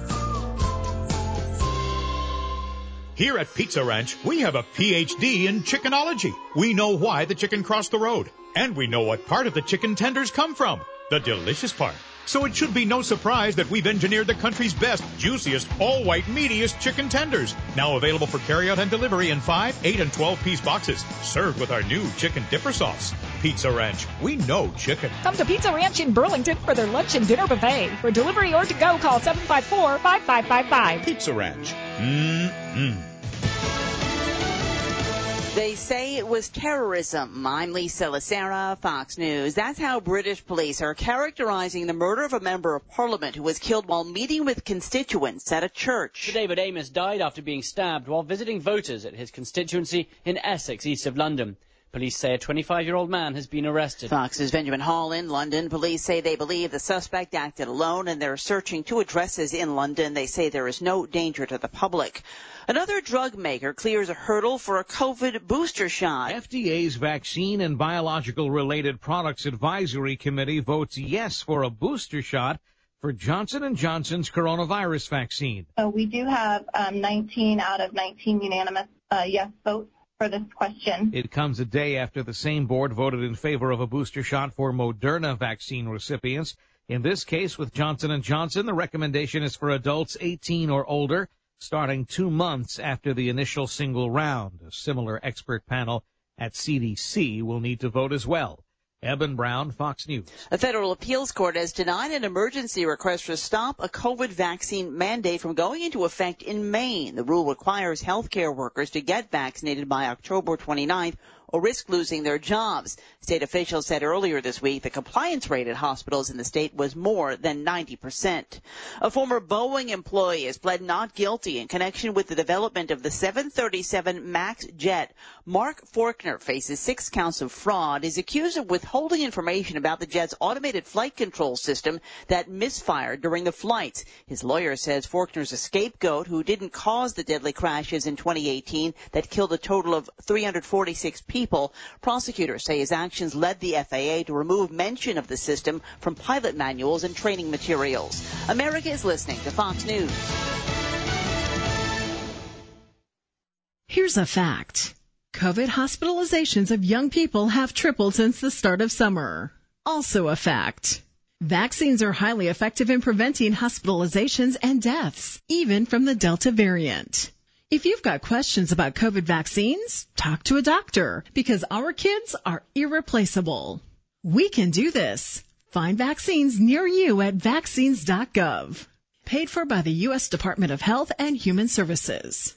Here at Pizza Ranch, we have a P H D in chickenology. We know why the chicken crossed the road, and we know what part of the chicken tenders come from, the delicious part. So it should be no surprise that we've engineered the country's best, juiciest, all-white, meatiest chicken tenders. Now available for carryout and delivery in five, eight, and twelve-piece boxes, served with our new chicken dipper sauce. Pizza Ranch, we know chicken. Come to Pizza Ranch in Burlington for their lunch and dinner buffet. For delivery or to go, call seven five four, five five five five. Pizza Ranch. Mmm-mmm. They say it was terrorism. I'm Lisa Lacera, Fox News. That's how British police are characterizing the murder of a member of Parliament who was killed while meeting with constituents at a church. Sir David Amos died after being stabbed while visiting voters at his constituency in Essex, east of London. Police say a twenty-five-year-old man has been arrested. Fox's Benjamin Hall in London. Police say they believe the suspect acted alone, and they're searching two addresses in London. They say there is no danger to the public. Another drug maker clears a hurdle for a COVID booster shot. F D A's Vaccine and Biological-Related Products Advisory Committee votes yes for a booster shot for Johnson and Johnson's coronavirus vaccine. So we do have um, nineteen out of nineteen unanimous uh, yes votes for this question. It comes a day after the same board voted in favor of a booster shot for Moderna vaccine recipients. In this case, with Johnson and Johnson, the recommendation is for adults eighteen or older, starting two months after the initial single round. A similar expert panel at C D C will need to vote as well. Eben Brown, Fox News. A federal appeals court has denied an emergency request to stop a COVID vaccine mandate from going into effect in Maine. The rule requires healthcare workers to get vaccinated by October twenty-ninth or risk losing their jobs. State officials said earlier this week the compliance rate at hospitals in the state was more than ninety percent. A former Boeing employee has pled not guilty in connection with the development of the seven thirty-seven MAX jet. Mark Forkner faces six counts of fraud. He's accused of withholding information about the jet's automated flight control system that misfired during the flights. His lawyer says Forkner's a scapegoat who didn't cause the deadly crashes in twenty eighteen that killed a total of three hundred forty-six people. People. Prosecutors say his actions led the F A A to remove mention of the system from pilot manuals and training materials. America is listening to Fox News. Here's a fact. COVID hospitalizations of young people have tripled since the start of summer. Also a fact. Vaccines are highly effective in preventing hospitalizations and deaths, even from the Delta variant. If you've got questions about COVID vaccines, talk to a doctor, because our kids are irreplaceable. We can do this. Find vaccines near you at vaccines dot gov. Paid for by the U S Department of Health and Human Services.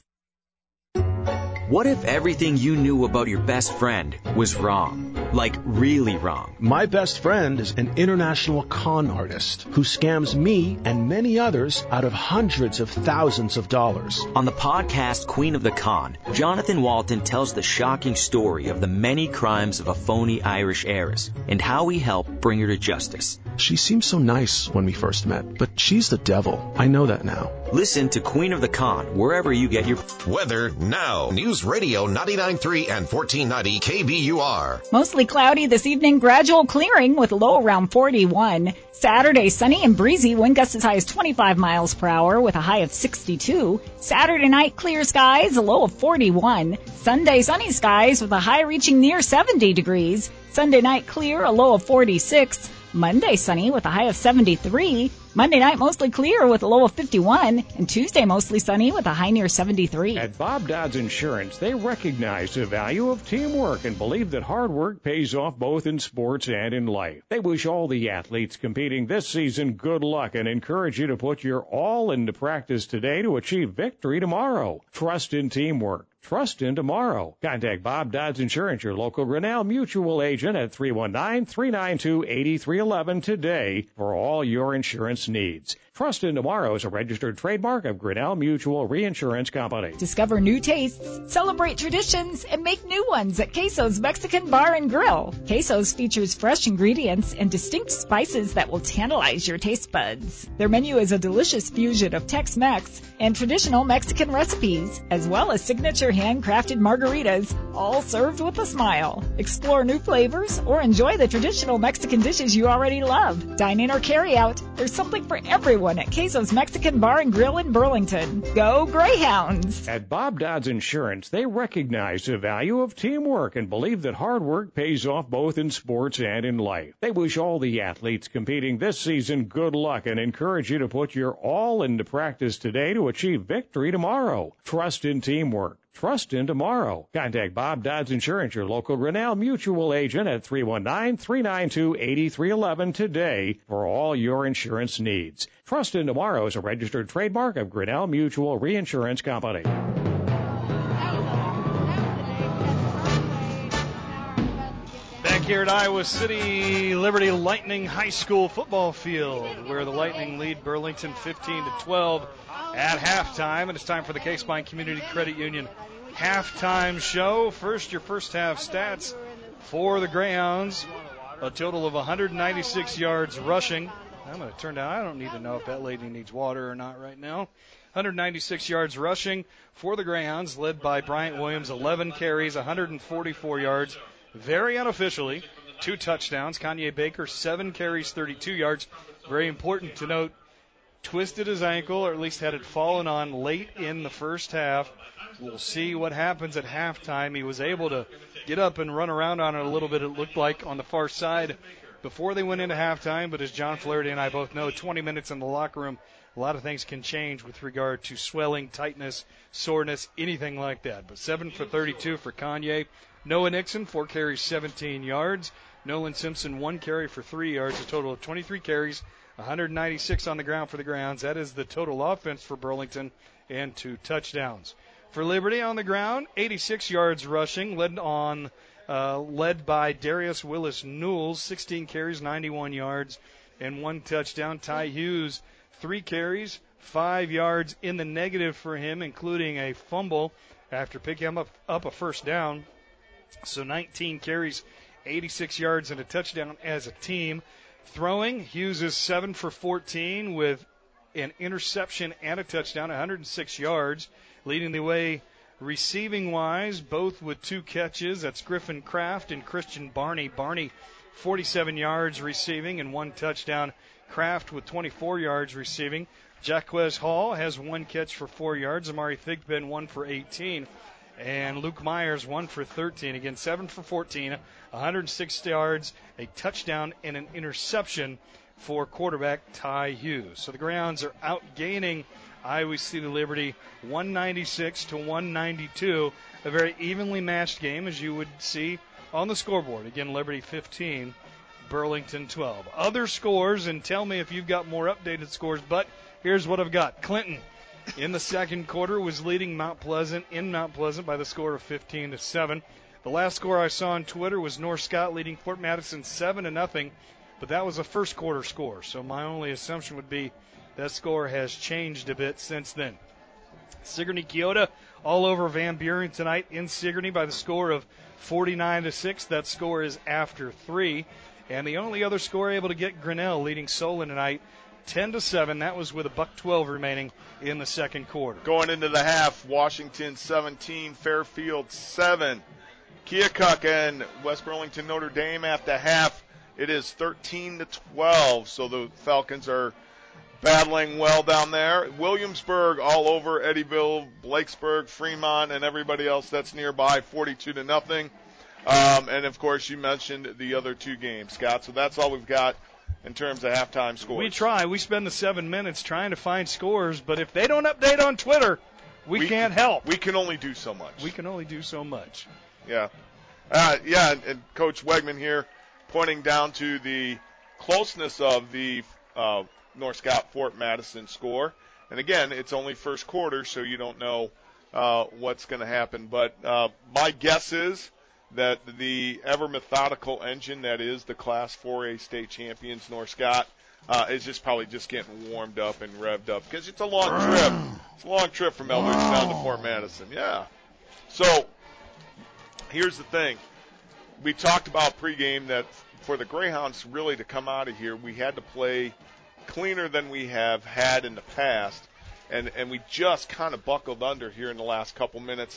What if everything you knew about your best friend was wrong? Like, really wrong. My best friend is an international con artist who scams me and many others out of hundreds of thousands of dollars. On the podcast Queen of the Con, Jonathan Walton tells the shocking story of the many crimes of a phony Irish heiress and how he helped bring her to justice. She seemed so nice when we first met, but she's the devil. I know that now. Listen to Queen of the Con wherever you get your weather now. News Radio ninety-nine point three and fourteen ninety K B U R. Mostly cloudy this evening, gradual clearing with a low around forty-one. Saturday, sunny and breezy, wind gusts as high as twenty-five miles per hour with a high of sixty-two. Saturday night, clear skies, a low of forty-one. Sunday, sunny skies with a high reaching near seventy degrees. Sunday night, clear, a low of forty-six. Monday, sunny with a high of seventy-three. Monday night, mostly clear with a low of fifty-one. And Tuesday, mostly sunny with a high near seventy-three. At Bob Dodds Insurance, they recognize the value of teamwork and believe that hard work pays off both in sports and in life. They wish all the athletes competing this season good luck and encourage you to put your all into practice today to achieve victory tomorrow. Trust in teamwork. Trust in tomorrow. Contact Bob Dodds Insurance, your local Grinnell Mutual agent at three one nine, three nine two, eight three one one today for all your insurance needs. Trust in Tomorrow is a registered trademark of Grinnell Mutual Reinsurance Company. Discover new tastes, celebrate traditions, and make new ones at Queso's Mexican Bar and Grill. Queso's features fresh ingredients and distinct spices that will tantalize your taste buds. Their menu is a delicious fusion of Tex-Mex and traditional Mexican recipes, as well as signature handcrafted margaritas, all served with a smile. Explore new flavors or enjoy the traditional Mexican dishes you already love. Dine in or carry out. There's something for everyone at Queso's Mexican Bar and Grill in Burlington. Go Greyhounds! At Bob Dodds Insurance, they recognize the value of teamwork and believe that hard work pays off both in sports and in life. They wish all the athletes competing this season good luck and encourage you to put your all into practice today to achieve victory tomorrow. Trust in teamwork. Trust in tomorrow. Contact Bob Dodds Insurance, your local Grinnell Mutual agent at three one nine, three nine two, eight three one one today for all your insurance needs. Trust in Tomorrow is a registered trademark of Grinnell Mutual Reinsurance Company. Back here at Iowa City Liberty Lightning High School football field, where the Lightning lead Burlington fifteen to twelve at halftime, and it's time for the K-Spine Community Credit Union halftime show. First, your first half stats for the Greyhounds: a total of one hundred ninety-six yards rushing. I'm going to turn down. I don't need to know if that lady needs water or not right now. one hundred ninety-six yards rushing for the Greyhounds, led by Bryant Williams, eleven carries, one hundred forty-four yards. Very unofficially, two touchdowns. Kanye Baker, seven carries, thirty-two yards. Very important to note, twisted his ankle, or at least had it fallen on late in the first half. We'll see what happens at halftime. He was able to get up and run around on it a little bit, it looked like, on the far side before they went into halftime. But as John Flaherty and I both know, twenty minutes in the locker room, a lot of things can change with regard to swelling, tightness, soreness, anything like that. But seven for thirty-two for Kanye. Noah Nixon, four carries, seventeen yards. Nolan Simpson, one carry for three yards, a total of twenty-three carries, one hundred ninety-six on the ground for the Greyhounds. That is the total offense for Burlington, and two touchdowns. For Liberty on the ground, eighty-six yards rushing, led on uh, led by Darius Willis Newell, sixteen carries, ninety-one yards, and one touchdown. Ty Hughes, three carries, five yards in the negative for him, including a fumble after picking up, up a first down. So nineteen carries, eighty-six yards, and a touchdown as a team. Throwing, Hughes is seven for fourteen with an interception and a touchdown, one hundred six yards. Leading the way receiving-wise, both with two catches. That's Griffin Kraft and Christian Barney. Barney, forty-seven yards receiving and one touchdown. Kraft with twenty-four yards receiving. Jaquez Hall has one catch for four yards. Amari Thigpen, one for eighteen. And Luke Myers, one for thirteen. Again, seven for fourteen, one hundred six yards, a touchdown, and an interception for quarterback Ty Hughes. So the Greyhounds are outgaining Iowa City Liberty one ninety-six to one ninety-two. A very evenly matched game, as you would see on the scoreboard. Again, Liberty fifteen, Burlington twelve. Other scores, and tell me if you've got more updated scores, but here's what I've got. Clinton, in the second quarter, was leading Mount Pleasant in Mount Pleasant by the score of fifteen to seven. The last score I saw on Twitter was North Scott leading Fort Madison seven to nothing, but that was a first quarter score. So my only assumption would be that score has changed a bit since then. Sigourney Keota all over Van Buren tonight in Sigourney by the score of forty-nine to six. That score is after three. And the only other score able to get Grinnell leading Solon tonight ten to seven. That was with a buck twelve remaining in the second quarter. Going into the half, Washington seventeen, Fairfield seven. Keokuk and West Burlington Notre Dame at the half. It is thirteen to twelve. So the Falcons are battling well down there. Williamsburg all over Eddyville, Blakesburg, Fremont, and everybody else that's nearby, forty-two to nothing. Um, and, of course, you mentioned the other two games, Scott. So that's all we've got in terms of halftime scores. We try. We spend the seven minutes trying to find scores, but if they don't update on Twitter, we, we can't help. We can only do so much. We can only do so much. Yeah. Uh, yeah, and, and Coach Wegman here pointing down to the closeness of the uh, North Scott Fort Madison score. And again, it's only first quarter, so you don't know uh, what's going to happen. But uh, my guess is that the ever methodical engine that is the Class four A state champions, North Scott, uh, is just probably just getting warmed up and revved up because it's a long trip. It's a long trip from Eldridge down to Fort Madison. Yeah. So here's the thing. We talked about pregame that for the Greyhounds really to come out of here, we had to play cleaner than we have had in the past, and, and we just kind of buckled under here in the last couple minutes.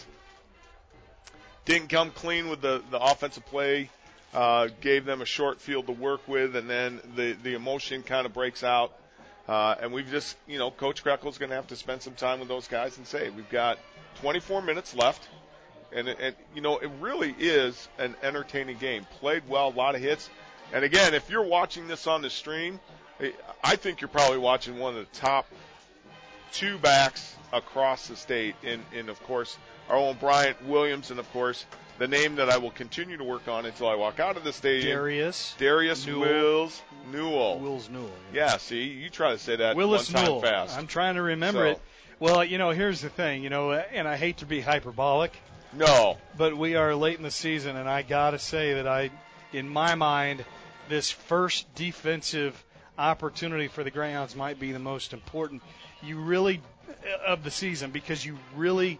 Didn't come clean with the, the offensive play, uh, gave them a short field to work with, and then the, the emotion kind of breaks out. Uh, and we've just, you know, Coach Krekel's going to have to spend some time with those guys and say, we've got twenty-four minutes left. And, and, you know, it really is an entertaining game. Played well, a lot of hits. And, again, if you're watching this on the stream, I think you're probably watching one of the top two backs across the state in, in of course, our own Bryant Williams and, of course, the name that I will continue to work on until I walk out of the stadium. Darius. Darius Newell. Wills Newell. Wills Newell. Yeah. yeah, see, you try to say that Willis one time Newell. fast. I'm trying to remember so. it. Well, you know, here's the thing, you know, and I hate to be hyperbolic. No. But we are late in the season, and I got to say that I, in my mind, this first defensive opportunity for the Greyhounds might be the most important. You really, of the season, because you really,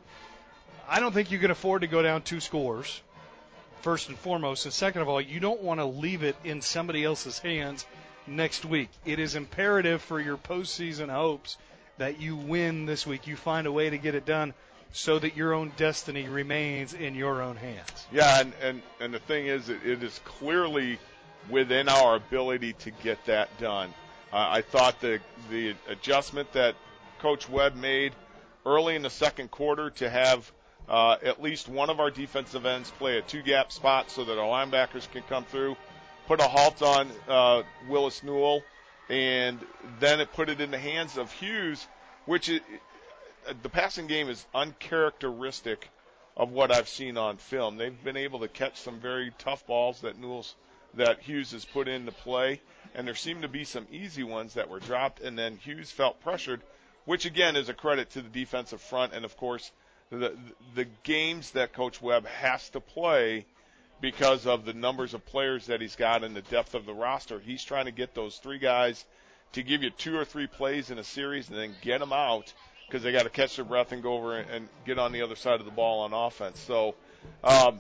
I don't think you can afford to go down two scores, first and foremost. And second of all, you don't want to leave it in somebody else's hands next week. It is imperative for your postseason hopes that you win this week. You find a way to get it done so that your own destiny remains in your own hands. Yeah, and, and, and the thing is, it, it is clearly within our ability to get that done. Uh, I thought the the adjustment that Coach Webb made early in the second quarter to have uh, at least one of our defensive ends play a two-gap spot so that our linebackers can come through, put a halt on uh, Willis Newell, and then it put it in the hands of Hughes, which is, the passing game is uncharacteristic of what I've seen on film. They've been able to catch some very tough balls that Newell's, that Hughes has put into play, and there seemed to be some easy ones that were dropped, and then Hughes felt pressured, which again is a credit to the defensive front, and of course the the games that Coach Webb has to play because of the numbers of players that he's got and the depth of the roster. He's trying to get those three guys to give you two or three plays in a series and then get them out because they got to catch their breath and go over and get on the other side of the ball on offense. So, um,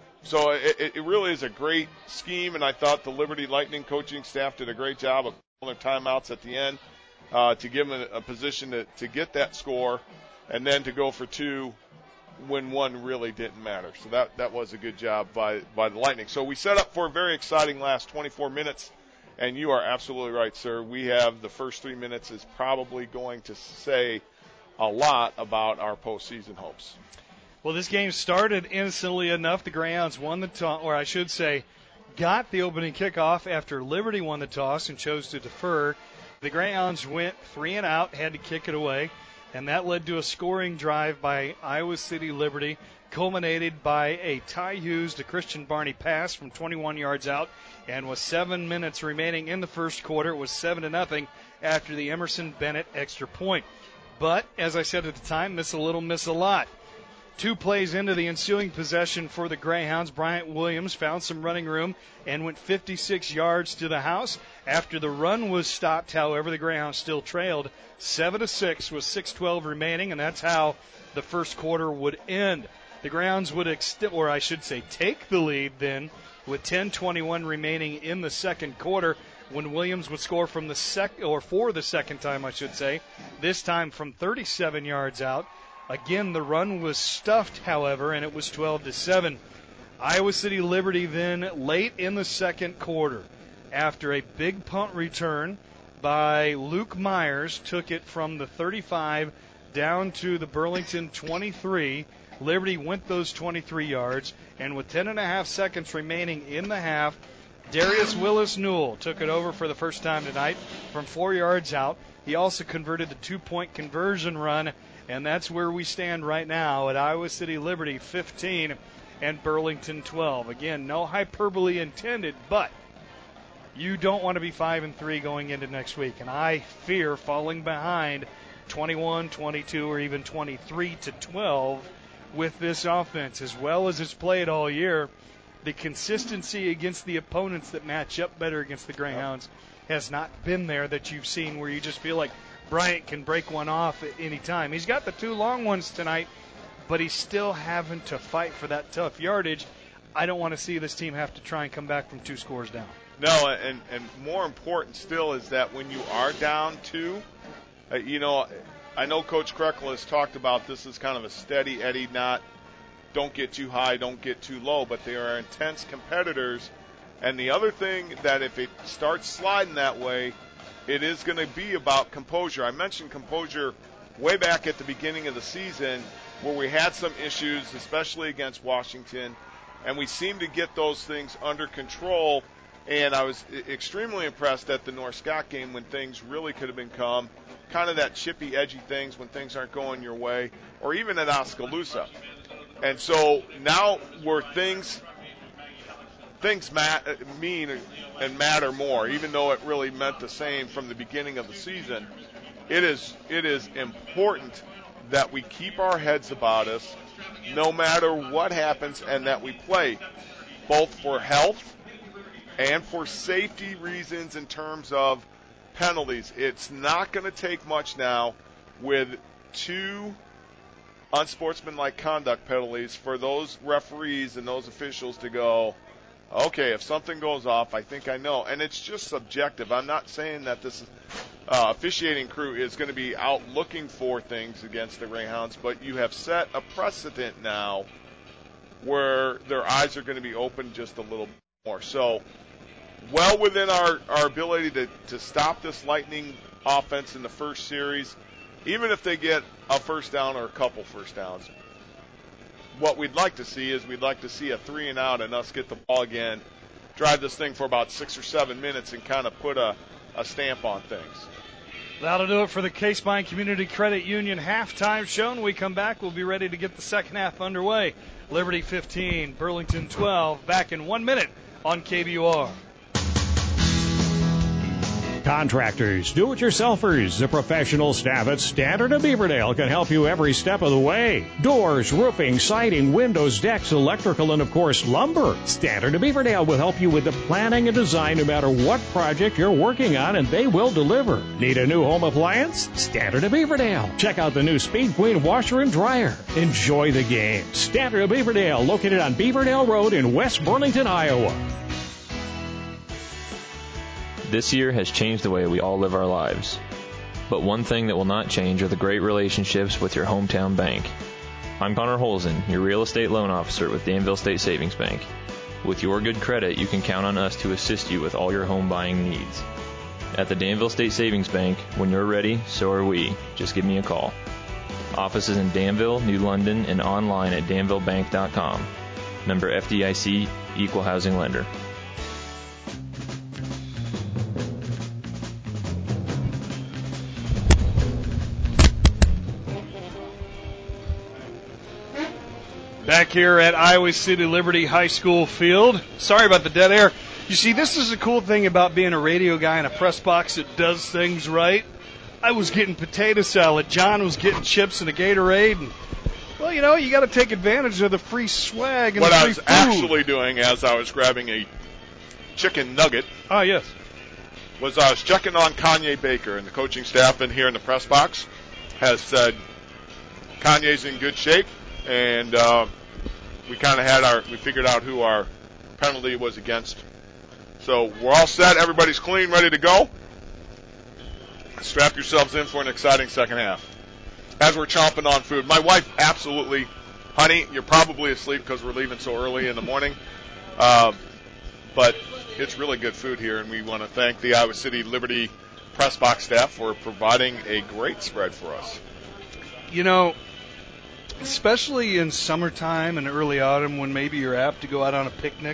so it, it really is a great scheme, and I thought the Liberty Lightning coaching staff did a great job of calling their timeouts at the end uh, to give them a, a position to, to get that score and then to go for two when one really didn't matter. So that, that was a good job by, by the Lightning. So we set up for a very exciting last twenty-four minutes, and you are absolutely right, sir. We have the first three minutes is probably going to say a lot about our postseason hopes. Well, this game started innocently enough. The Greyhounds won the toss, or I should say, got the opening kickoff after Liberty won the toss and chose to defer. The Greyhounds went three and out, had to kick it away, and that led to a scoring drive by Iowa City Liberty, culminated by a Ty Hughes to Christian Barney pass from twenty-one yards out, and with seven minutes remaining in the first quarter, it was seven to nothing after the Emerson Bennett extra point. But, as I said at the time, miss a little, miss a lot. Two plays into the ensuing possession for the Greyhounds, Bryant Williams found some running room and went fifty-six yards to the house. After the run was stopped, however, the Greyhounds still trailed seven to six with six twelve remaining, and that's how the first quarter would end. The Greyhounds would extend, or I should say take the lead then, with ten twenty-one remaining in the second quarter, when Williams would score from the sec or for the second time, I should say, this time from thirty-seven yards out. Again, the run was stuffed, however, and it was twelve to seven. Iowa City Liberty then late in the second quarter, after a big punt return by Luke Myers, took it from the thirty-five down to the Burlington twenty-three. Liberty went those twenty-three yards, and with ten and a half seconds remaining in the half, Darius Willis Newell took it over for the first time tonight from four yards out. He also converted the two-point conversion run, and that's where we stand right now at Iowa City Liberty fifteen and Burlington twelve. Again, no hyperbole intended, but you don't want to be five and three going into next week, and I fear falling behind twenty-one, twenty-two, or even twenty-three to twelve with this offense. As well as it's played all year, the consistency against the opponents that match up better against the Greyhounds has not been there that you've seen, where you just feel like Bryant can break one off at any time. He's got the two long ones tonight, but he's still having to fight for that tough yardage. I don't want to see this team have to try and come back from two scores down. No, and, and more important still is that when you are down two, uh, you know, I know Coach Krekel has talked about this as kind of a steady Eddie, not don't get too high, don't get too low, but they are intense competitors. And the other thing that if it starts sliding that way, it is going to be about composure. I mentioned composure way back at the beginning of the season where we had some issues, especially against Washington, and we seemed to get those things under control. And I was extremely impressed at the North Scott game when things really could have been calm, kind of that chippy, edgy things when things aren't going your way, or even at Oskaloosa. And so now where things things mat- mean and matter more, even though it really meant the same from the beginning of the season, it is it is important that we keep our heads about us no matter what happens, and that we play both for health and for safety reasons in terms of penalties. It's not going to take much now with two unsportsmanlike conduct penalties for those referees and those officials to go, okay, if something goes off, I think I know. And it's just subjective. I'm not saying that this uh, officiating crew is going to be out looking for things against the Greyhounds, but you have set a precedent now where their eyes are going to be open just a little more. So well within our, our ability to, to stop this Lightning offense in the first series, even if they get a first down or a couple first downs. What we'd like to see is we'd like to see a three and out and us get the ball again, drive this thing for about six or seven minutes and kind of put a, a stamp on things. That'll do it for the Case Pine Community Credit Union halftime show. When we come back, we'll be ready to get the second half underway. Liberty fifteen, Burlington twelve, back in one minute on K B U R. Contractors, do-it-yourselfers, the professional staff at Standard of Beaverdale can help you every step of the way. Doors, roofing, siding, windows, decks, electrical, and of course lumber. Standard of Beaverdale will help you with the planning and design no matter what project you're working on, and they will deliver. Need a new home appliance? Standard of Beaverdale. Check out the new Speed Queen washer and dryer. Enjoy the game. Standard of Beaverdale, located on Beaverdale Road in West Burlington, Iowa. This year has changed the way we all live our lives. But one thing that will not change are the great relationships with your hometown bank. I'm Connor Holzen, your real estate loan officer with Danville State Savings Bank. With your good credit, you can count on us to assist you with all your home buying needs. At the Danville State Savings Bank, when you're ready, so are we. Just give me a call. Offices in Danville, New London, and online at danville bank dot com. Member F D I C, Equal Housing Lender. Back here at Iowa City Liberty High School field. Sorry about the dead air. You see, this is the cool thing about being a radio guy in a press box that does things right. I was getting potato salad. John was getting chips and a Gatorade. And, well, you know, you got to take advantage of the free swag and what the I free was food. actually doing as I was grabbing a chicken nugget. Oh, yes. Was I was checking on Kanye Baker, and the coaching staff in here in the press box has said Kanye's in good shape, and uh, we kind of had our, we figured out who our penalty was against. So we're all set. Everybody's clean, ready to go. Strap yourselves in for an exciting second half. As we're chomping on food, my wife absolutely, honey, you're probably asleep because we're leaving so early in the morning. Um, but it's really good food here, and we want to thank the Iowa City Liberty press box staff for providing a great spread for us. You know, especially in summertime and early autumn when maybe you're apt to go out on a picnic,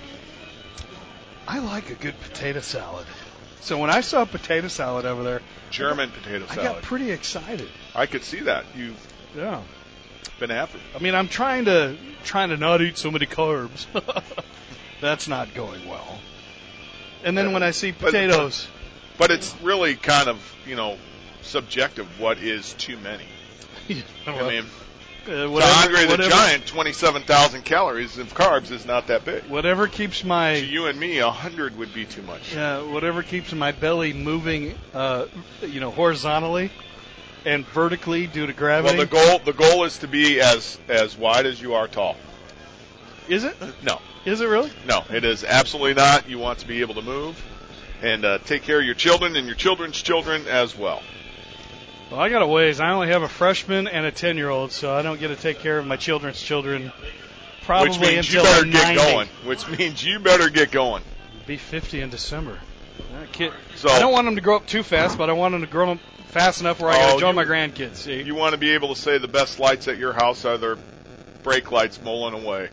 I like a good potato salad. So when I saw potato salad over there, German I got, potato salad. I got pretty excited. I could see that. You've yeah. been after. I mean, I'm trying to trying to not eat so many carbs. That's not going well. And then yeah, when I see potatoes, but, but it's really kind of, you know, subjective. What is too many? Yeah, well, I mean, uh, whatever, to Andre the whatever, Giant, twenty-seven thousand calories of carbs is not that big. Whatever keeps my to you and me, a hundred would be too much. Yeah, whatever keeps my belly moving, uh, you know, horizontally and vertically due to gravity. Well, the goal the goal is to be as as wide as you are tall. Is it? No. Is it really? No, it is absolutely not. You want to be able to move and uh, take care of your children and your children's children as well. Well, I got a ways. I only have a freshman and a ten-year-old, so I don't get to take care of my children's children probably which means until you better I'm get ninety. going. Which means you better get going. Be fifty in December. That kid, so, I don't want them to grow up too fast, but I want them to grow up fast enough where I can oh, enjoy you, my grandkids. See? You want to be able to say the best lights at your house are their brake lights mulling away.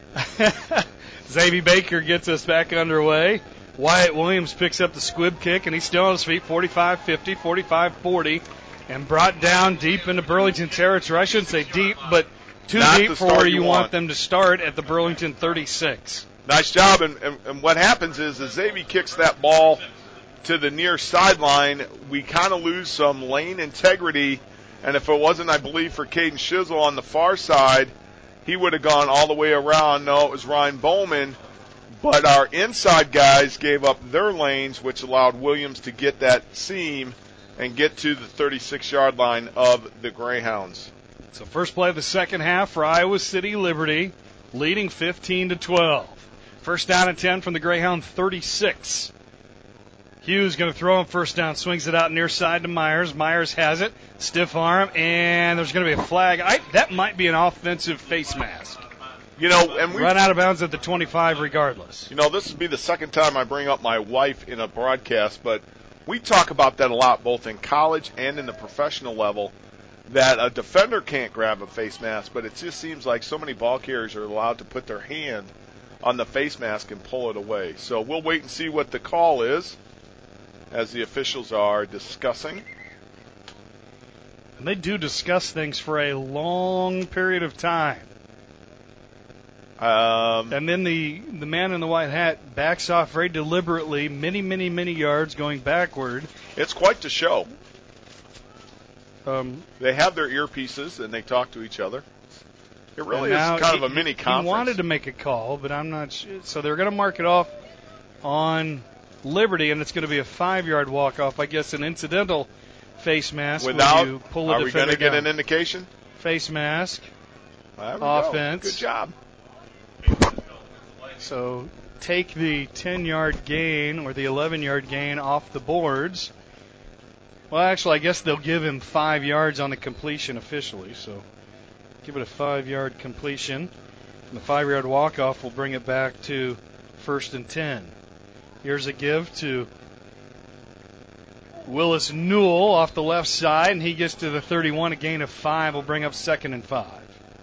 Xavier Baker gets us back underway. Wyatt Williams picks up the squib kick, and he's still on his feet, forty-five fifty, forty-five forty, and brought down deep into Burlington territory. I shouldn't say deep, but too Not deep for where you want. want them to start at the Burlington thirty-six. Nice job, and, and, and what happens is as Xavier kicks that ball to the near sideline, we kind of lose some lane integrity, and if it wasn't, I believe, for Caden Shizzle on the far side, he would have gone all the way around. No, it was Ryan Bowman. But our inside guys gave up their lanes, which allowed Williams to get that seam and get to the thirty-six-yard line of the Greyhounds. So first play of the second half for Iowa City Liberty, leading fifteen to twelve. First down and ten from the Greyhound thirty-six. Hughes going to throw him first down, swings it out near side to Myers. Myers has it, stiff arm, and there's going to be a flag. I, that might be an offensive face mask. You know, and we run out of bounds at the twenty-five regardless. You know, this would be the second time I bring up my wife in a broadcast, but we talk about that a lot, both in college and in the professional level, that a defender can't grab a face mask, but it just seems like so many ball carriers are allowed to put their hand on the face mask and pull it away. So we'll wait and see what the call is as the officials are discussing. And they do discuss things for a long period of time. Um, and then the, the man in the white hat backs off very deliberately, many, many, many yards going backward. It's quite the show. Um, they have their earpieces and they talk to each other. It really is kind he, of a mini conference. He wanted to make a call, but I'm not sure. So they're going to mark it off on Liberty, and it's going to be a five-yard walk-off. I guess an incidental face mask. Without, you pull a are we going to get down. an indication? Face mask. Offense. Go. Good job. So take the ten-yard gain or the eleven-yard gain off the boards. Well, actually, I guess they'll give him five yards on the completion officially. So give it a five-yard completion. And the five-yard walk-off will bring it back to first and ten. Here's a give to Willis Newell off the left side, and he gets to the thirty-one. A gain of five will bring up second and five.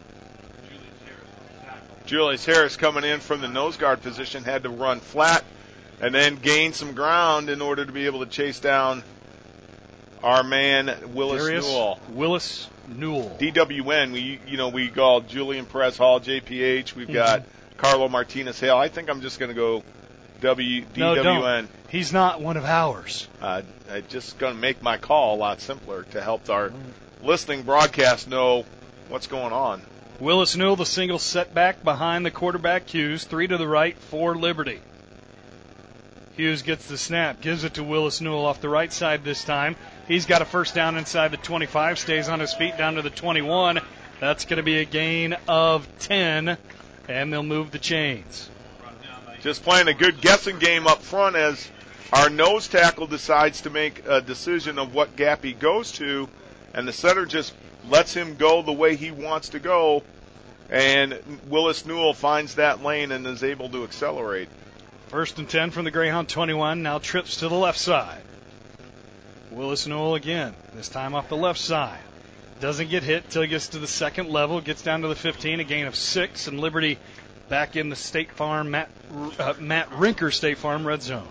Julius Harris coming in from the nose guard position had to run flat and then gain some ground in order to be able to chase down our man Willis Darius Newell. Willis Newell. D W N. We you know we call Julian Perez Hall J P H. We've got mm-hmm. Carlo Martinez Hale. I think I'm just going to go W D W N. No, don't. He's not one of ours. Uh, I'm just going to make my call a lot simpler to help our listening broadcast know what's going on. Willis Newell, the single setback behind the quarterback Hughes. Three to the right for Liberty. Hughes gets the snap, gives it to Willis Newell off the right side this time. He's got a first down inside the twenty-five, stays on his feet down to the twenty-one. That's going to be a gain of ten, and they'll move the chains. Just playing a good guessing game up front as our nose tackle decides to make a decision of what gap he goes to, and the center just lets him go the way he wants to go, and Willis Newell finds that lane and is able to accelerate. First and ten from the Greyhound twenty-one, now trips to the left side. Willis Newell again, this time off the left side. Doesn't get hit till he gets to the second level, gets down to the fifteen, a gain of six, and Liberty back in the State Farm, Matt, uh, Matt Rinker State Farm red zone.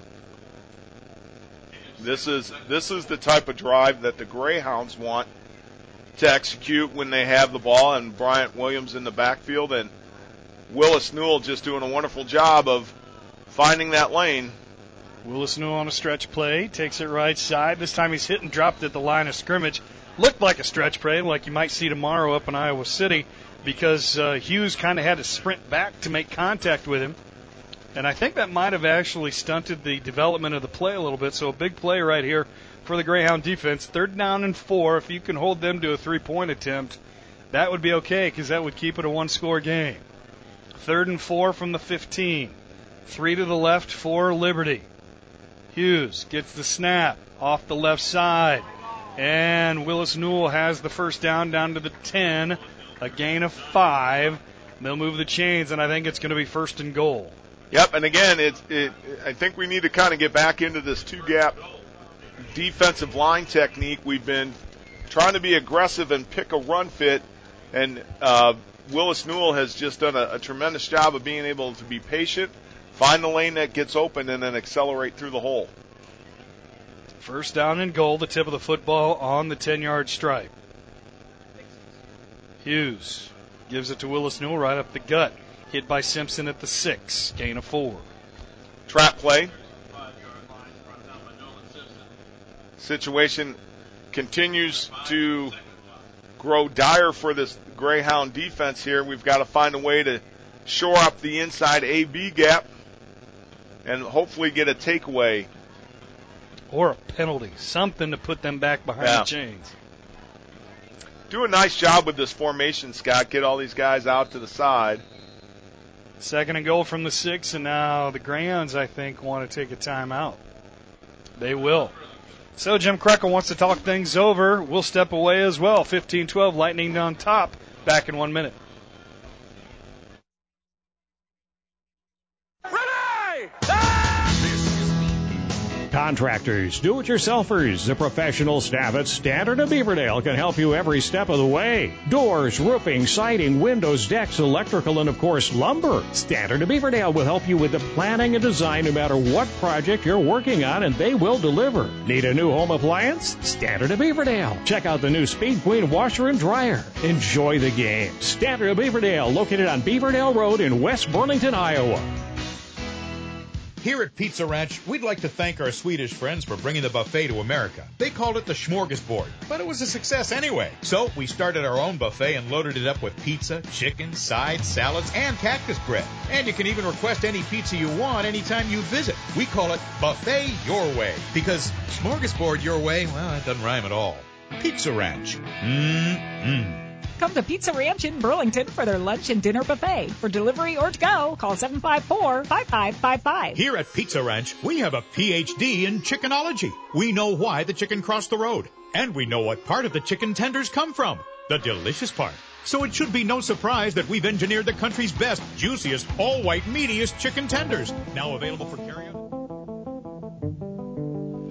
This is this is the type of drive that the Greyhounds want to execute when they have the ball, and Bryant Williams in the backfield, and Willis Newell just doing a wonderful job of finding that lane. Willis Newell on a stretch play, takes it right side. This time he's hit and dropped at the line of scrimmage. Looked like a stretch play, like you might see tomorrow up in Iowa City, because uh, Hughes kind of had to sprint back to make contact with him. And I think that might have actually stunted the development of the play a little bit. So a big play right here for the Greyhound defense. Third down and four. If you can hold them to a three-point attempt, that would be okay, because that would keep it a one-score game. Third and four from the fifteen. Three to the left for Liberty. Hughes gets the snap off the left side. And Willis Newell has the first down down to the ten. A gain of five. They'll move the chains, and I think it's going to be first and goal. Yep, and again, it's, it, I think we need to kind of get back into this two-gap defensive line technique. We've been trying to be aggressive and pick a run fit, and uh, Willis Newell has just done a, a tremendous job of being able to be patient, find the lane that gets open, and then accelerate through the hole. First down and goal, the tip of the football on the ten-yard stripe. Hughes gives it to Willis Newell right up the gut. Hit by Simpson at the six. Gain of four. Trap play. Situation continues to grow dire for this Greyhound defense here. We've got to find a way to shore up the inside A B gap and hopefully get a takeaway. Or a penalty. Something to put them back behind yeah. the chains. Do a nice job with this formation, Scott. Get all these guys out to the side. Second and goal from the six, and now the Greyhounds, I think, want to take a timeout. They will. So Jim Krekel wants to talk things over. We'll step away as well. fifteen twelve, Lightning on top. Back in one minute. Contractors, do-it-yourselfers, the professional staff at Standard of Beaverdale can help you every step of the way. Doors, roofing, siding, windows, decks, electrical, and of course lumber. Standard of Beaverdale will help you with the planning and design no matter what project you're working on, and they will deliver. Need a new home appliance? Standard of Beaverdale. Check out the new Speed Queen washer and dryer. Enjoy the game. Standard of Beaverdale, located on Beaverdale Road in West Burlington, Iowa. Here at Pizza Ranch, we'd like to thank our Swedish friends for bringing the buffet to America. They called it the Smorgasbord, but it was a success anyway. So we started our own buffet and loaded it up with pizza, chicken, sides, salads, and cactus bread. And you can even request any pizza you want anytime you visit. We call it Buffet Your Way, because Smorgasbord Your Way, well, it doesn't rhyme at all. Pizza Ranch. Mmm-mmm. Come to Pizza Ranch in Burlington for their lunch and dinner buffet. For delivery or to go, call seven five four, five five five five. Here at Pizza Ranch, we have a P H D in chickenology. We know why the chicken crossed the road. And we know what part of the chicken tenders come from. The delicious part. So it should be no surprise that we've engineered the country's best, juiciest, all-white, meatiest chicken tenders. Now available for carryout.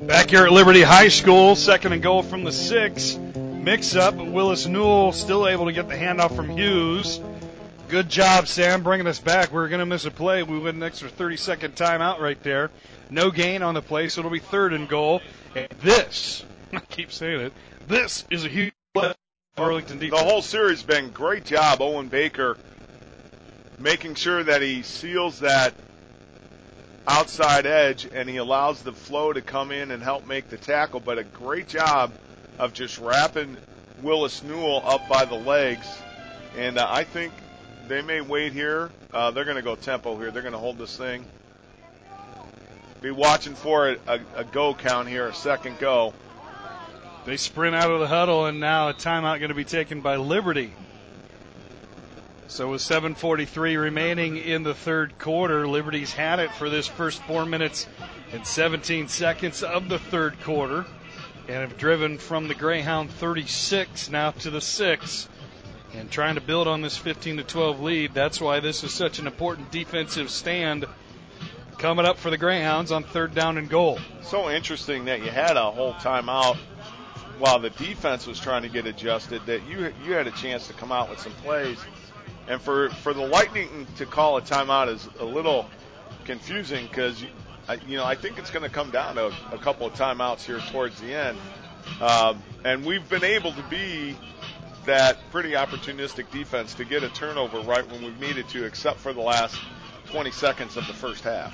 Back here at Liberty High School, second and goal from the six. Mix up. Willis Newell still able to get the handoff from Hughes. Good job, Sam, bringing us back. We were going to miss a play. We went an extra thirty-second timeout right there. No gain on the play, so it'll be third and goal. And this, I keep saying it, this is a huge play for Burlington defense. The whole series has been great job, Owen Baker, making sure that he seals that outside edge and he allows the flow to come in and help make the tackle. But a great job of just wrapping Willis Newell up by the legs. And uh, I think they may wait here. Uh, they're going to go tempo here. They're going to hold this thing. Be watching for a, a, a go count here, a second go. They sprint out of the huddle, and now a timeout going to be taken by Liberty. So with seven forty-three remaining in the third quarter, Liberty's had it for this first four minutes and seventeen seconds of the third quarter and have driven from the Greyhound thirty-six now to the six and trying to build on this fifteen to twelve lead. That's why this is such an important defensive stand coming up for the Greyhounds on third down and goal. So interesting that you had a whole timeout while the defense was trying to get adjusted, that you you had a chance to come out with some plays. And for, for the Lightning to call a timeout is a little confusing because, you, you know, I think it's going to come down to a, a couple of timeouts here towards the end. Um, and we've been able to be that pretty opportunistic defense to get a turnover right when we've needed to, except for the last twenty seconds of the first half.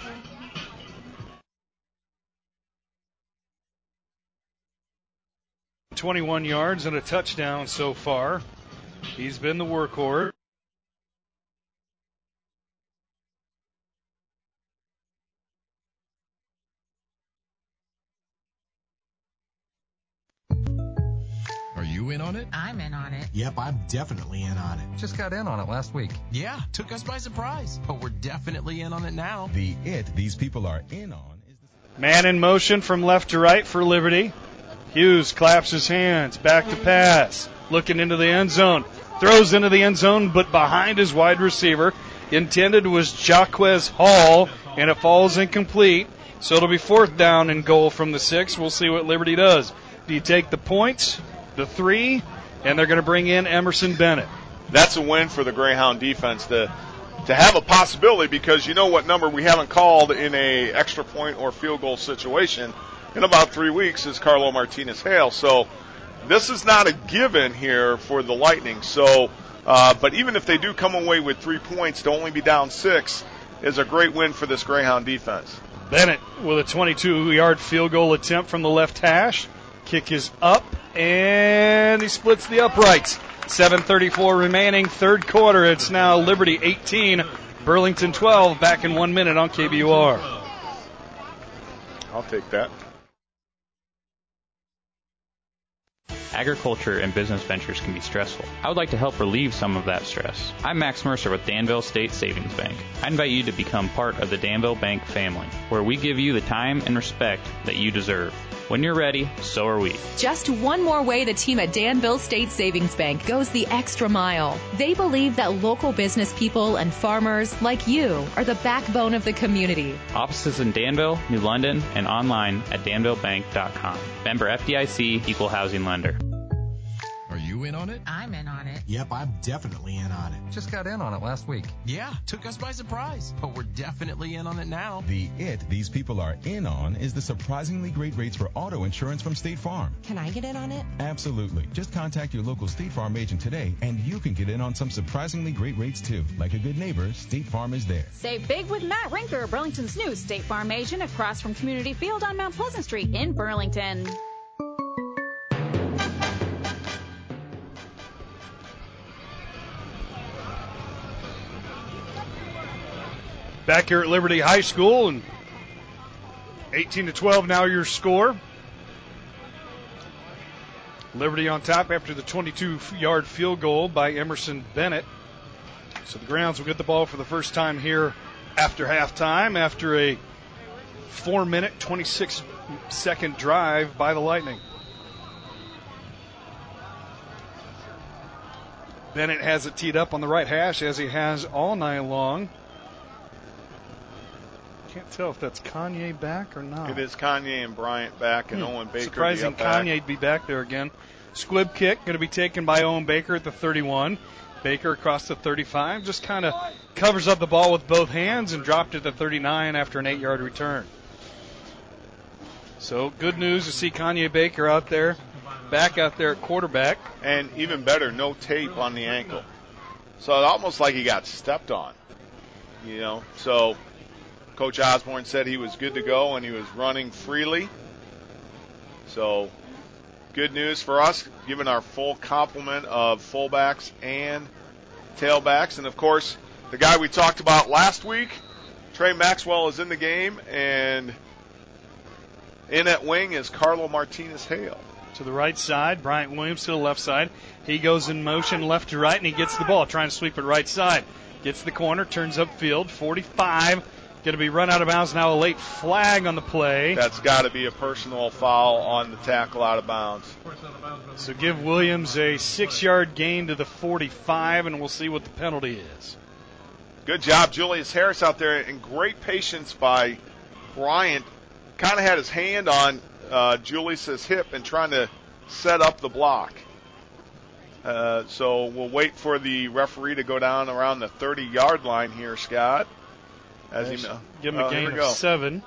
twenty-one yards and a touchdown so far. He's been the workhorse. Are you in on it? I'm in on it. Yep, I'm definitely in on it. Just got in on it last week. Yeah, took us by surprise, but we're definitely in on it now. The it these people are in on is the man in motion from left to right for Liberty. Hughes claps his hands, back to pass, looking into the end zone, throws into the end zone, but behind his wide receiver. Intended was Jaquez Hall, and it falls incomplete. So it'll be fourth down and goal from the six. We'll see what Liberty does. Do you take the points, the three, and they're going to bring in Emerson Bennett? That's a win for the Greyhound defense to to have a possibility, because you know what number we haven't called in a extra point or field goal situation in about three weeks is Carlo Martinez-Hale. So this is not a given here for the Lightning. So, uh, but even if they do come away with three points, to only be down six is a great win for this Greyhound defense. Bennett with a twenty-two-yard field goal attempt from the left hash. Kick is up, and he splits the uprights. seven thirty-four remaining, third quarter. It's now Liberty eighteen, Burlington twelve, back in one minute on K B U R. I'll take that. Agriculture and business ventures can be stressful. I would like to help relieve some of that stress. I'm Max Mercer with Danville State Savings Bank. I invite you to become part of the Danville Bank family, where we give you the time and respect that you deserve. When you're ready, so are we. Just one more way the team at Danville State Savings Bank goes the extra mile. They believe that local business people and farmers like you are the backbone of the community. Offices in Danville, New London, and online at danville bank dot com. Member F D I C, Equal Housing Lender. Are you in on it? I'm in on it. Yep, I'm definitely in on it. Just got in on it last week. Yeah, took us by surprise, but we're definitely in on it now. The it these people are in on is the surprisingly great rates for auto insurance from State Farm. Can I get in on it? Absolutely. Just contact your local State Farm agent today, and you can get in on some surprisingly great rates too. Like a good neighbor, State Farm is there. Save big with Matt Rinker, Burlington's new State Farm agent, across from Community Field on Mount Pleasant Street in Burlington. Back here at Liberty High School, and eighteen to twelve now your score. Liberty on top after the twenty-two-yard field goal by Emerson Bennett. So the Grounds will get the ball for the first time here after halftime, after a four-minute, twenty-six-second drive by the Lightning. Bennett has it teed up on the right hash, as he has all night long. can't tell if that's Kanye back or not. It is Kanye and Bryant back, and Hmm. Owen Baker. Surprising the up Kanye to be back there again. Squib kick going to be taken by Owen Baker at the thirty-one. Baker across the thirty-five, just kind of covers up the ball with both hands and dropped it to thirty-nine after an eight-yard return. So good news to see Kanye Baker out there, back out there at quarterback. And even better, no tape on the ankle. So it's almost like he got stepped on, you know. So Coach Osborne said he was good to go and he was running freely. So good news for us, given our full complement of fullbacks and tailbacks. And, of course, the guy we talked about last week, Trey Maxwell, is in the game. And in at wing is Carlo Martinez-Hale. To the right side, Bryant Williams to the left side. He goes in motion left to right, and he gets the ball, trying to sweep it right side. Gets the corner, turns upfield, forty-five. Going to be run out of bounds now. A late flag on the play. That's got to be a personal foul on the tackle out of bounds. So give Williams a six-yard gain to the forty-five, and we'll see what the penalty is. Good job, Julius Harris out there, and great patience by Bryant. Kind of had his hand on uh, Julius's hip and trying to set up the block. Uh, so we'll wait for the referee to go down around the thirty-yard line here, Scott. As he, give him a uh, gain of seven.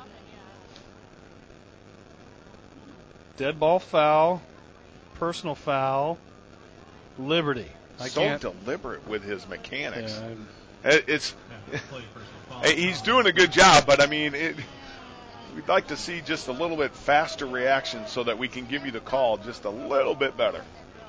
Dead ball foul, personal foul, Liberty. I so can't. deliberate with his mechanics. Yeah. It, it's he's doing a good job, but I mean, it, we'd like to see just a little bit faster reaction so that we can give you the call just a little bit better.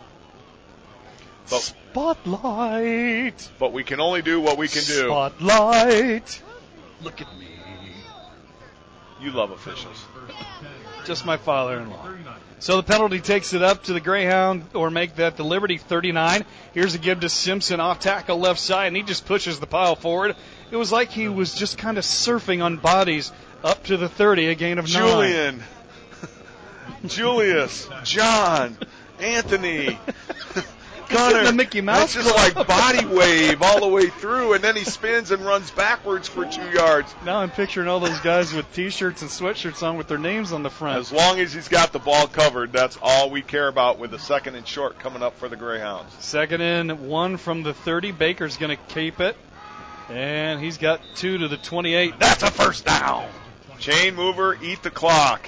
But, Spotlight. But we can only do what we can do. Spotlight. Look at me. You love officials. Just my father-in-law. So the penalty takes it up to the Greyhound, or make that the Liberty thirty-nine. Here's a give to Simpson off tackle left side, and he just pushes the pile forward. It was like he was just kind of surfing on bodies up to the thirty, a gain of Julian. nine. Julius. John. Anthony. Gunner, the Mickey Mouse it's just like body wave all the way through, and then he spins and runs backwards for two yards. Now I'm picturing all those guys with T-shirts and sweatshirts on with their names on the front. As long as he's got the ball covered, that's all we care about with the second and short coming up for the Greyhounds. Second and one from the thirty. Baker's going to keep it, and he's got two to the twenty-eight. That's a first down. Chain mover, eat the clock.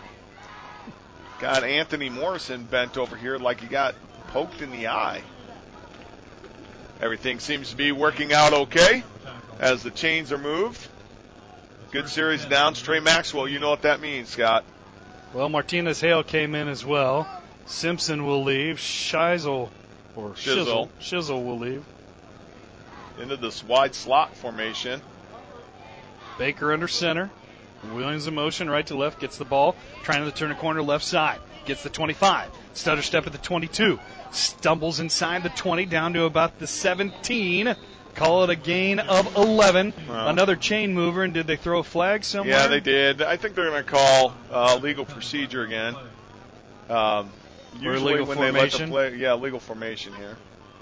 Got Anthony Morrison bent over here like he got poked in the eye. Everything seems to be working out okay as the chains are moved. Good series of downs. Trey Maxwell, you know what that means, Scott. Well, Martinez-Hale came in as well. Simpson will leave. Shizzle, or Shizzle, Shizzle will leave. Into this wide slot formation. Baker under center. Williams in motion, right to left, gets the ball. Trying to turn a corner left side. Gets the twenty-five. Stutter step at the twenty-two. Stumbles inside the twenty down to about the seventeen. Call it a gain of eleven. Well, Another chain mover, and did they throw a flag somewhere? Yeah, they did. I think they're going to call uh, legal procedure again. Um, usually legal when formation? they let the play, yeah, legal formation here.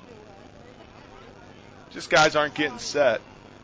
Just guys aren't getting set.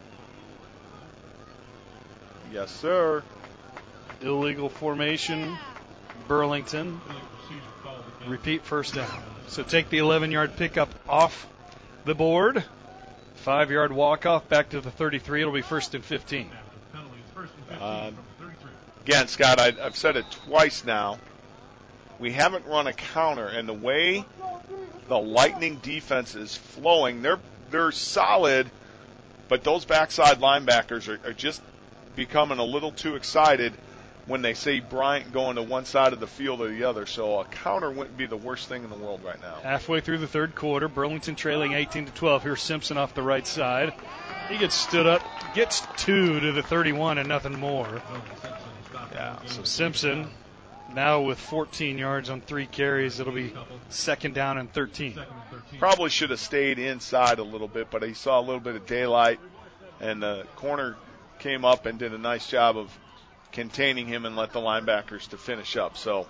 Yes, sir. Illegal formation. Burlington. Repeat first down. So take the eleven-yard pickup off the board. Five-yard walk-off back to the thirty-three. It'll be first and fifteen. Uh, again, Scott, I, I've said it twice now. We haven't run a counter, and the way the Lightning defense is flowing, they're they're solid, but those backside linebackers are, are just becoming a little too excited when they see Bryant going to one side of the field or the other. So a counter wouldn't be the worst thing in the world right now. Halfway through the third quarter, Burlington trailing eighteen to twelve. Here's Simpson off the right side. He gets stood up, gets two to the thirty-one and nothing more. Yeah. So Simpson now with fourteen yards on three carries. It'll be second down and thirteen. Probably should have stayed inside a little bit, but he saw a little bit of daylight, and the corner came up and did a nice job of containing him and let the linebackers to finish up. So,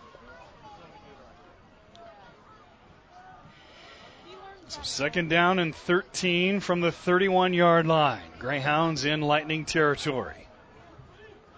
so second down and thirteen from the thirty-one-yard line. Greyhounds in Lightning territory.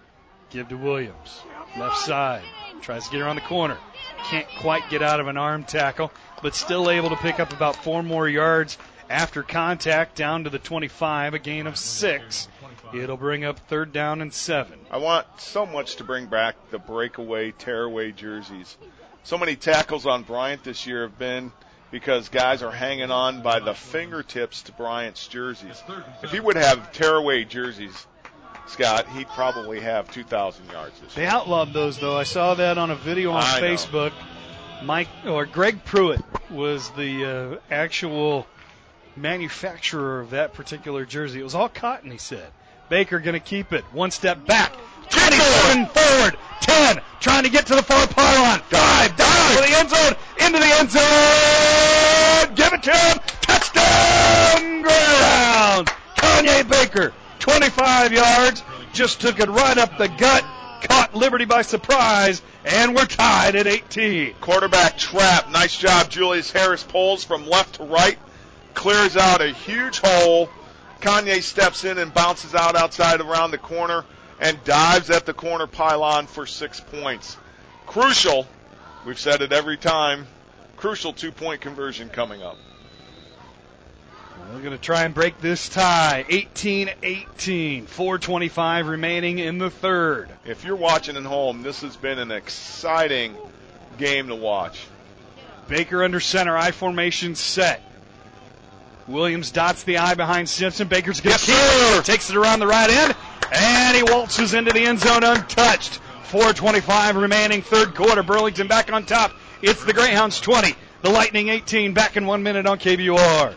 Give to Williams. Left side. Tries to get around the corner. Can't quite get out of an arm tackle, but still able to pick up about four more yards after contact down to the twenty-five, a gain of six. It'll bring up third down and seven. I want so much to bring back the breakaway, tearaway jerseys. So many tackles on Bryant this year have been because guys are hanging on by the fingertips to Bryant's jerseys. If he would have tearaway jerseys, Scott, he'd probably have two thousand yards this They year. outlawed those, though. I saw that on a video on I know. Facebook. Mike or Greg Pruitt was the uh, actual manufacturer of that particular jersey. It was all cotton, he said. Baker going to keep it. One step back. twenty-seven forward. ten. Trying to get to the far pylon. Drive. Down to the end zone. Into the end zone. Give it to him. Touchdown. Greyhounds. Kanye Baker. twenty-five yards. Just took it right up the gut. Caught Liberty by surprise. And we're tied at eighteen. Quarterback trap. Nice job. Julius Harris pulls from left to right. Clears out a huge hole. Kanye steps in and bounces out outside around the corner and dives at the corner pylon for six points. Crucial. We've said it every time. Crucial two-point conversion coming up. We're going to try and break this tie. eighteen eighteen. four twenty-five remaining in the third. If you're watching at home, this has been an exciting game to watch. Baker under center. I formation set. Williams dots the I behind Simpson. Baker's going to keep it. Takes it around the right end. And he waltzes into the end zone untouched. four twenty-five remaining, third quarter. Burlington back on top. It's the Greyhounds twenty. The Lightning eighteen. Back in one minute on K B U R.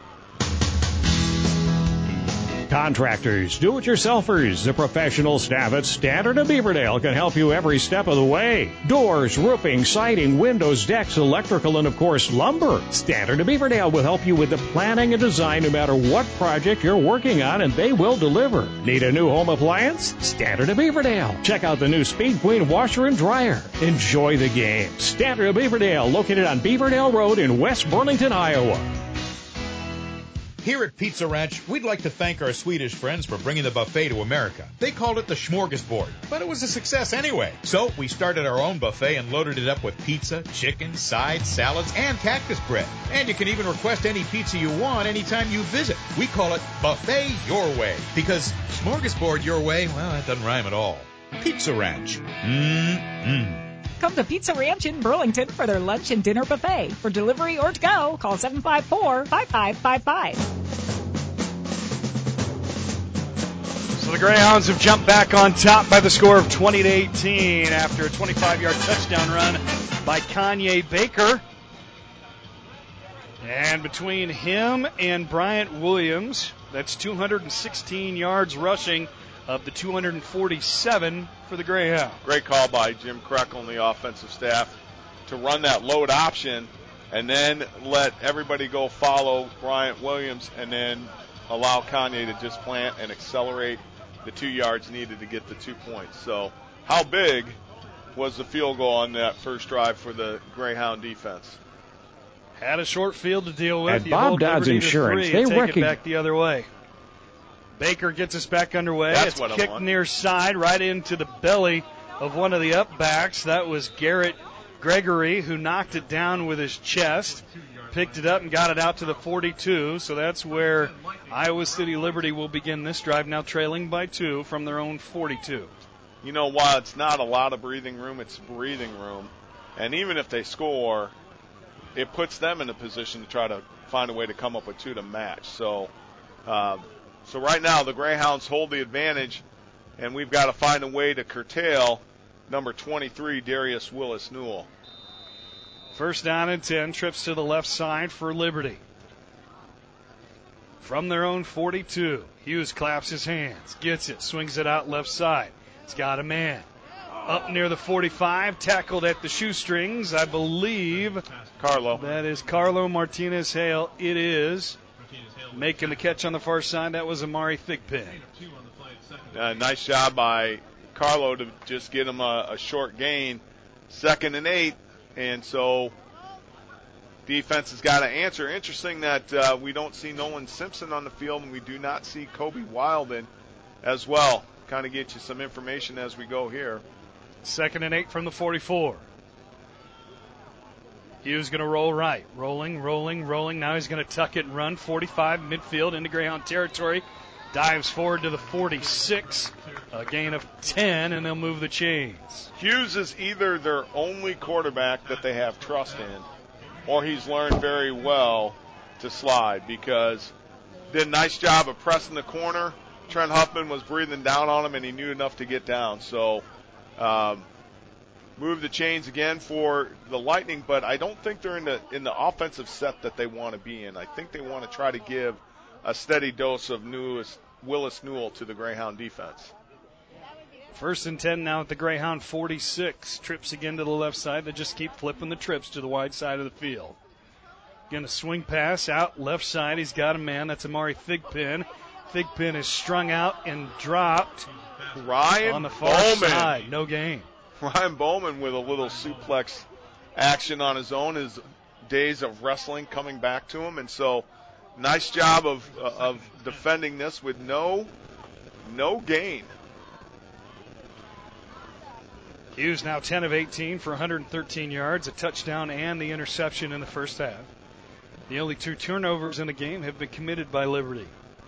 Contractors, do-it-yourselfers, the professional staff at Standard of Beaverdale can help you every step of the way. Doors, roofing, siding, windows, decks, electrical, and of course lumber. Standard of Beaverdale will help you with the planning and design no matter what project you're working on, and they will deliver. Need a new home appliance? Standard of Beaverdale. Check out the new Speed Queen washer and dryer. Enjoy the game. Standard of Beaverdale, located on Beaverdale Road in West Burlington, Iowa. Here at Pizza Ranch, we'd like to thank our Swedish friends for bringing the buffet to America. They called it the Smorgasbord, but it was a success anyway. So we started our own buffet and loaded it up with pizza, chicken, sides, salads, and cactus bread. And you can even request any pizza you want anytime you visit. We call it Buffet Your Way, because Smorgasbord Your Way, well, that doesn't rhyme at all. Pizza Ranch. Mmm-mmm. Come to Pizza Ranch in Burlington for their lunch and dinner buffet. For delivery or to go, call seven five four, five five five five. So the Greyhounds have jumped back on top by the score of twenty to eighteen after a twenty-five-yard touchdown run by Kanye Baker. And between him and Bryant Williams, that's two hundred sixteen yards rushing of the two hundred forty-seven for the Greyhounds. Great call by Jim Krekel and the offensive staff to run that load option and then let everybody go follow Bryant Williams and then allow Kanye to just plant and accelerate the two yards needed to get the two points. So how big was the field goal on that first drive for the Greyhound defense? Had a short field to deal with. At You Bob hold Dodds Liberty to Insurance, three they and take recognize- it back the other way. Baker gets us back underway. That's it's what I kicked want. near side right into the belly of one of the upbacks. That was Garrett Gregory, who knocked it down with his chest, picked it up and got it out to the forty-two. So that's where Iowa City Liberty will begin this drive, now trailing by two from their own forty-two. You know, while it's not a lot of breathing room, it's breathing room. And even if they score, it puts them in a position to try to find a way to come up with two to match. So, um, so right now the Greyhounds hold the advantage, and we've got to find a way to curtail number twenty-three, Darius Willis Newell. First down and ten, trips to the left side for Liberty. From their own forty-two, Hughes claps his hands, gets it, swings it out left side. He's got a man. Up near the forty-five, tackled at the shoestrings, I believe. Carlo. That is Carlo Martinez-Hale. It is. Making the catch on the far side, that was Amari Thigpen. Uh, nice job by Carlo to just get him a, a short gain. Second and eight, and so defense has got to answer. Interesting that uh, we don't see Nolan Simpson on the field, and we do not see Kobe Wilden as well. kind of get you some information as we go here. Second and eight from the forty-four. Hughes going to roll right. Rolling, rolling, rolling. Now he's going to tuck it and run. forty-five midfield into Greyhound territory. Dives forward to the forty-six. A gain of ten, and they'll move the chains. Hughes is either their only quarterback that they have trust in, or he's learned very well to slide because did a nice job of pressing the corner. Trent Huffman was breathing down on him, and he knew enough to get down. So um, move the chains again for the Lightning, but I don't think they're in the in the offensive set that they want to be in. I think they want to try to give a steady dose of Lewis, Willis Newell to the Greyhound defense. First and ten now at the Greyhound forty-six. Trips again to the left side. They just keep flipping the trips to the wide side of the field. Again, a swing pass out left side. He's got a man. That's Amari Thigpen. Thigpen is strung out and dropped. Ryan on the far Bowman. side. No gain. Ryan Bowman with a little suplex action on his own. His days of wrestling coming back to him. And so nice job of uh, of defending this with no no gain. Hughes now ten of eighteen for one hundred thirteen yards, a touchdown and the interception in the first half. The only two turnovers in the game have been committed by Liberty.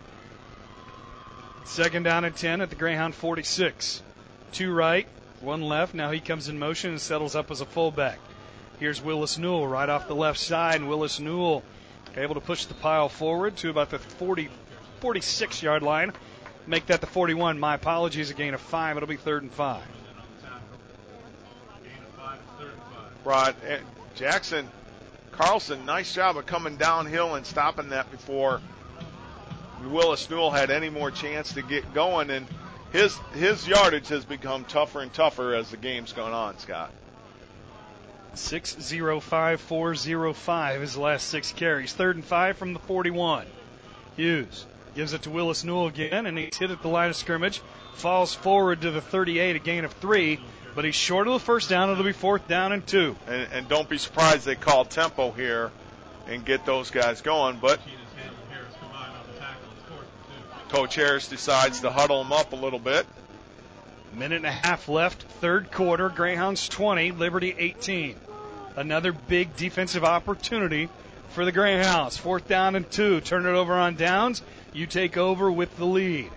Second down and ten at the Greyhound forty-six. Two right, one left. Now he comes in motion and settles up as a fullback. Here's Willis Newell right off the left side, and Willis Newell able to push the pile forward to about the forty, forty-six-yard line. Make that the forty-one. My apologies, a gain of five. It'll be third and five. Rod Jackson Carlson, nice job of coming downhill and stopping that before Willis Newell had any more chance to get going, and his his yardage has become tougher and tougher as the game's gone on, Scott. six oh five four oh five his last six carries. Third and five from the forty-one. Hughes gives it to Willis Newell again, and he's hit at the line of scrimmage. Falls forward to the thirty-eight, a gain of three. But he's short of the first down. It'll be fourth down and two. And, and don't be surprised they call tempo here and get those guys going. But Coach Harris decides to huddle them up a little bit. Minute and a half left, third quarter. Greyhounds twenty, Liberty eighteen. Another big defensive opportunity for the Greyhounds. Fourth down and two. Turn it over on downs. You take over with the lead.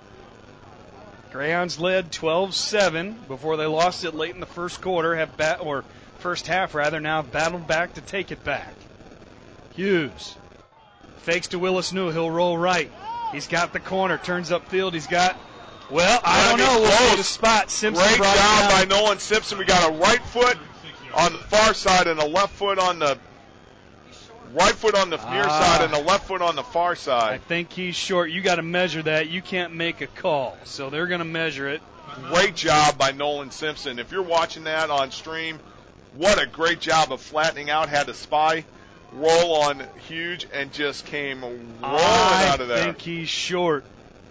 Greyhounds led twelve seven before they lost it late in the first quarter, have bat or first half rather, now have battled back to take it back. Hughes fakes to Willis Newell. He'll roll right. He's got the corner, turns upfield. He's got, well, I don't know. We'll see the spot. Simpson Great brought job it down. by Nolan Simpson. We got a right foot on the far side and a left foot on the right foot on the near Ah. side and a left foot on the far I side. think he's short. You got to measure that. You can't make a call, so they're going to measure it. Great job by Nolan Simpson. If you're watching that on stream, what a great job of flattening out. Had a spy roll on Huge and just came rolling I out of there. think he's short.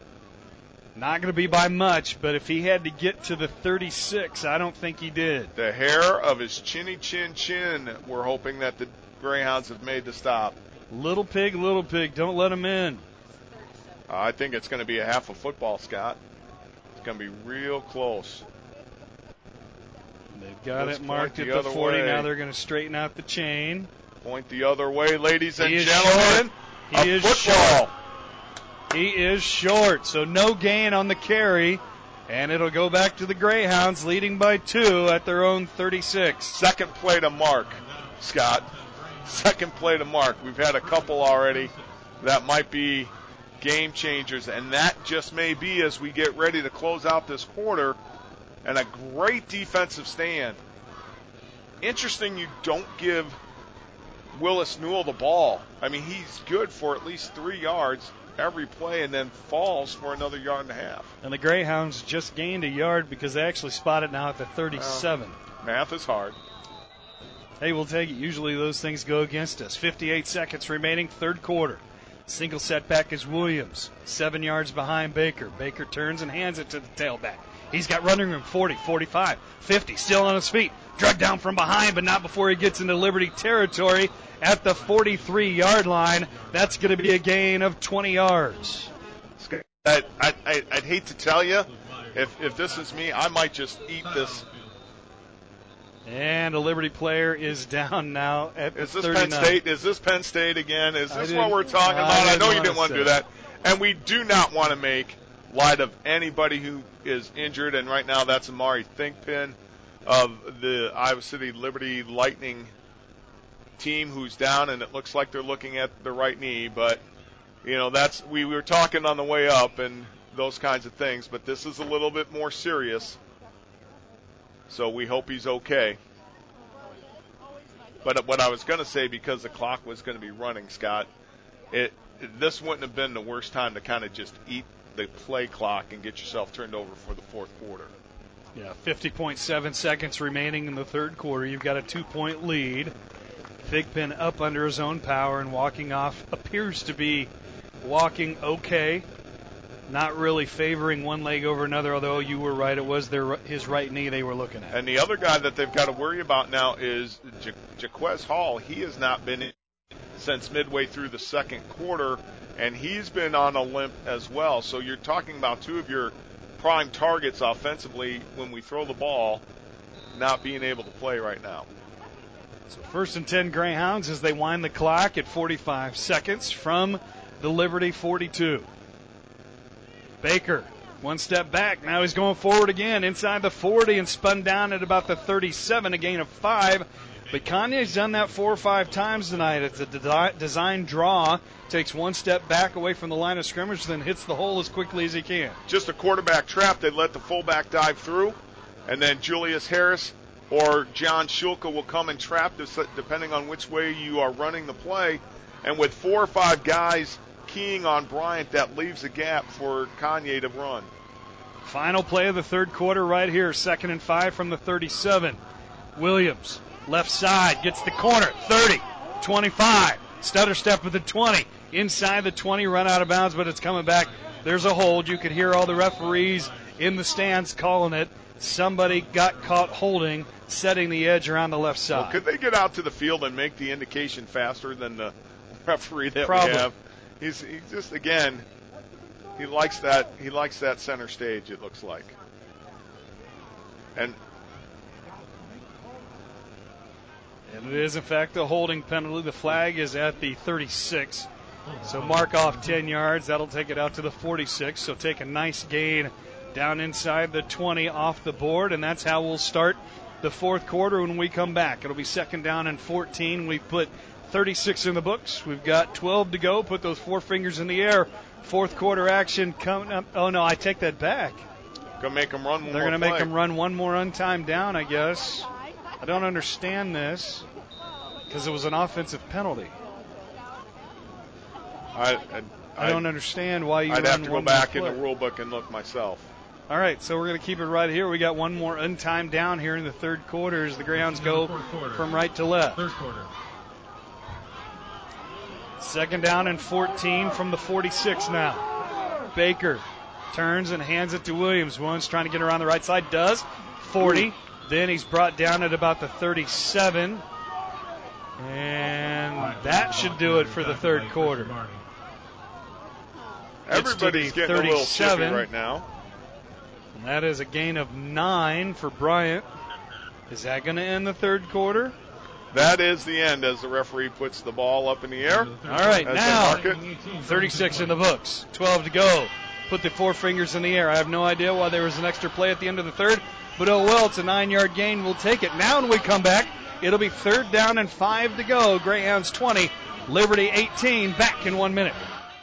Not going to be by much, but if he had to get to the thirty-six, I don't think he did. The hair of his chinny chin chin, we're hoping that the Greyhounds have made the stop. Little pig, little pig, don't let him in. Uh, I think it's going to be a half of football, Scott. It's going to be real close. They've got Let's it marked point at the the other forty. way. Now they're going to straighten out the chain. Point the other way, ladies and He is gentlemen. short. He a is football. short. He is short, so no gain on the carry, and it'll go back to the Greyhounds, leading by two at their own thirty-six. Second play to mark, Scott. Second play to mark. We've had a couple already that might be game changers, and that just may be as we get ready to close out this quarter. And a great defensive stand. Interesting you don't give Willis Newell the ball. I mean, he's good for at least three yards every play and then falls for another yard and a half. And the Greyhounds just gained a yard because they actually spot it now at the thirty-seven. Well, math is hard. Hey, we'll take it. Usually those things go against us. fifty-eight seconds remaining, third quarter. Single setback is Williams, seven yards behind Baker. Baker turns and hands it to the tailback. He's got running room, forty, forty-five, fifty, still on his feet. Dragged down from behind, but not before he gets into Liberty territory at the forty-three-yard line. That's going to be a gain of twenty yards. I, I, I'd hate to tell you, if if this is me, I might just eat this. And a Liberty player is down now at Is this thirty-nine. Penn State? Is this Penn State again? Is I this didn't- what we're talking I about? I, didn't know you wanna didn't want to say do that. And we do not want to make light of anybody who is injured, and right now that's Amari Thinkpin of the Iowa City Liberty Lightning team who's down, and it looks like they're looking at the right knee. But, you know, that's we were talking on the way up and those kinds of things, but this is a little bit more serious. So we hope he's okay. But what I was going to say, because the clock was going to be running, Scott, it, it this wouldn't have been the worst time to kind of just eat the play clock and get yourself turned over for the fourth quarter. Yeah, fifty point seven seconds remaining in the third quarter. You've got a two-point lead. Thigpen up under his own power and walking off. Appears to be walking okay. Not really favoring one leg over another, although you were right, it was their his right knee they were looking at. And the other guy that they've got to worry about now is Ja- Jaquez Hall. He has not been in since midway through the second quarter, and he's been on a limp as well. So you're talking about two of your prime targets offensively when we throw the ball not being able to play right now. So first and ten Greyhounds as they wind the clock at forty-five seconds from the Liberty forty-two. Baker, one step back. Now he's going forward again inside the forty and spun down at about the thirty-seven, a gain of five. But Kanye's done that four or five times tonight. It's a de- design draw. Takes one step back away from the line of scrimmage, then hits the hole as quickly as he can. Just a quarterback trap. They let the fullback dive through, and then Julius Harris or John Shulka will come and trap this, depending on which way you are running the play. And with four or five guys keying on Bryant, that leaves a gap for Kanye to run. Final play of the third quarter right here. Second and five from the thirty-seven. Williams, left side, gets the corner. thirty, twenty-five. Stutter step at the twenty. Inside the twenty, run out of bounds, but it's coming back. There's a hold. You could hear all the referees in the stands calling it. Somebody got caught holding, setting the edge around the left side. Well, could they get out to the field and make the indication faster than the referee that Probably. we have? He's, he's just, again, he likes that he likes that center stage, it looks like. And And it is, in fact, a holding penalty. The flag is at the thirty-six. So mark off ten yards. That'll take it out to the forty-six. So take a nice gain down inside the twenty off the board, and that's how we'll start the fourth quarter when we come back. It'll be second down and fourteen. We put thirty-six in the books. We've got twelve to go. Put those four fingers in the air. Fourth quarter action coming up. Oh, no, I take that back. Gonna make them run one They're more going to make play. them run one more untimed down, I guess. I don't understand this because it was an offensive penalty. I, I, I don't understand why you I'd run have to go one back more in the play. rule book and look myself. All right, so we're going to keep it right here. We got one more untimed down here in the third quarter as the Greyhounds go from right to left. Third quarter. Second down and fourteen from the forty-six now. Baker turns and hands it to Williams. Williams trying to get around the right side. Does. forty. Then he's brought down at about the thirty-seven. And that should do it for the third quarter. Everybody's getting a little chippy right now. And that is a gain of nine for Bryant. Is that going to end the third quarter? That is the end as the referee puts the ball up in the air. All right, as now they mark it. thirty-six in the books, twelve to go. Put the four fingers in the air. I have no idea why there was an extra play at the end of the third, but oh well, it's a nine-yard gain. We'll take it. Now when we come back, it'll be third down and five to go. Greyhounds twenty, Liberty eighteen. Back in one minute.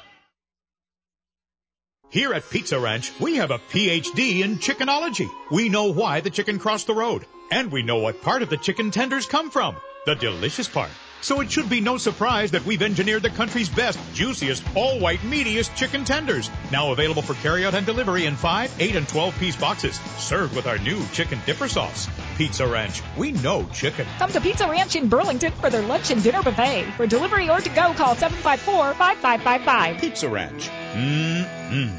Here at Pizza Ranch, we have a P H D in chickenology. We know why the chicken crossed the road, and we know what part of the chicken tenders come from, the delicious part. So it should be no surprise that we've engineered the country's best, juiciest, all-white, meatiest chicken tenders. Now available for carryout and delivery in five, eight, and twelve-piece boxes. Served with our new chicken dipper sauce. Pizza Ranch, we know chicken. Come to Pizza Ranch in Burlington for their lunch and dinner buffet. For delivery or to go, call seven five four, five five five five. Pizza Ranch. Mmm-mmm.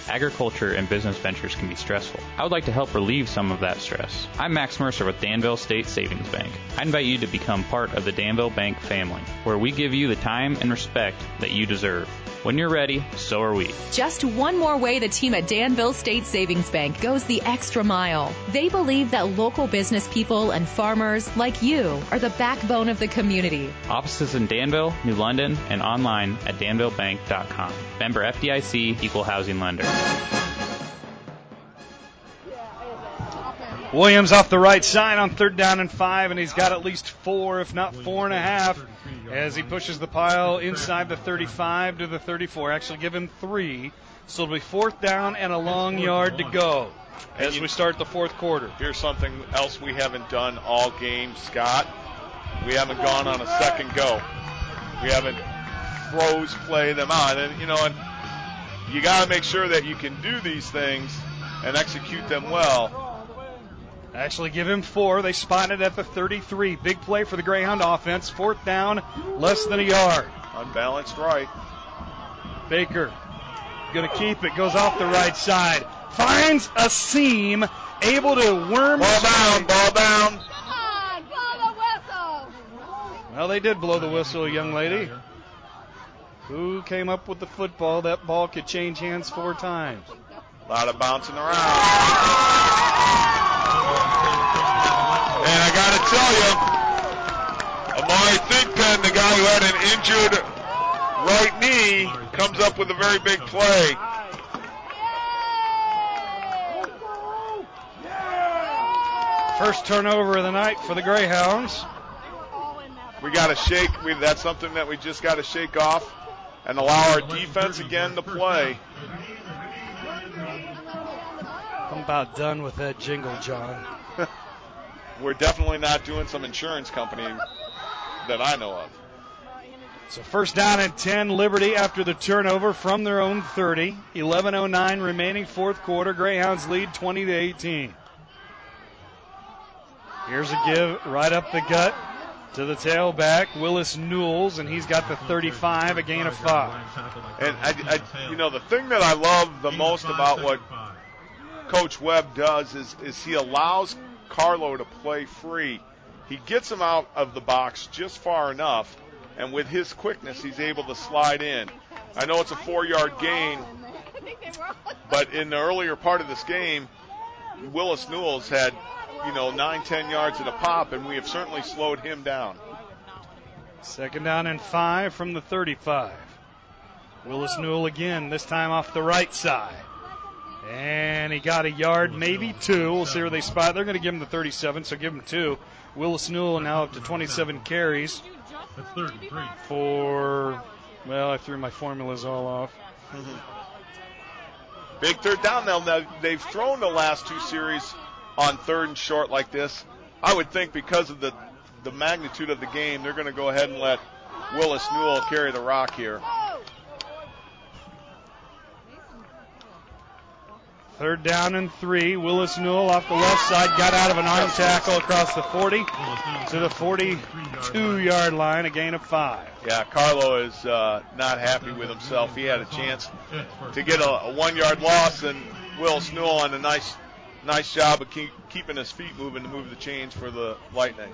Agriculture and business ventures can be stressful. I would like to help relieve some of that stress. I'm Max Mercer with Danville State Savings Bank. I invite you to become part of the Danville Bank family, where we give you the time and respect that you deserve. When you're ready, so are we. Just one more way the team at Danville State Savings Bank goes the extra mile. They believe that local business people and farmers like you are the backbone of the community. Offices in Danville, New London, and online at danville bank dot com. Member F D I C, Equal Housing Lender. Williams off the right side on third down and five, and he's got at least four, if not four and a half, as he pushes the pile inside the thirty-five to the thirty-four. Actually give him three, so it'll be fourth down and a long yard to go as we start the fourth quarter. Here's something else we haven't done all game, Scott. We haven't gone on a second go. We haven't froze play them out. And, you know, and you got to make sure that you can do these things and execute them well. Actually give him four. They spotted at the thirty-three. Big play for the Greyhound offense. Fourth down, less than a yard. Unbalanced right. Baker going to keep it. Goes off the right side. Finds a seam. Able to worm. Ball down, ball down. Come on, blow the whistle. Well, they did blow the whistle, young lady. Who came up with the football? That ball could change hands four times. A lot of bouncing around. And I got to tell you, Amari Thigpen, the guy who had an injured right knee, comes up with a very big play. First turnover of the night for the Greyhounds. We got to shake. We, that's something that we just got to shake off and allow our defense again to play. I'm about done with that jingle, John. We're definitely not doing some insurance company that I know of. So first down and ten, Liberty after the turnover from their own thirty. eleven oh nine remaining fourth quarter. Greyhounds lead twenty to eighteen. Here's a give right up the gut to the tailback, Willis Newells, and he's got the thirty-five, a gain of five. And, I, I, you know, the thing that I love the most about what Coach Webb does is, is he allows Carlo to play free. He gets him out of the box just far enough, and with his quickness, he's able to slide in. I know it's a four-yard gain, but in the earlier part of this game, Willis Newells had, you know, nine, ten yards at a pop, and we have certainly slowed him down. Second down and five from the thirty-five. Willis Newell again, this time off the right side. And he got a yard, maybe two. We'll see where they spot. They're going to give him the thirty-seven, so give him two. Willis Newell now up to twenty-seven carries for, well, I threw my formulas all off. Mm-hmm. Big third down now. Now, they've thrown the last two series on third and short like this. I would think because of the, the magnitude of the game, they're going to go ahead and let Willis Newell carry the rock here. Third down and three. Willis Newell off the left side got out of an arm tackle across the forty to the forty-two-yard line, a gain of five. Yeah, Carlo is uh, not happy with himself. He had a chance to get a, a one-yard loss, and Willis Newell on a nice nice job of keep, keeping his feet moving to move the chains for the Lightning.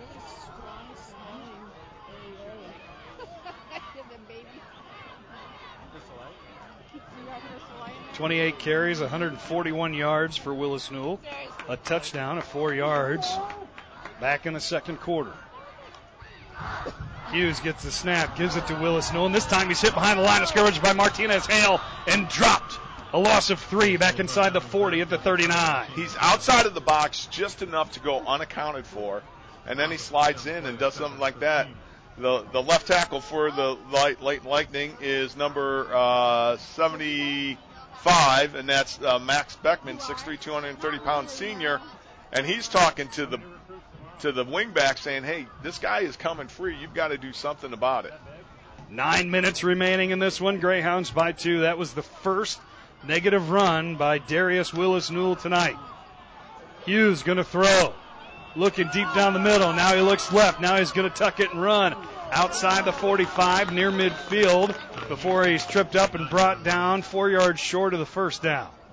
twenty-eight carries, one hundred forty-one yards for Willis Newell. A touchdown of four yards back in the second quarter. Hughes gets the snap, gives it to Willis Newell, and this time he's hit behind the line of scrimmage by Martinez Hale and dropped. A loss of three back inside the forty at the thirty-nine. He's outside of the box just enough to go unaccounted for, and then he slides in and does something like that. The the left tackle for the light, Late Lightning is number uh, seventy-five, and that's uh, Max Beckman, six three, two hundred thirty pound senior, and he's talking to the to the wingback saying, hey, this guy is coming free. You've got to do something about it. Nine minutes remaining in this one. Greyhounds by two. That was the first negative run by Darius Willis Newell tonight. Hughes going to throw. Looking deep down the middle. Now he looks left. Now he's going to tuck it and run. Outside the forty-five, near midfield, before he's tripped up and brought down four yards short of the first down.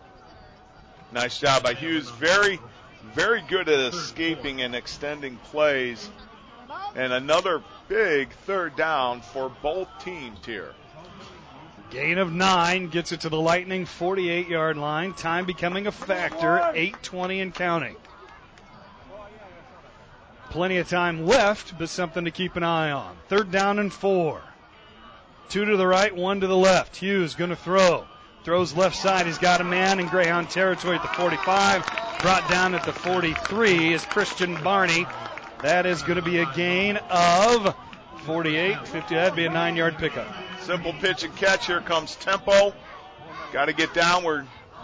Nice job by Hughes. Very, very good at escaping and extending plays. And another big third down for both teams here. Gain of nine gets it to the Lightning forty-eight-yard line. Time becoming a factor, eight twenty and counting. Plenty of time left, but something to keep an eye on. Third down and four. Two to the right, one to the left. Hughes going to throw. Throws left side. He's got a man in Greyhound territory at the forty-five. Brought down at the forty-three is Christian Barney. That is going to be a gain of forty-eight, fifty. That'd be a nine-yard pickup. Simple pitch and catch. Here comes tempo. Got to get downward.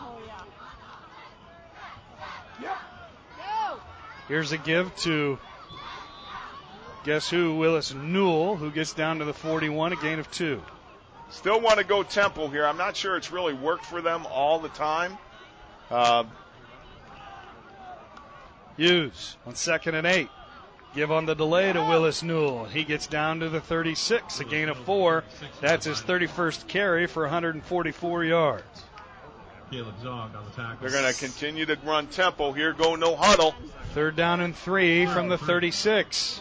Here's a give to, guess who, Willis Newell, who gets down to the forty-one, a gain of two. Still want to go tempo here. I'm not sure it's really worked for them all the time. Uh, Hughes on second and eight. Give on the delay to Willis Newell. He gets down to the thirty-six, a gain of four. That's his thirty-first carry for one hundred forty-four yards. They're going to continue to run tempo here. Go no huddle. Third down and three from the thirty-six.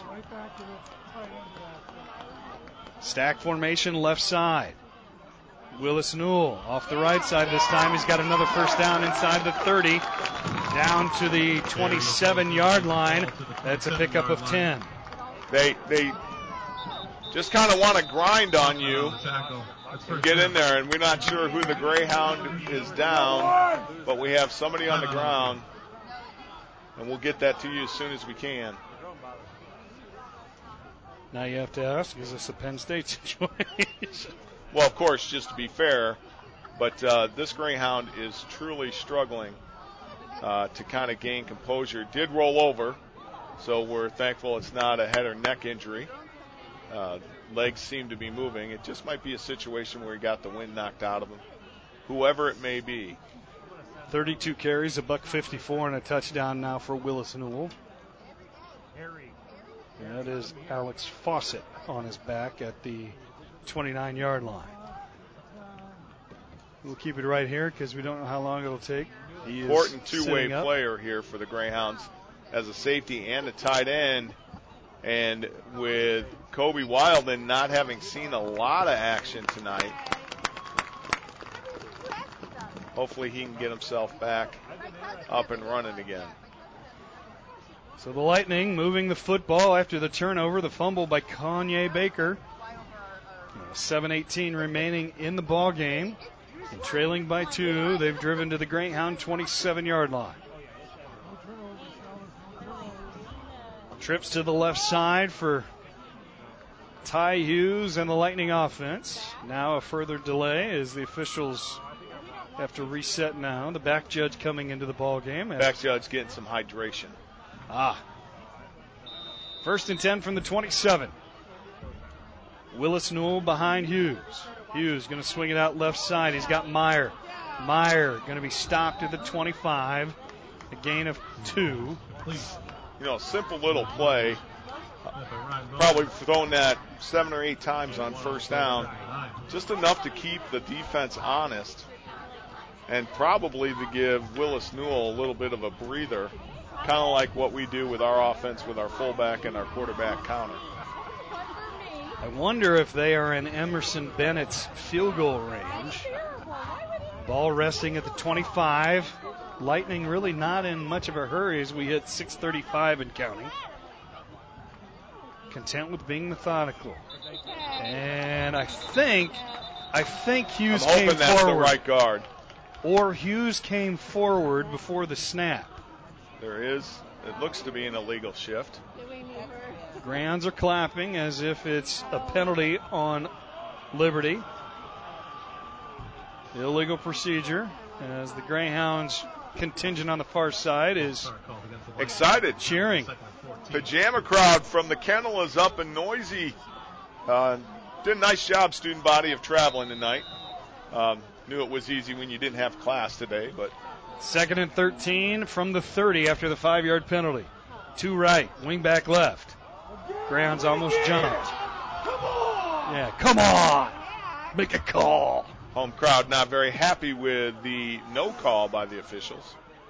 Stack formation left side. Willis Newell off the right side this time. He's got another first down inside the thirty. Down to the twenty-seven-yard line. That's a pickup of ten. They they just kind of want to grind on you and get in there, and we're not sure who the Greyhound is down, but we have somebody on the ground, and we'll get that to you as soon as we can. Now you have to ask, is this a Penn State situation? Well, of course, just to be fair, but uh, this Greyhound is truly struggling uh, to kind of gain composure. It did roll over, so we're thankful it's not a head or neck injury. Uh, legs seem to be moving. It just might be a situation where he got the wind knocked out of him, whoever it may be. thirty-two carries, a buck fifty-four, and a touchdown now for Willis Newell. That is Alex Fawcett on his back at the twenty-nine-yard line. We'll keep it right here because we don't know how long it'll take. He Important two-way player here for the Greyhounds as a safety and a tight end. And with Kobe Wildman not having seen a lot of action tonight, hopefully he can get himself back up and running again. So the Lightning moving the football after the turnover, the fumble by Kanye Baker. seven eighteen remaining in the ball game. And trailing by two, they've driven to the Greyhound twenty-seven-yard line. Trips to the left side for Ty Hughes and the Lightning offense. Now a further delay as the officials have to reset now. The back judge coming into the ball game. Back judge getting some hydration. Ah. First and ten from the twenty-seven. Willis Newell behind Hughes. Hughes going to swing it out left side. He's got Meyer. Meyer going to be stopped at the twenty-five. A gain of two. You know, simple little play. Probably thrown that seven or eight times on first down. Just enough to keep the defense honest. And probably to give Willis Newell a little bit of a breather. Kind of like what we do with our offense with our fullback and our quarterback counter. I wonder if they are in Emerson Bennett's field goal range. Ball resting at the twenty-five. Lightning really not in much of a hurry as we hit six thirty-five and counting. Content with being methodical. And I think, I think Hughes I'm hoping came that's forward. the right guard. Or Hughes came forward before the snap. There is, it looks to be an illegal shift. Greyhounds are clapping as if it's a penalty on Liberty. Illegal procedure as the Greyhounds contingent on the far side is excited, cheering. Pajama crowd from the kennel is up and noisy. Uh, did a nice job, student body, of traveling tonight. Um, knew it was easy when you didn't have class today, but second and thirteen from the thirty after the five-yard penalty. Two right, wing back left. Greyhounds almost jumped. Yeah, come on. Make a call. Home crowd not very happy with the no call by the officials.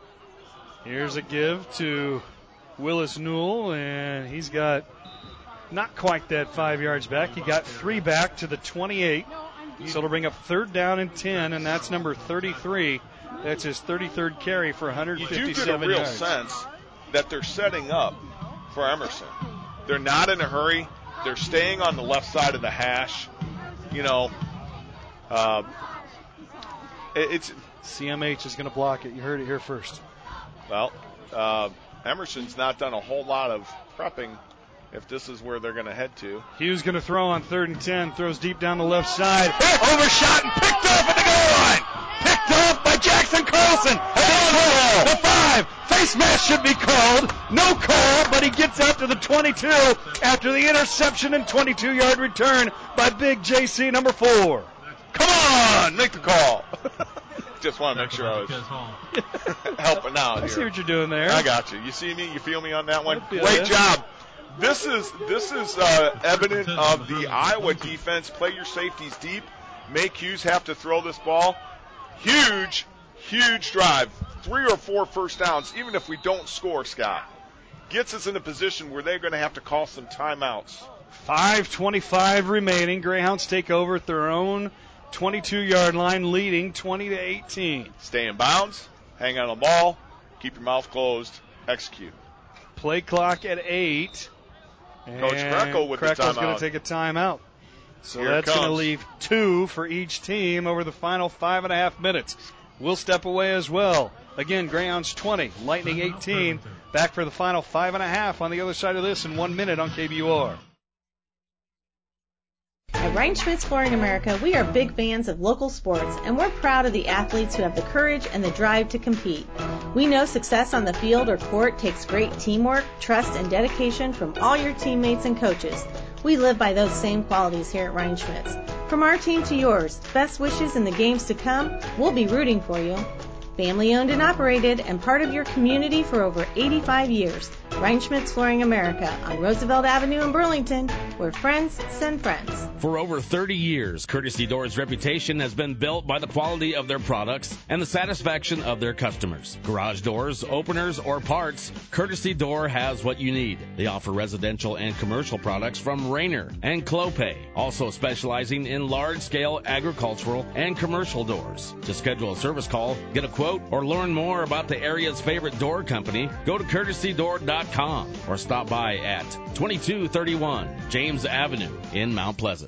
Here's a give to Willis Newell, and he's got not quite that five yards back. He got three back to the twenty-eight. So it'll bring up third down and ten, and that's number thirty-three. That's his thirty-third carry for one hundred fifty-seven yards. You do get a real yards. sense that they're setting up for Emerson. They're not in a hurry. They're staying on the left side of the hash. You know, uh, it, it's C M H is going to block it. You heard it here first. Well, uh, Emerson's not done a whole lot of prepping if this is where they're going to head to. Hughes going to throw on third and ten. Throws deep down the left side. Overshot and picked off at the goal line. Picked off by Jackson Carlson. The five. Face mask should be called. No call, but he gets out to the twenty-two after the interception and twenty-two-yard return by Big J C number four. Come on, make the call. Just want to make sure I was helping out here. I see what you're doing there. I got you. You see me? You feel me on that one? Great it. job. This is this is uh, evident of the Iowa defense. Play your safeties deep. Make Hughes have to throw this ball. Huge, huge drive. Three or four first downs, even if we don't score, Scott. Gets us in a position where they're going to have to call some timeouts. five twenty-five remaining. Greyhounds take over at their own twenty-two-yard line, leading twenty to eighteen. Stay in bounds. Hang on the ball. Keep your mouth closed. Execute. Play clock at eight. Coach Krekel with Krekel's the timeout. going to take a timeout. So Here that's going to comes. leave two for each team over the final five and a half minutes. We'll step away as well. Again, Greyhounds twenty, Lightning eighteen. Back for the final five and a half on the other side of this in one minute on K B U R. At Reinschmidt's Flooring America, we are big fans of local sports, and we're proud of the athletes who have the courage and the drive to compete. We know success on the field or court takes great teamwork, trust, and dedication from all your teammates and coaches. We live by those same qualities here at Reinschmidt's. From our team to yours, best wishes in the games to come. We'll be rooting for you. Family owned and operated and part of your community for over eighty-five years. Reinschmidt's Flooring America on Roosevelt Avenue in Burlington, where friends send friends. For over thirty years, Courtesy Door's reputation has been built by the quality of their products and the satisfaction of their customers. Garage doors, openers, or parts, Courtesy Door has what you need. They offer residential and commercial products from Rainer and Clopay, also specializing in large-scale agricultural and commercial doors. To schedule a service call, get a quote, or learn more about the area's favorite door company, go to courtesy door dot com or stop by at twenty-two thirty-one James Avenue in Mount Pleasant.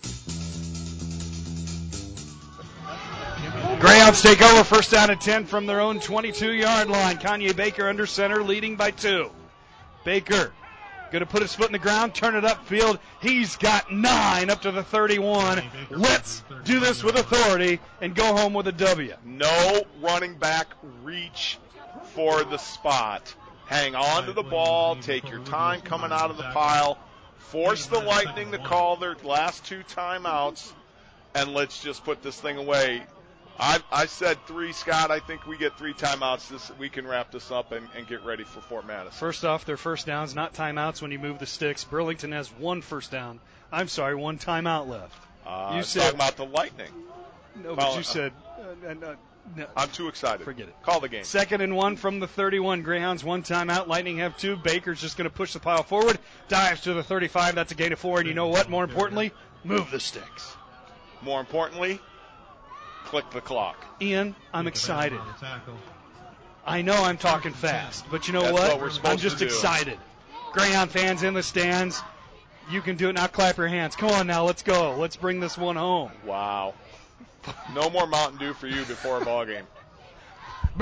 Greyhounds take over first down and ten from their own twenty-two-yard line. Kanye Baker under center, leading by two. Baker going to put his foot in the ground, turn it upfield. He's got nine up to the thirty-one. Let's do this with authority and go home with a W. No running back reach for the spot. Hang on to the ball. Take your time coming out of the pile. Force the Lightning to call their last two timeouts, and let's just put this thing away. I, I said three, Scott. I think we get three timeouts. This, we can wrap this up and, and get ready for Fort Madison. First off, their first downs, not timeouts when you move the sticks. Burlington has one first down. I'm sorry, one timeout left. Uh, you said talking about the Lightning. No, but well, you uh, said uh, uh, no. I'm too excited. Forget it. Call the game. Second and one from the thirty-one. Greyhounds one timeout. Lightning have two. Baker's just going to push the pile forward. Dives to the thirty-five. That's a gain of four. And you know what? More importantly, move the sticks. More importantly, click the clock. Ian, I'm excited. I know I'm talking fast, but you know That's what? what we're supposed I'm just to do. excited. Greyhound fans in the stands, you can do it now. Clap your hands. Come on now, let's go. Let's bring this one home. Wow. No more Mountain Dew for you before a ball game. Hey,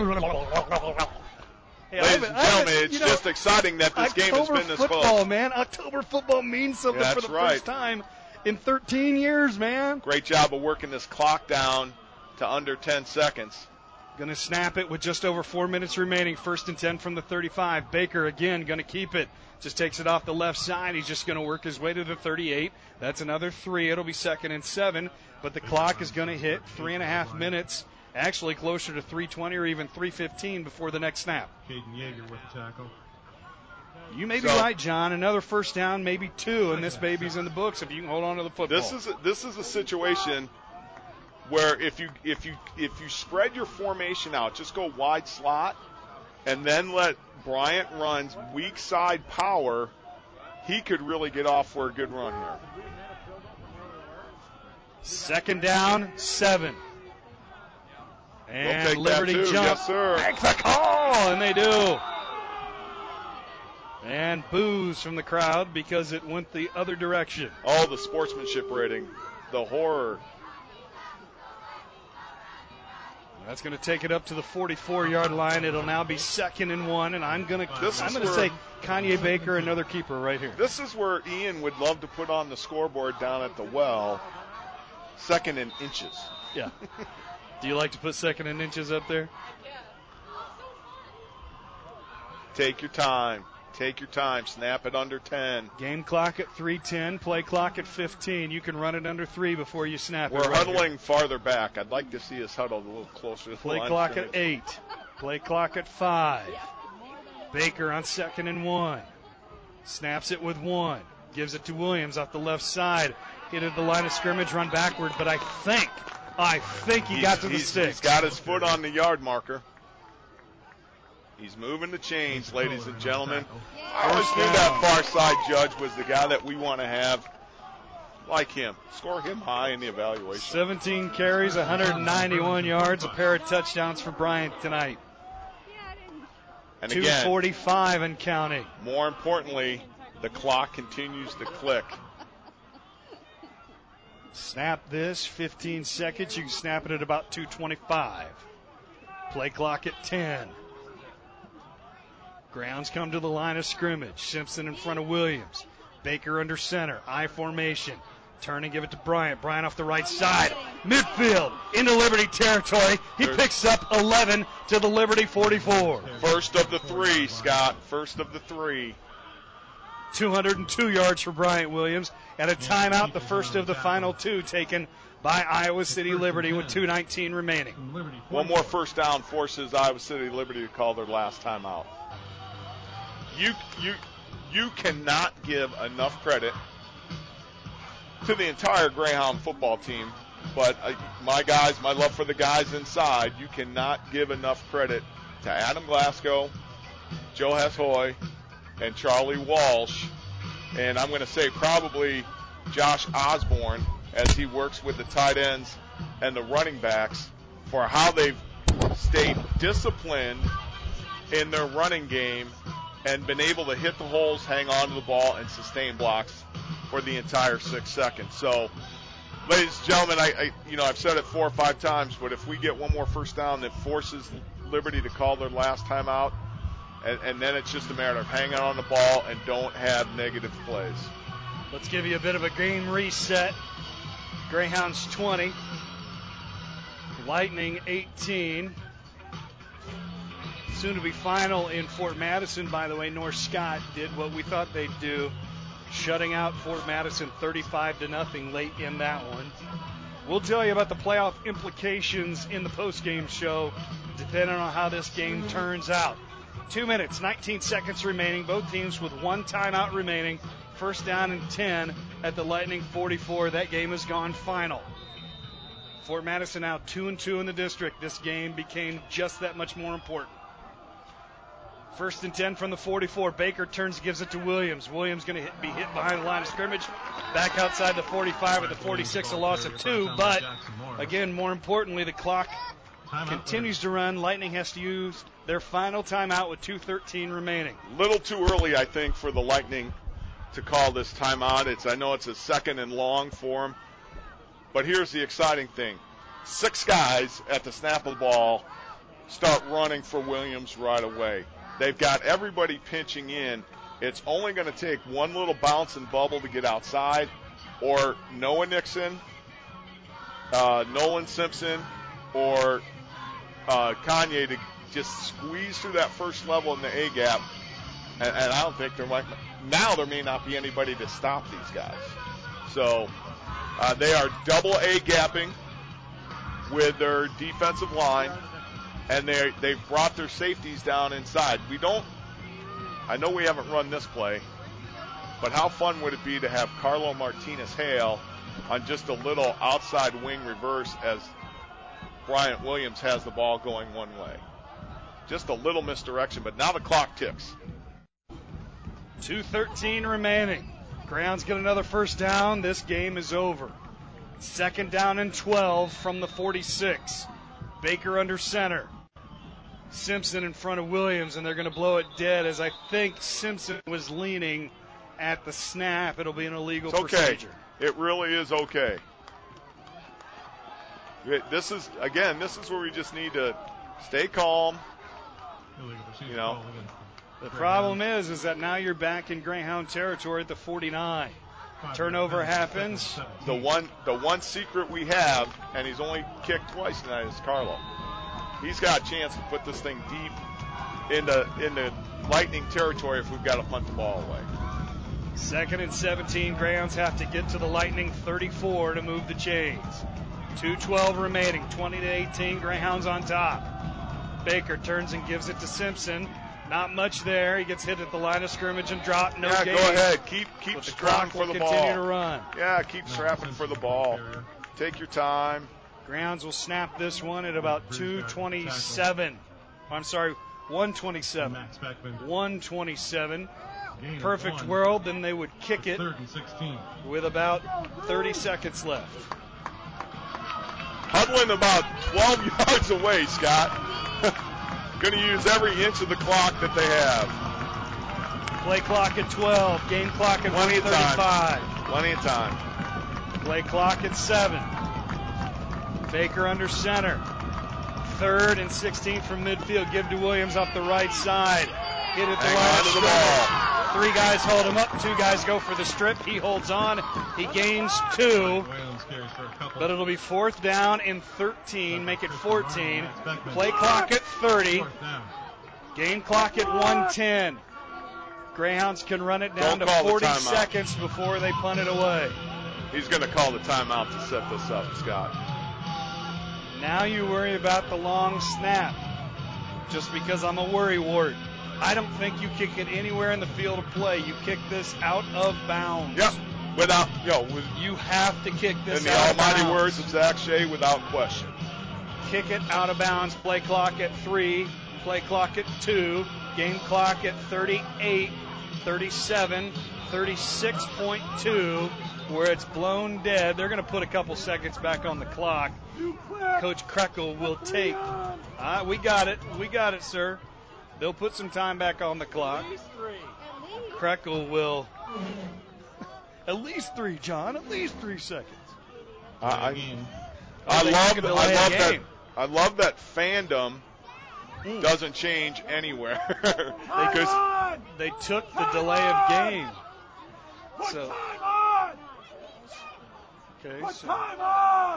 Ladies and gentlemen, it's you know, just exciting that this October game has been this football, close. man. October football means something Yeah, for that's the right. first time in thirteen years, man. Great job of working this clock down to under ten seconds. Going to snap it with just over four minutes remaining. First and ten from the thirty-five. Baker again going to keep it. Just takes it off the left side. He's just going to work his way to the thirty-eight. That's another three. It'll be second and seven. But the clock is going to hit three and a half minutes. Actually closer to three twenty or even three fifteen before the next snap. Caden Yeager with the tackle. You may be So- right, John. Another first down, maybe two, and this baby's in the books if you can hold on to the football. This is a, this is a situation where if you if you if you spread your formation out, just go wide slot, and then let Bryant run's weak side power, he could really get off for a good run here. Second down, seven. And we'll take Liberty that too. jump. Yes, sir. Make the call, and they do. And boos from the crowd because it went the other direction. Oh, the sportsmanship rating, the horror. That's going to take it up to the forty-four-yard line. It'll now be second and one, and I'm going to This I'm is going to where- say Kanye Baker, another keeper right here. This is where Ian would love to put on the scoreboard down at the well. Second in inches. Yeah. Do you like to put second in inches up there? Take your time. Take your time. Snap it under ten. Game clock at three ten, play clock at fifteen. You can run it under three before you snap it. We're right huddling here. farther back. I'd like to see us huddled a little closer to the Play line clock of at scrimmage. eight. Play clock at five. Baker on second and one. Snaps it with one. Gives it to Williams off the left side. Hit at the line of scrimmage, run backward, but I think, I think he He's- got to the he's- sticks. He's got his foot on the yard marker. He's moving the chains, ladies and gentlemen. I always knew that far side judge was the guy that we want to have like him. Score him high in the evaluation. seventeen carries, one hundred ninety-one yards, a pair of touchdowns for Bryant tonight. And two again, forty-five and counting. more importantly, the clock continues to click. Snap this, fifteen seconds. You can snap it at about two twenty-five. Play clock at ten. Grounds come to the line of scrimmage. Simpson in front of Williams. Baker under center. I formation. Turn and give it to Bryant. Bryant off the right side. Midfield into Liberty territory. He picks up eleven to the Liberty forty-four. First of the three, Scott. First of the three. two hundred two yards for Bryant Williams. And a timeout, the first of the final two taken by Iowa City Liberty with two nineteen remaining. One more first down forces Iowa City Liberty to call their last timeout. You you you cannot give enough credit to the entire Greyhound football team, but uh, my guys, my love for the guys inside, you cannot give enough credit to Adam Glasgow, Joe Heshoy, and Charlie Walsh, and I'm going to say probably Josh Osborne as he works with the tight ends and the running backs for how they've stayed disciplined in their running game and been able to hit the holes, hang on to the ball, and sustain blocks for the entire six seconds. So, ladies and gentlemen, I, I you know I've said it four or five times, but if we get one more first down that forces Liberty to call their last timeout, and, and then it's just a matter of hanging on the ball and don't have negative plays. Let's give you a bit of a game reset. Greyhounds twenty. Lightning eighteen. Soon to be final in Fort Madison, by the way. North Scott did what we thought they'd do, shutting out Fort Madison thirty-five to nothing late in that one. We'll tell you about the playoff implications in the postgame show, depending on how this game turns out. Two minutes, nineteen seconds remaining. Both teams with one timeout remaining. First down and ten at the Lightning forty-four. That game has gone final. Fort Madison now two and two in the district. This game became just that much more important. First and ten from the forty-four. Baker turns, gives it to Williams. Williams going to be hit behind the line of scrimmage. Back outside the forty-five with the forty-six, a loss of two. But, again, more importantly, the clock continues to run. Lightning has to use their final timeout with two thirteen remaining. Little too early, I think, for the Lightning to call this timeout. It's I know it's a second and long for them. But here's the exciting thing. Six guys at the snap of the ball start running for Williams right away. They've got everybody pinching in. It's only going to take one little bounce and bubble to get outside, or Noah Nixon, uh, Nolan Simpson, or uh, Kanye to just squeeze through that first level in the A-gap. And, and I don't think there might now there may not be anybody to stop these guys. So uh, they are double A-gapping with their defensive line. And they they've brought their safeties down inside. We don't, I know we haven't run this play, but how fun would it be to have Carlo Martinez-Hale on just a little outside wing reverse as Bryant Williams has the ball going one way? just a little misdirection, but now the clock ticks. two thirteen remaining. Greyhounds get another first down. This game is over. Second down and twelve from the forty-six. Baker under center. Simpson in front of Williams, and they're going to blow it dead as I think Simpson was leaning at the snap. It'll be an illegal it's okay. procedure. It really is okay. This is, again, this is where we just need to stay calm. You know. The problem is, is that now you're back in Greyhound territory at the forty-nine. Turnover happens. The one, the one secret we have, and he's only kicked twice tonight, is Carlo. He's got a chance to put this thing deep into into Lightning territory if we've got to punt the ball away. Second and seventeen. Greyhounds have to get to the Lightning thirty-four to move the chains. two twelve remaining. twenty to eighteen. Greyhounds on top. Baker turns and gives it to Simpson. Not much there. He gets hit at the line of scrimmage and dropped. No yeah, gain. go ahead. Keep keep but strapping the for the will ball. Continue to run. Yeah, keep strapping for the ball. Take your time. Greyhounds will snap this one at about two twenty-seven. I'm sorry, one twenty-seven. one twenty-seven. Perfect world, then they would kick it with about thirty seconds left. Huddling about twelve yards away, Scott. Going to use every inch of the clock that they have. Play clock at twelve. Game clock at Plenty one thirty-five. Of time. Plenty of time. Play clock at seven. Baker under center. Third and sixteen from midfield. Give to Williams off the right side. Hit at the Hang line on of to the ball. Three guys hold him up. Two guys go for the strip. He holds on. He gains two. But it'll be fourth down and thirteen. Make it fourteen. Play clock at thirty. Game clock at one ten. Greyhounds can run it down Don't to forty the seconds before they punt it away. He's going to call the timeout to set this up, Scott. Now you worry about the long snap. Just because I'm a worry wart. I don't think you kick it anywhere in the field of play. You kick this out of bounds. Yep. Without, you know, with, you have to kick this in the out almighty of bounds. words of Zach Shea, without question. Kick it out of bounds. Play clock at three. Play clock at two. Game clock at thirty-eight, thirty-seven, thirty-six point two, where it's blown dead. They're going to put a couple seconds back on the clock. Coach Krekel will take. Uh, we got it. We got it, sir. They'll put some time back on the clock. Krekel will. At least three, John. At least three seconds. I, I, I love, the, I love that. I love that fandom mm. doesn't change anywhere because they took the delay of game. So. Okay. Put so. time on.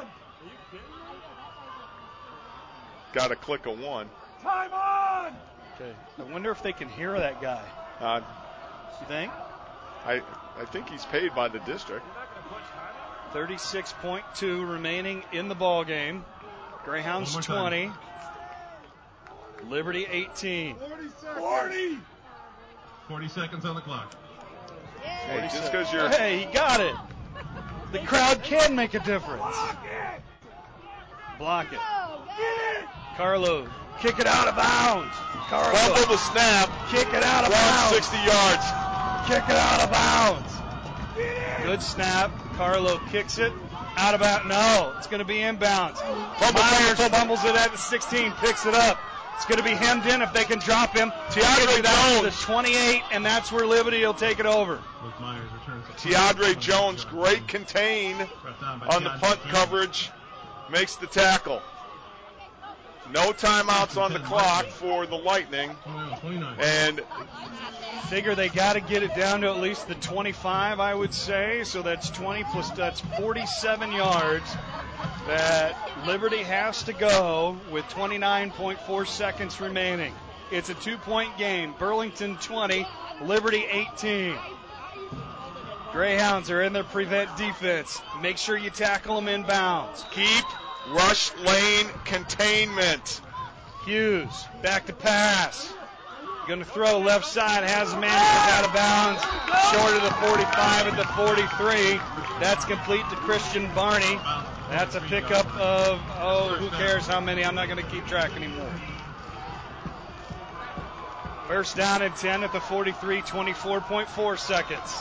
Got to click a one. Time on. Okay. I wonder if they can hear that guy. Uh, you think? I I think he's paid by the district. thirty-six point two remaining in the ball game. Greyhounds twenty. Liberty eighteen. forty. forty seconds on the clock. Hey, just because you're. Hey, he got it. The crowd can make a difference. Block it. Block it. Get it. Carlo, kick it out of bounds. Carlo, fumble the snap. Kick it out of bounds. sixty yards. Kick it out of bounds. Good snap. Carlo kicks it out of bounds. No, it's going to be inbounds. Fumble, Myers fumble. fumbles it at the sixteen, picks it up. It's going to be hemmed in if they can drop him. Teodre Jones. The twenty-eight, and that's where Liberty will take it over. Teodre Jones, great contain on the punt coverage, makes the tackle. No timeouts on the clock for the Lightning. And figure they got to get it down to at least the twenty-five, I would say. So that's twenty plus, that's forty-seven yards that Liberty has to go with twenty-nine point four seconds remaining. It's a two-point game. Burlington twenty, Liberty eighteen. Greyhounds are in their prevent defense. Make sure you tackle them in bounds. Keep rush lane containment. Hughes, back to pass. Going to throw left side, has a man out of bounds. Short of the forty-five at the forty-three. That's complete to Christian Barney. That's a pickup of, oh, who cares how many? I'm not going to keep track anymore. First down and ten at the forty-three, twenty-four point four seconds.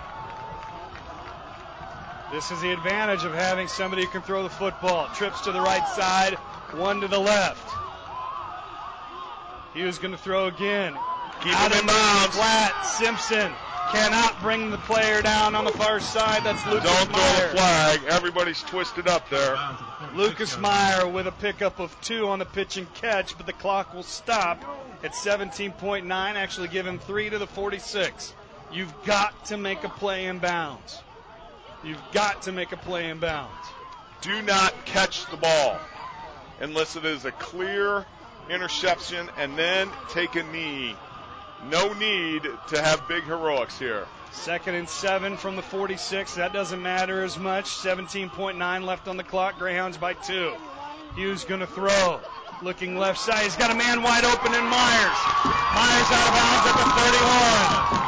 This is the advantage of having somebody who can throw the football. Trips to the right side, one to the left. He was going to throw again. Keep Out him in bounds. Flat. Simpson cannot bring the player down on the far side. That's Lucas Don't Meyer. throw a flag. Everybody's twisted up there. Lucas Meyer with a pickup of two on the pitch and catch, but the clock will stop at seventeen point nine. Actually give him three to the forty-six. You've got to make a play in bounds. You've got to make a play in bounds. Do not catch the ball unless it is a clear interception and then take a knee. No need to have big heroics here. Second and seven from the forty-six. That doesn't matter as much. seventeen point nine left on the clock. Greyhounds by two. Hughes going to throw. Looking left side. He's got a man wide open in Myers. Myers out of bounds at the thirty-one.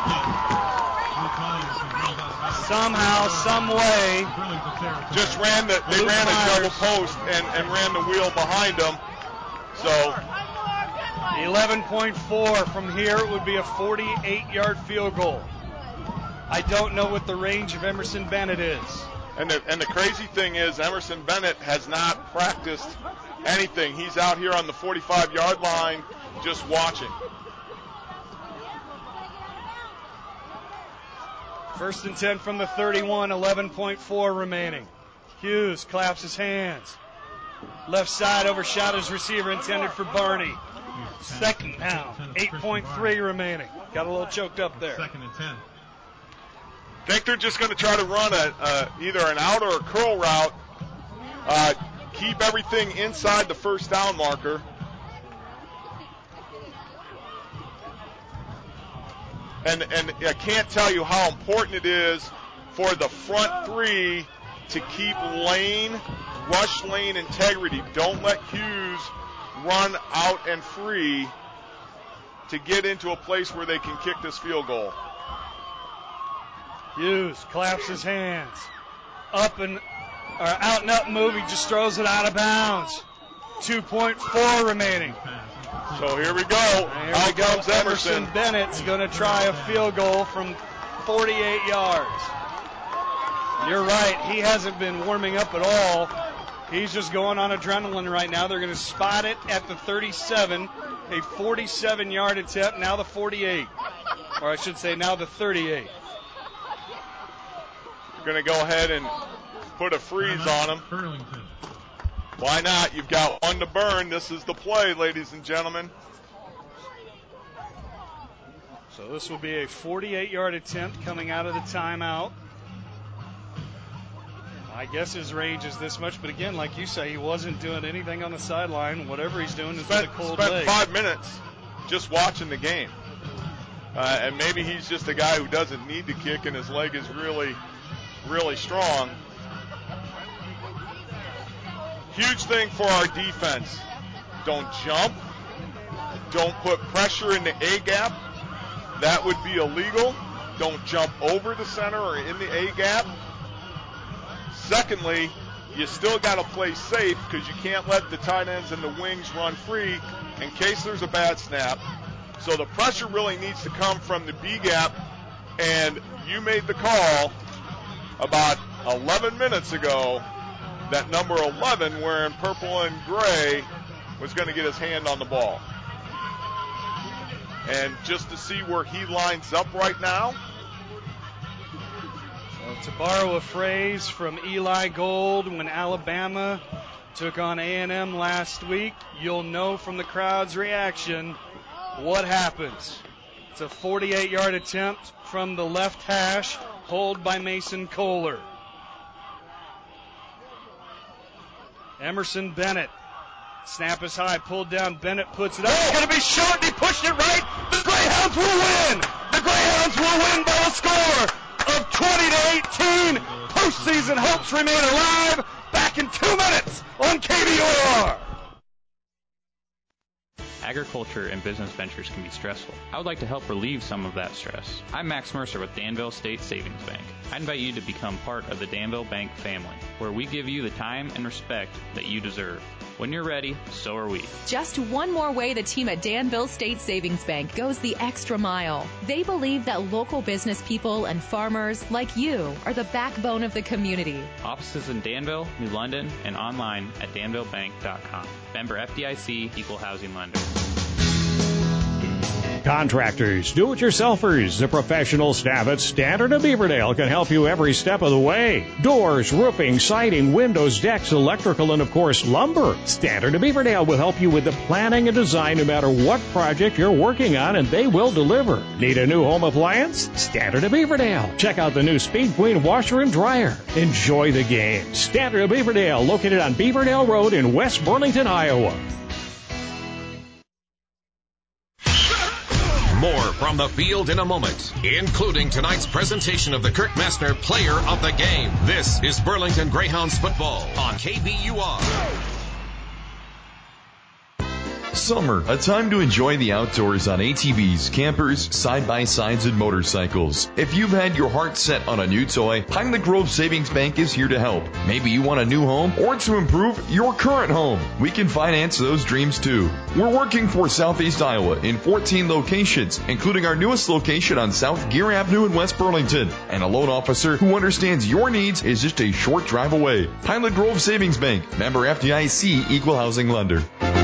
Somehow, some way, just ran the they Luke ran Myers. a double post and, and ran the wheel behind them. So eleven point four from here. It would be a forty-eight yard field goal. I don't know what the range of Emerson Bennett is. And the, and the crazy thing is Emerson Bennett has not practiced anything. He's out here on the forty-five yard line just watching. First and ten from the thirty-one, eleven point four remaining. Hughes claps his hands. Left side overshot his receiver intended for Barney. Second down, eight point three remaining. Got a little choked up there. Second and ten. Think they're just going to try to run a, uh, either an out or a curl route. Uh, keep everything inside the first down marker. And and I can't tell you how important it is for the front three to keep lane, rush lane integrity. Don't let Hughes run out and free to get into a place where they can kick this field goal. Hughes claps his hands. Up and, or out and up move, he just throws it out of bounds. two point four remaining. So here we go. Here Out we go. comes Emerson. Emerson Bennett's going to try a field goal from forty-eight yards. You're right. He hasn't been warming up at all. He's just going on adrenaline right now. They're going to spot it at the thirty-seven, a forty-seven yard attempt, now the forty-eight. Or I should say now the thirty-eight. Going to go ahead and put a freeze on him. Burlington. Why not? You've got one to burn. This is the play, ladies and gentlemen. So this will be a forty-eight yard attempt coming out of the timeout. I guess his range is this much, but again, like you say, he wasn't doing anything on the sideline. Whatever he's doing is with Spent, a cold spent leg. five minutes just watching the game. Uh, and maybe he's just a guy who doesn't need to kick and his leg is really, really strong. Huge thing for our defense. Don't jump. Don't put pressure in the A gap. That would be illegal. Don't jump over the center or in the A gap. Secondly, you still got to play safe because you can't let the tight ends and the wings run free in case there's a bad snap. So the pressure really needs to come from the B gap, and you made the call about eleven minutes ago that number eleven, wearing purple and gray, was going to get his hand on the ball. And just to see where he lines up right now. So to borrow a phrase from Eli Gold, when Alabama took on A and M last week, you'll know from the crowd's reaction what happens. It's a forty-eight yard attempt from the left hash, hold by Mason Kohler. Emerson Bennett. Snap is high, pulled down. Bennett puts it up. It's going to be short. He pushed it right. The Greyhounds will win. The Greyhounds will win by a score of twenty to eighteen. Postseason hopes remain alive. Back in two minutes on K B O R. Agriculture and business ventures can be stressful. I would like to help relieve some of that stress. I'm Max Mercer with Danville State Savings Bank. I invite you to become part of the Danville Bank family, where we give you the time and respect that you deserve. When you're ready, so are we. Just one more way the team at Danville State Savings Bank goes the extra mile. They believe that local business people and farmers like you are the backbone of the community. Offices in Danville, New London, and online at danville bank dot com. Member F D I C, Equal Housing Lender. Contractors, do-it-yourselfers, the professional staff at Standard of Beaverdale can help you every step of the way. Doors, roofing, siding, windows, decks, electrical, and of course lumber. Standard of Beaverdale will help you with the planning and design no matter what project you're working on, and they will deliver. Need a new home appliance? Standard of Beaverdale. Check out the new Speed Queen washer and dryer. Enjoy the game. Standard of Beaverdale, located on Beaverdale Road in West Burlington, Iowa. More from the field in a moment, including tonight's presentation of the Kirk Messner Player of the Game. This is Burlington Greyhounds football on K B U R. Summer, a time to enjoy the outdoors on A T Vs, campers, side-by-sides, and motorcycles. If you've had your heart set on a new toy, Highland Grove Savings Bank is here to help. Maybe you want a new home or to improve your current home. We can finance those dreams too. We're working for Southeast Iowa in fourteen locations, including our newest location on South Gear Avenue in West Burlington. And a loan officer who understands your needs is just a short drive away. Highland Grove Savings Bank, member F D I C, Equal Housing Lender.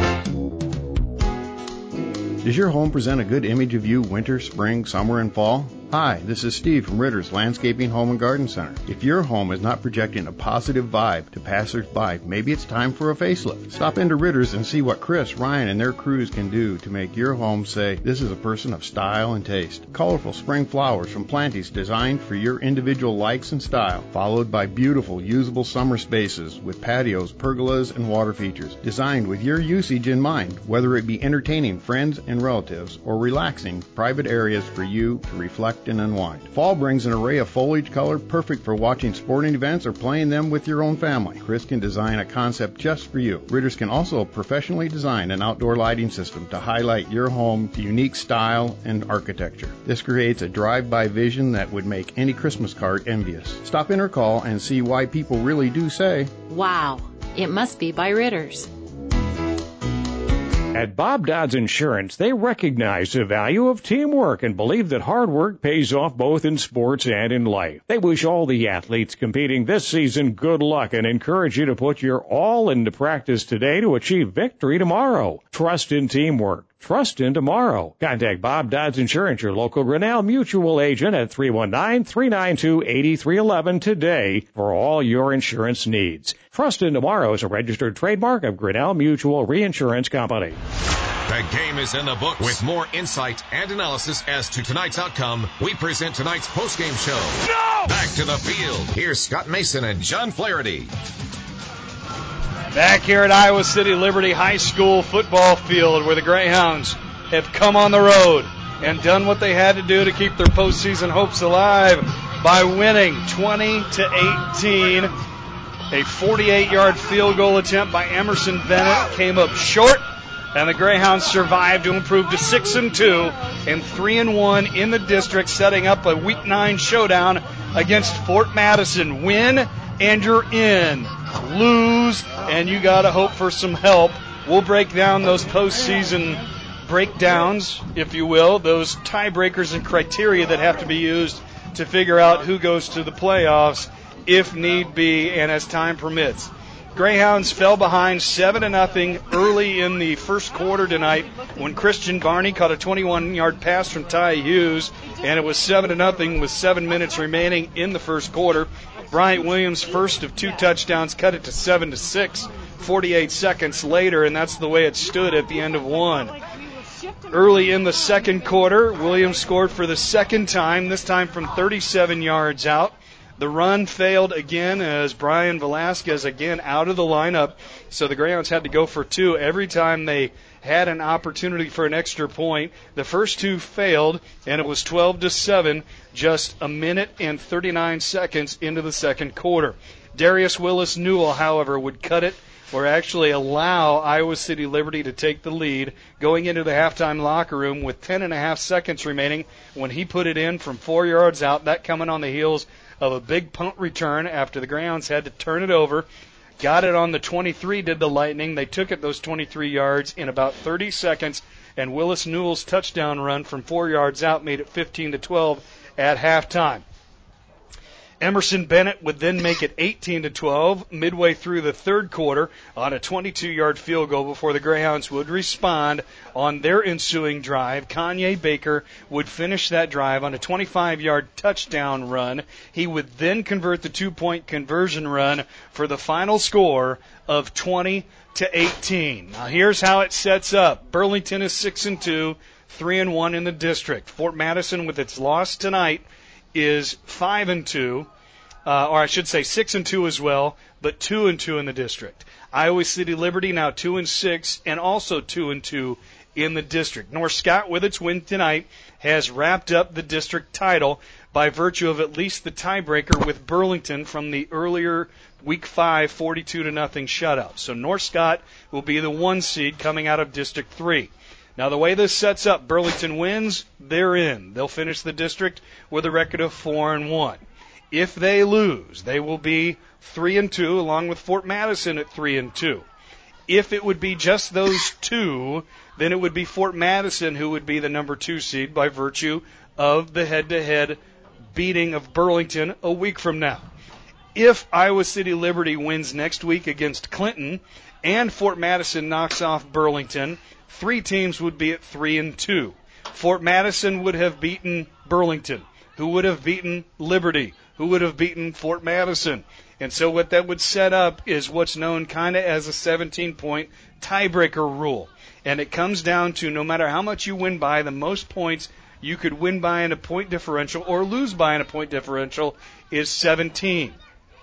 Does your home present a good image of you winter, spring, summer, and fall? Hi, this is Steve from Ritter's Landscaping Home and Garden Center. If your home is not projecting a positive vibe to passers-by, maybe it's time for a facelift. Stop into Ritter's and see what Chris, Ryan, and their crews can do to make your home say, this is a person of style and taste. Colorful spring flowers from Planties designed for your individual likes and style, followed by beautiful, usable summer spaces with patios, pergolas, and water features, designed with your usage in mind, whether it be entertaining friends and relatives or relaxing private areas for you to reflect and unwind. Fall brings an array of foliage color perfect for watching sporting events or playing them with your own family. Chris can design a concept just for you. Ritter's can also professionally design an outdoor lighting system to highlight your home's unique style and architecture. This creates a drive-by vision that would make any Christmas card envious. Stop in or call and see why people really do say, wow, it must be by Ritter's. At Bob Dodds Insurance, they recognize the value of teamwork and believe that hard work pays off both in sports and in life. They wish all the athletes competing this season good luck and encourage you to put your all into practice today to achieve victory tomorrow. Trust in teamwork. Trust in tomorrow. Contact Bob Dodds Insurance, your local Grinnell Mutual agent at three one nine, three nine two, eight three one one today for all your insurance needs. Trust in tomorrow is a registered trademark of Grinnell Mutual Reinsurance Company. The game is in the books. With more insight and analysis as to tonight's outcome, we present tonight's postgame show. No! Back to the field. Here's Scott Mason and John Flaherty. Back here at Iowa City Liberty High School football field where the Greyhounds have come on the road and done what they had to do to keep their postseason hopes alive by winning twenty to eighteen. A forty-eight-yard field goal attempt by Emerson Bennett came up short, and the Greyhounds survived to improve to six and two and three and one in the district, setting up a Week nine showdown against Fort Madison. Win and you're in. Lose and you got to hope for some help. We'll break down those postseason breakdowns, if you will, those tiebreakers and criteria that have to be used to figure out who goes to the playoffs if need be and as time permits. Greyhounds fell behind seven to nothing early in the first quarter tonight when Christian Barney caught a twenty-one-yard pass from Ty Hughes, and it was seven to nothing with seven minutes remaining in the first quarter. Bryant Williams' first of two touchdowns cut it to seven to six forty-eight seconds later, and that's the way it stood at the end of one. Early in the second quarter, Williams scored for the second time, this time from thirty-seven yards out. The run failed again as Brian Velasquez again out of the lineup, so the Greyhounds had to go for two every time they had an opportunity for an extra point. The first two failed, and it was twelve to seven, just a minute and thirty-nine seconds into the second quarter. Darius Willis Newell, however, would cut it or actually allow Iowa City Liberty to take the lead going into the halftime locker room with ten and a half seconds remaining when he put it in from four yards out, that coming on the heels of a big punt return after the Greyhounds had to turn it over. got it on the twenty-three, did the Lightning. They took it those twenty-three yards in about thirty seconds, and Willis Newell's touchdown run from four yards out made it fifteen to twelve at halftime. Emerson Bennett would then make it eighteen to twelve midway through the third quarter on a twenty-two-yard field goal before the Greyhounds would respond on their ensuing drive. Kanye Baker would finish that drive on a twenty-five-yard touchdown run. He would then convert the two-point conversion run for the final score of twenty to eighteen. Now here's how it sets up. Burlington is six and two, three and one in the district. Fort Madison, with its loss tonight, is five and two, uh, or I should say six and two as well, but two and two in the district. Iowa City Liberty now two and six, and also two and two in the district. North Scott, with its win tonight, has wrapped up the district title by virtue of at least the tiebreaker with Burlington from the earlier Week Five forty-two to nothing shutout. So North Scott will be the one seed coming out of District Three. Now, the way this sets up, Burlington wins, they're in. They'll finish the district with a record of four and one. If they lose, they will be three and two, along with Fort Madison at three and two. If it would be just those two, then it would be Fort Madison who would be the number two seed by virtue of the head-to-head beating of Burlington a week from now. If Iowa City Liberty wins next week against Clinton and Fort Madison knocks off Burlington, three teams would be at three and two. Fort Madison would have beaten Burlington, who would have beaten Liberty, who would have beaten Fort Madison. And so what that would set up is what's known kind of as a seventeen-point tiebreaker rule. And it comes down to no matter how much you win by, the most points you could win by in a point differential or lose by in a point differential is seventeen.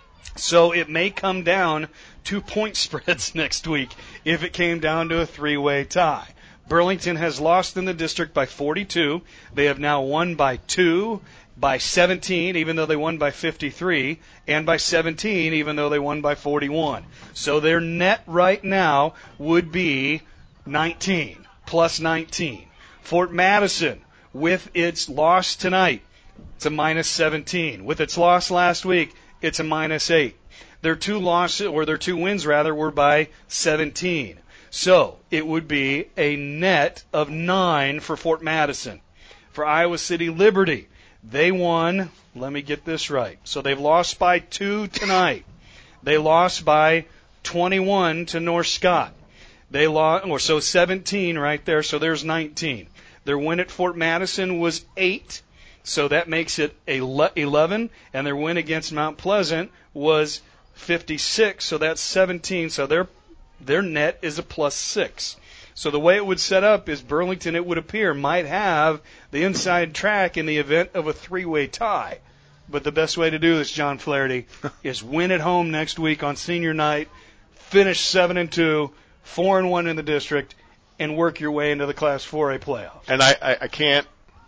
So it may come down to point spreads next week if it came down to a three-way tie. Burlington has lost in the district by forty-two. They have now won by two, by seventeen, even though they won by fifty-three, and by seventeen, even though they won by forty-one. So their net right now would be nineteen, plus nineteen. Fort Madison, with its loss tonight, it's a minus seventeen. With its loss last week, it's a minus eight. Their two losses, or their two wins rather, were by seventeen. So it would be a net of nine for Fort Madison. For Iowa City Liberty, they won, let me get this right. So they've lost by two tonight. They lost by twenty-one to North Scott. They lost, or so seventeen right there, so there's nineteen. Their win at Fort Madison was eight. So that makes it eleven, and their win against Mount Pleasant was fifty-six, so that's seventeen. So their their net is a plus six. So the way it would set up is Burlington, it would appear, might have the inside track in the event of a three-way tie. But the best way to do this, John Flaherty, is win at home next week on senior night, finish seven and two, four and one in the district, and work your way into the Class four A playoffs. And I, I, I can't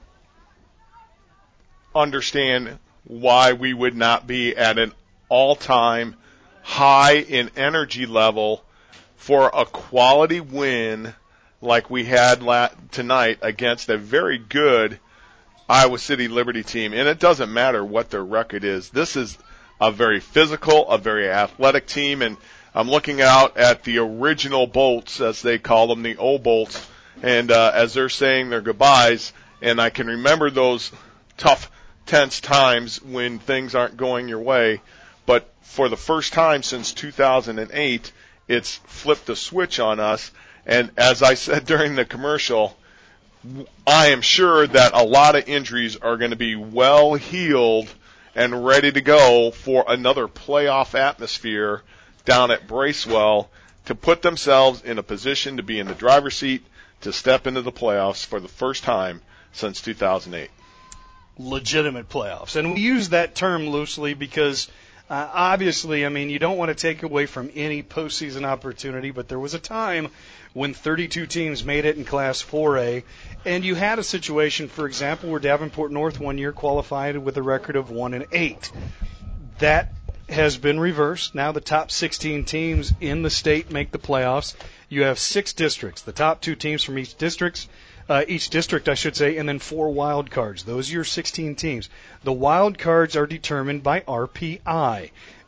understand why we would not be at an all-time high in energy level for a quality win like we had la- tonight against a very good Iowa City Liberty team. And it doesn't matter what their record is. This is a very physical, a very athletic team, and I'm looking out at the original Bolts, as they call them, the old Bolts, and uh, as they're saying their goodbyes, and I can remember those tough, tense times when things aren't going your way. But for the first time since two thousand eight, it's flipped the switch on us. And as I said during the commercial, I am sure that a lot of injuries are going to be well healed and ready to go for another playoff atmosphere down at Bracewell to put themselves in a position to be in the driver's seat to step into the playoffs for the first time since two thousand eight. Legitimate playoffs. And we use that term loosely because uh, obviously, I mean, you don't want to take away from any postseason opportunity, but there was a time when thirty-two teams made it in Class four A, and you had a situation, for example, where Davenport North one year qualified with a record of one and eight. That has been reversed. Now the top sixteen teams in the state make the playoffs. You have six districts, the top two teams from each districts, uh, each district, I should say, and then four wild cards. Those are your sixteen teams. The wild cards are determined by R P I,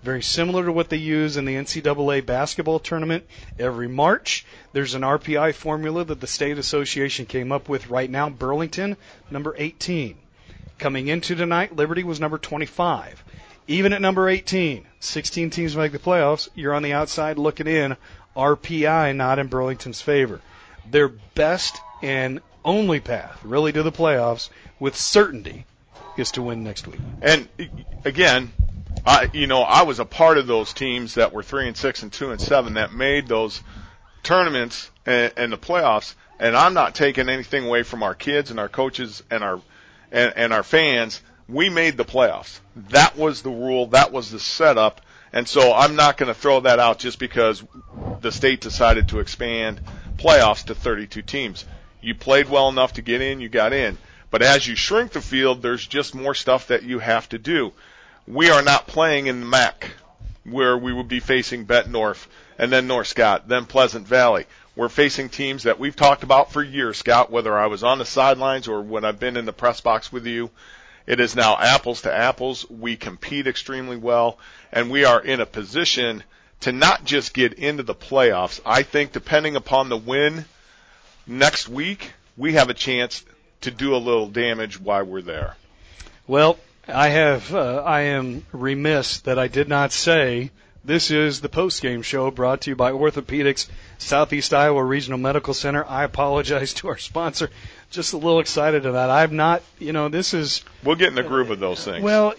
very similar to what they use in the N C double A basketball tournament every March. There's an R P I formula that the State Association came up with right now. Burlington, number eighteen. Coming into tonight, Liberty was number twenty-five. Even at number eighteen, sixteen teams make the playoffs. You're on the outside looking in. R P I not in Burlington's favor. Their best and only path, really, to the playoffs with certainty is to win next week. And again, I, you know, I was a part of those teams that were three and six and two and seven that made those tournaments and, and the playoffs. And I'm not taking anything away from our kids and our coaches and our and, and our fans. We made the playoffs. That was the rule. That was the setup. And so I'm not going to throw that out just because the state decided to expand playoffs to thirty-two teams. You played well enough to get in, you got in. But as you shrink the field, there's just more stuff that you have to do. We are not playing in the M A C, where we would be facing Bettendorf and then North Scott, then Pleasant Valley. We're facing teams that we've talked about for years, Scott, whether I was on the sidelines or when I've been in the press box with you. It is now apples to apples. We compete extremely well, and we are in a position to not just get into the playoffs. I think depending upon the win next week, we have a chance to do a little damage while we're there. Well, I have, uh, I am remiss that I did not say this is the post-game show brought to you by Orthopedics, Southeast Iowa Regional Medical Center. I apologize to our sponsor. Just a little excited about it. I'm not, you know, this is... We'll get in the groove of those things. Well,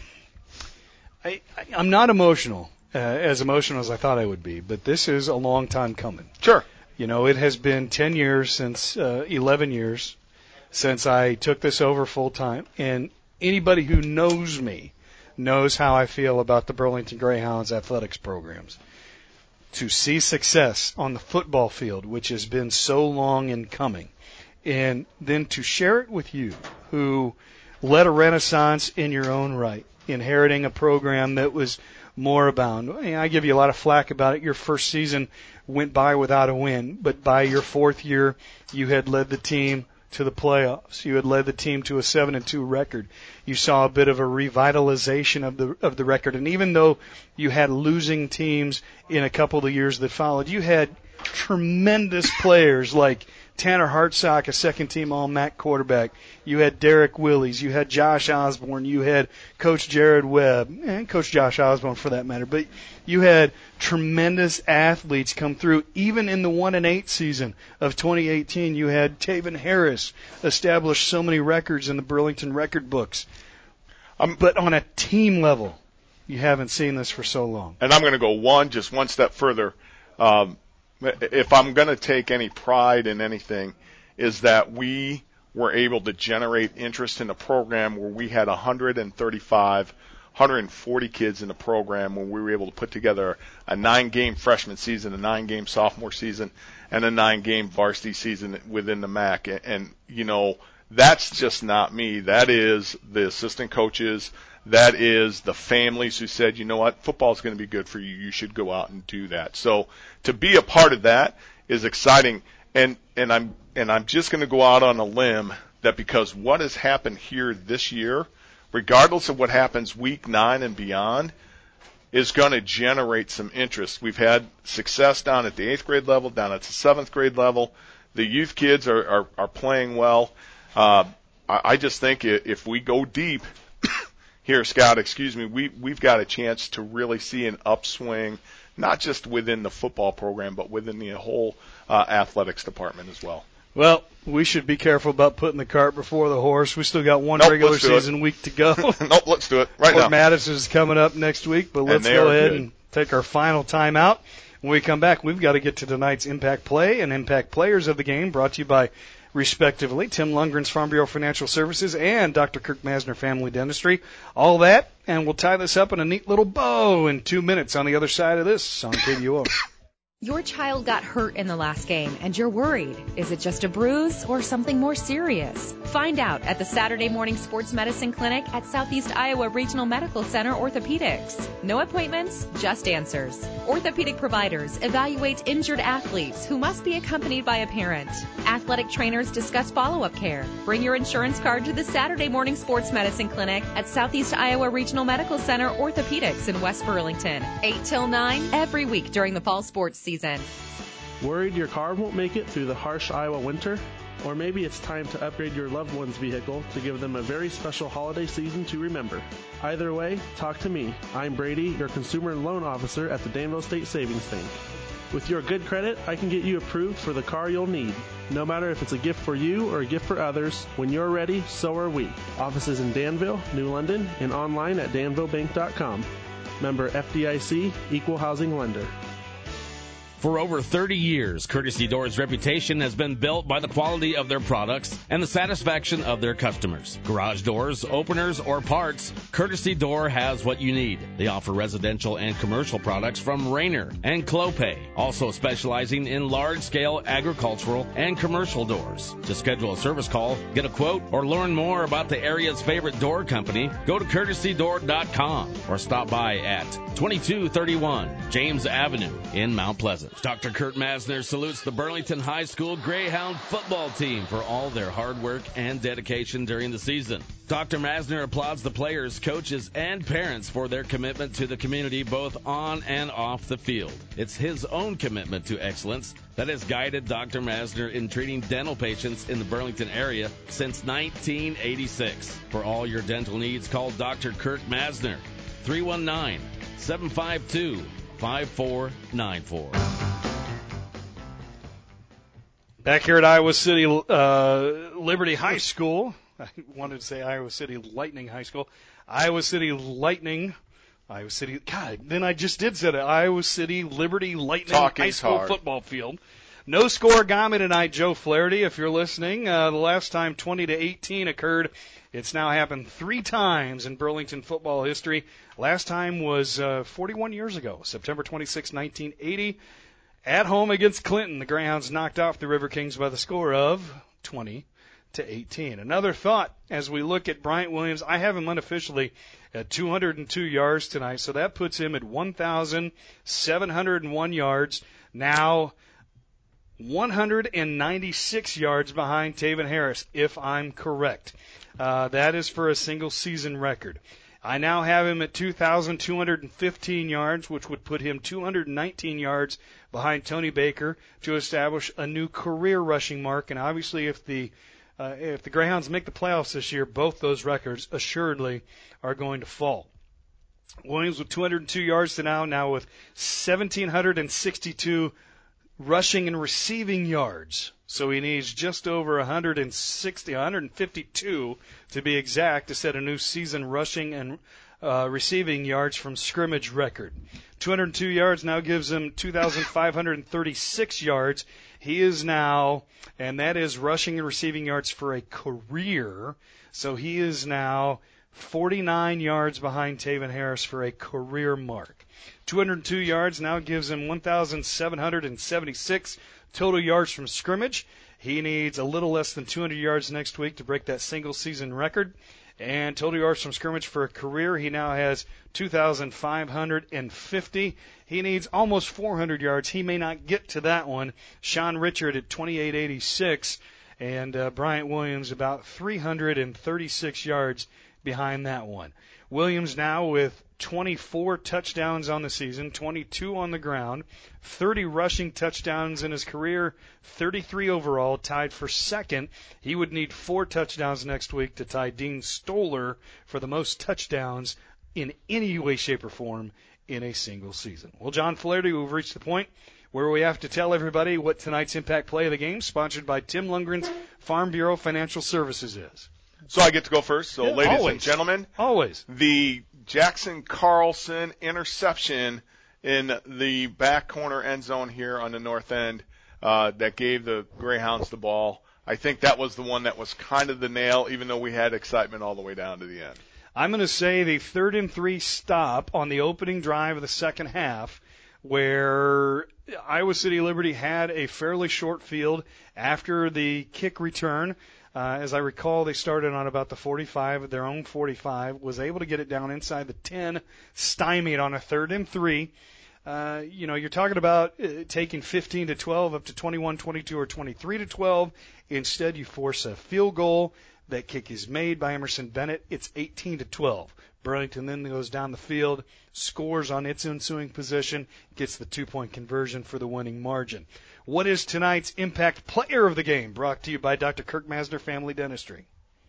I, I, I'm not emotional, uh, as emotional as I thought I would be, but this is a long time coming. Sure. You know, it has been ten years since, uh, eleven years since I took this over full time, and anybody who knows me knows how I feel about the Burlington Greyhounds athletics programs. To see success on the football field, which has been so long in coming, and then to share it with you, who led a renaissance in your own right, inheriting a program that was more abound. I give you a lot of flack about it. Your first season went by without a win, but by your fourth year, you had led the team to the playoffs. You had led the team to a seven and two record. You saw a bit of a revitalization of the of the record. And even though you had losing teams in a couple of the years that followed, you had tremendous players like Tanner Hartsock, a second-team All-M A C quarterback. You had Derek Willies. You had Josh Osborne. You had Coach Jared Webb, and Coach Josh Osborne for that matter. But you had tremendous athletes come through. Even in the one and eight season of twenty eighteen, you had Taven Harris establish so many records in the Burlington record books. Um, but on a team level, you haven't seen this for so long. And I'm going to go one, just one step further. Um, if I'm going to take any pride in anything, is that we were able to generate interest in a program where we had one hundred thirty-five, one hundred forty kids in the program, when we were able to put together a nine-game freshman season, a nine-game sophomore season, and a nine-game varsity season within the M A C. And, you know, that's just not me. That is the assistant coaches. That is the families who said, you know what, football is going to be good for you. You should go out and do that. So to be a part of that is exciting. And, and I'm, and I'm just going to go out on a limb that because what has happened here this year, regardless of what happens week nine and beyond, is going to generate some interest. We've had success down at the eighth grade level, down at the seventh grade level. The youth kids are, are, are playing well. Uh, I, I just think if we go deep here, Scott, excuse me, we, we've got a chance to really see an upswing, not just within the football program, but within the whole uh, athletics department as well. Well, we should be careful about putting the cart before the horse. We still got one nope, regular season it. week to go. nope, let's do it right Fort now. Madison is coming up next week, but let's go ahead good. and take our final time out. When we come back, we've got to get to tonight's Impact Play and Impact Players of the Game, brought to you by, respectively, Tim Lundgren's Farm Bureau Financial Services and Doctor Kirk Masner Family Dentistry. All that, and we'll tie this up in a neat little bow in two minutes on the other side of this on K B U O. Your child got hurt in the last game and you're worried. Is it just a bruise or something more serious? Find out at the Saturday Morning Sports Medicine Clinic at Southeast Iowa Regional Medical Center Orthopedics. No appointments, just answers. Orthopedic providers evaluate injured athletes who must be accompanied by a parent. Athletic trainers discuss follow-up care. Bring your insurance card to the Saturday Morning Sports Medicine Clinic at Southeast Iowa Regional Medical Center Orthopedics in West Burlington. eight till nine every week during the fall sports season. Season. Worried your car won't make it through the harsh Iowa winter? Or maybe it's time to upgrade your loved one's vehicle to give them a very special holiday season to remember. Either way, talk to me. I'm Brady, your consumer and loan officer at the Danville State Savings Bank. With your good credit, I can get you approved for the car you'll need. No matter if it's a gift for you or a gift for others, when you're ready, so are we. Offices in Danville, New London, and online at danville bank dot com. Member F D I C, Equal Housing Lender. For over thirty years, Courtesy Doors' reputation has been built by the quality of their products and the satisfaction of their customers. Garage doors, openers, or parts, Courtesy Door has what you need. They offer residential and commercial products from Rainer and Clopay, also specializing in large-scale agricultural and commercial doors. To schedule a service call, get a quote, or learn more about the area's favorite door company, go to courtesy door dot com or stop by at twenty-two thirty-one James Avenue in Mount Pleasant. Doctor Kurt Masner salutes the Burlington High School Greyhound football team for all their hard work and dedication during the season. Doctor Masner applauds the players, coaches, and parents for their commitment to the community both on and off the field. It's his own commitment to excellence that has guided Doctor Masner in treating dental patients in the Burlington area since nineteen eighty-six. For all your dental needs, call Doctor Kurt Masner, three one nine, seven five two, five four nine four. Back here at Iowa City uh, Liberty High School, I wanted to say Iowa City Lightning High School, Iowa City Lightning, Iowa City, God, then I just did say it, Iowa City Liberty Lightning Talking's High School hard. football field. No score Gama tonight, Joe Flaherty, if you're listening. Uh, the last time twenty to eighteen occurred, it's now happened three times in Burlington football history. Last time was uh, forty-one years ago, September twenty-sixth, nineteen eighty. At home against Clinton, the Greyhounds knocked off the River Kings by the score of twenty to eighteen. Another thought as we look at Bryant Williams, I have him unofficially at two hundred two yards tonight, so that puts him at one thousand seven hundred one yards. Now one hundred ninety-six yards behind Taven Harris, if I'm correct. Uh, that is for a single season record. I now have him at two thousand two hundred fifteen yards, which would put him two hundred nineteen yards behind Tony Baker to establish a new career rushing mark. And obviously, if the uh, if the Greyhounds make the playoffs this year, both those records assuredly are going to fall. Williams with two hundred two yards to now, now with one thousand seven hundred sixty-two rushing and receiving yards. So he needs just over one hundred sixty, one hundred fifty-two to be exact to set a new season rushing and uh, receiving yards from scrimmage record. two hundred two yards now gives him two thousand five hundred thirty-six yards. He is now, and that is rushing and receiving yards for a career. So he is now forty-nine yards behind Taven Harris for a career mark. two hundred two yards now gives him one thousand seven hundred seventy-six total yards from scrimmage. He needs a little less than two hundred yards next week to break that single season record. And total yards from scrimmage for a career, he now has two thousand five hundred fifty. He needs almost four hundred yards. He may not get to that one. Sean Richard at twenty-eight eighty-six, and uh, Bryant Williams about three hundred thirty-six yards behind that one. Williams now with twenty-four touchdowns on the season, twenty-two on the ground, thirty rushing touchdowns in his career, thirty-three overall, tied for second. He would need four touchdowns next week to tie Dean Stoller for the most touchdowns in any way, shape, or form in a single season. Well, John Flaherty, we've reached the point where we have to tell everybody what tonight's Impact Play of the Game, sponsored by Tim Lundgren's Farm Bureau Financial Services, is. So I get to go first. So, Yeah, ladies always. and gentlemen, Always. the Jackson Carlson interception in the back corner end zone here on the north end uh, that gave the Greyhounds the ball. I think that was the one that was kind of the nail, even though we had excitement all the way down to the end. I'm going to say the third and three stop on the opening drive of the second half where Iowa City Liberty had a fairly short field after the kick return. Uh, as I recall, they started on about the forty-five, their own forty-five, was able to get it down inside the ten, stymied on a third and three. Uh, you know, you're talking about uh, taking fifteen to twelve up to twenty-one, twenty-two, or twenty-three to twelve. Instead, you force a field goal. That kick is made by Emerson Bennett. It's eighteen to twelve. Burlington then goes down the field, scores on its ensuing possession, gets the two-point conversion for the winning margin. What is tonight's Impact Player of the Game? Brought to you by Doctor Kirk Masner Family Dentistry.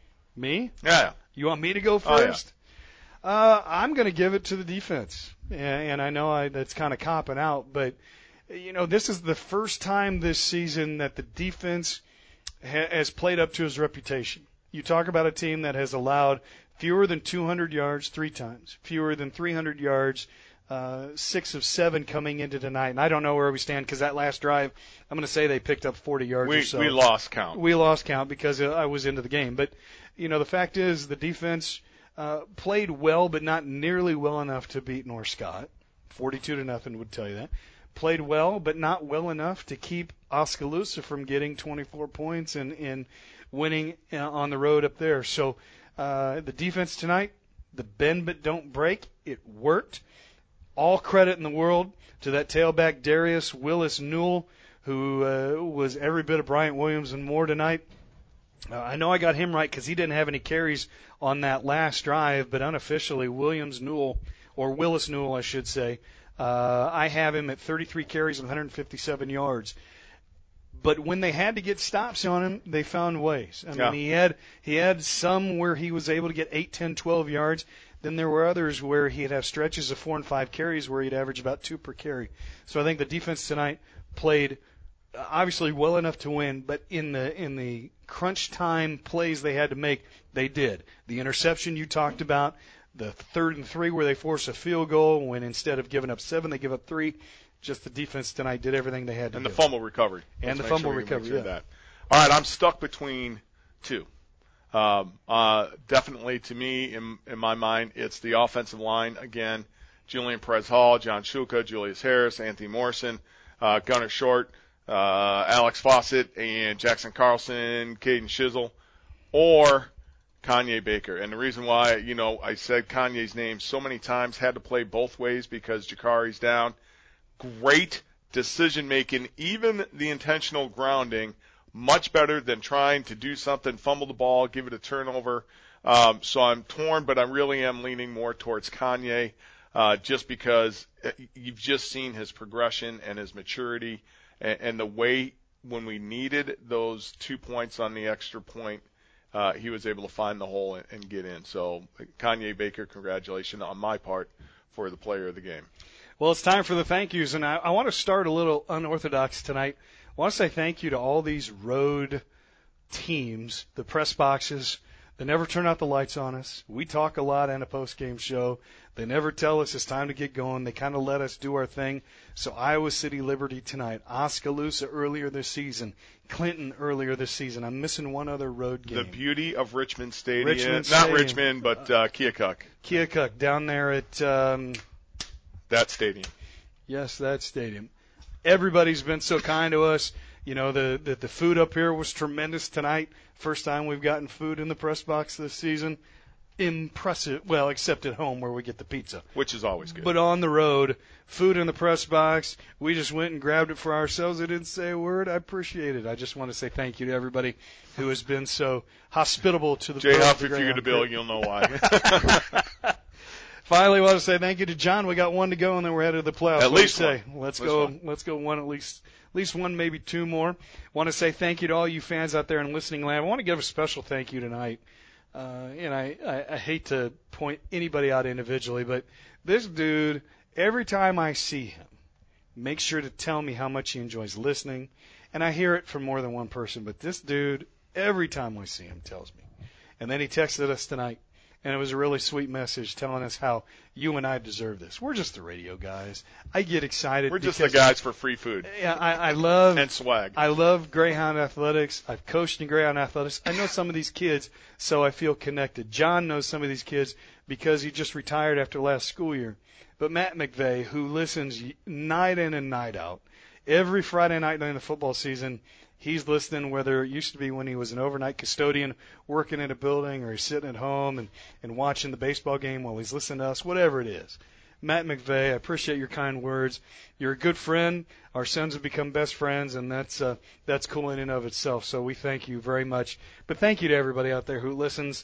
Me? Yeah. You want me to go first? Oh, yeah. uh, I'm going to give it to the defense. And, and I know I, that's kind of copping out, but, you know, this is the first time this season that the defense ha- has played up to his reputation. You talk about a team that has allowed fewer than two hundred yards three times, fewer than three hundred yards, uh, six of seven coming into tonight. And I don't know where we stand because that last drive, I'm going to say they picked up forty yards we, or so. We lost count. We lost count because I was into the game. But, you know, the fact is the defense uh, played well, but not nearly well enough to beat North Scott. forty-two to nothing would tell you that. Played well, but not well enough to keep Oskaloosa from getting twenty-four points and, and winning on the road up there. So uh, the defense tonight, the bend but don't break, it worked. All credit in the world to that tailback Darius Willis Newell, who uh, was every bit of Bryant Williams and more tonight. Uh, I know I got him right because he didn't have any carries on that last drive, but unofficially Williams Newell, or Willis Newell I should say, uh, I have him at thirty-three carries and one hundred fifty-seven yards. But when they had to get stops on him, they found ways. I yeah. mean, he had he had some where he was able to get eight, ten, twelve yards. Then there were others where he'd have stretches of four and five carries where he'd average about two per carry. So I think the defense tonight played obviously well enough to win, but in the in the crunch time plays they had to make, they did. The interception you talked about, the third and three where they force a field goal when instead of giving up seven, they give up three. Just the defense tonight did everything they had to and do. And the fumble recovery. And Let's the fumble sure recovery, sure yeah. That. All right, I'm stuck between two. Um, uh, definitely, to me, in, in my mind, it's the offensive line again. Julian Perez-Hall, John Shuka, Julius Harris, Anthony Morrison, uh, Gunnar Short, uh, Alex Fawcett, and Jackson Carlson, Caden Shizzle, or Kanye Baker. And the reason why, you know, I said Kanye's name so many times, had to play both ways because Jakari's down. Great decision-making, even the intentional grounding, much better than trying to do something, fumble the ball, give it a turnover. Um, so I'm torn, but I really am leaning more towards Kanye uh, just because you've just seen his progression and his maturity and, and the way when we needed those two points on the extra point, uh, he was able to find the hole and, and get in. So Kanye Baker, congratulations on my part for the player of the game. Well, it's time for the thank yous, and I, I want to start a little unorthodox tonight. I want to say thank you to all these road teams, the press boxes. They never turn out the lights on us. We talk a lot in a post-game show. They never tell us it's time to get going. They kind of let us do our thing. So Iowa City Liberty tonight, Oskaloosa earlier this season, Clinton earlier this season. I'm missing one other road game. The beauty of Richmond Stadium. Richmond Not Stadium. Richmond, but uh, Keokuk. Keokuk, down there at um, that stadium. Yes, that stadium. Everybody's been so kind to us. You know, the, the, the food up here was tremendous tonight. First time we've gotten food in the press box this season. Impressive. Well, except at home where we get the pizza. Which is always good. But on the road, food in the press box. We just went and grabbed it for ourselves. They didn't say a word. I appreciate it. I just want to say thank you to everybody who has been so hospitable to the J-Huff, if you get a bill, you'll know why. Finally, I want to say thank you to John. We got one to go, and then we're headed to the playoffs. At What least do you say? one. Let's At least go. one. Let's go one at least. At least one, maybe two more. Want to say thank you to all you fans out there in listening land. I want to give a special thank you tonight. Uh, and I, I, I hate to point anybody out individually, but this dude, every time I see him, makes sure to tell me how much he enjoys listening. And I hear it from more than one person, but this dude, every time I see him, tells me. And then he texted us tonight and it was a really sweet message telling us how you and I deserve this. We're just the radio guys. I get excited. We're just the guys for free food. Yeah, I, I love and swag. I love Greyhound athletics. I've coached in Greyhound athletics. I know some of these kids, so I feel connected. John knows some of these kids because he just retired after last school year. But Matt McVeigh, who listens night in and night out, every Friday night during the football season, he's listening, whether it used to be when he was an overnight custodian working in a building or he's sitting at home and, and watching the baseball game while he's listening to us, whatever it is. Matt McVeigh, I appreciate your kind words. You're a good friend. Our sons have become best friends, and that's uh, that's cool in and of itself. So we thank you very much. But thank you to everybody out there who listens.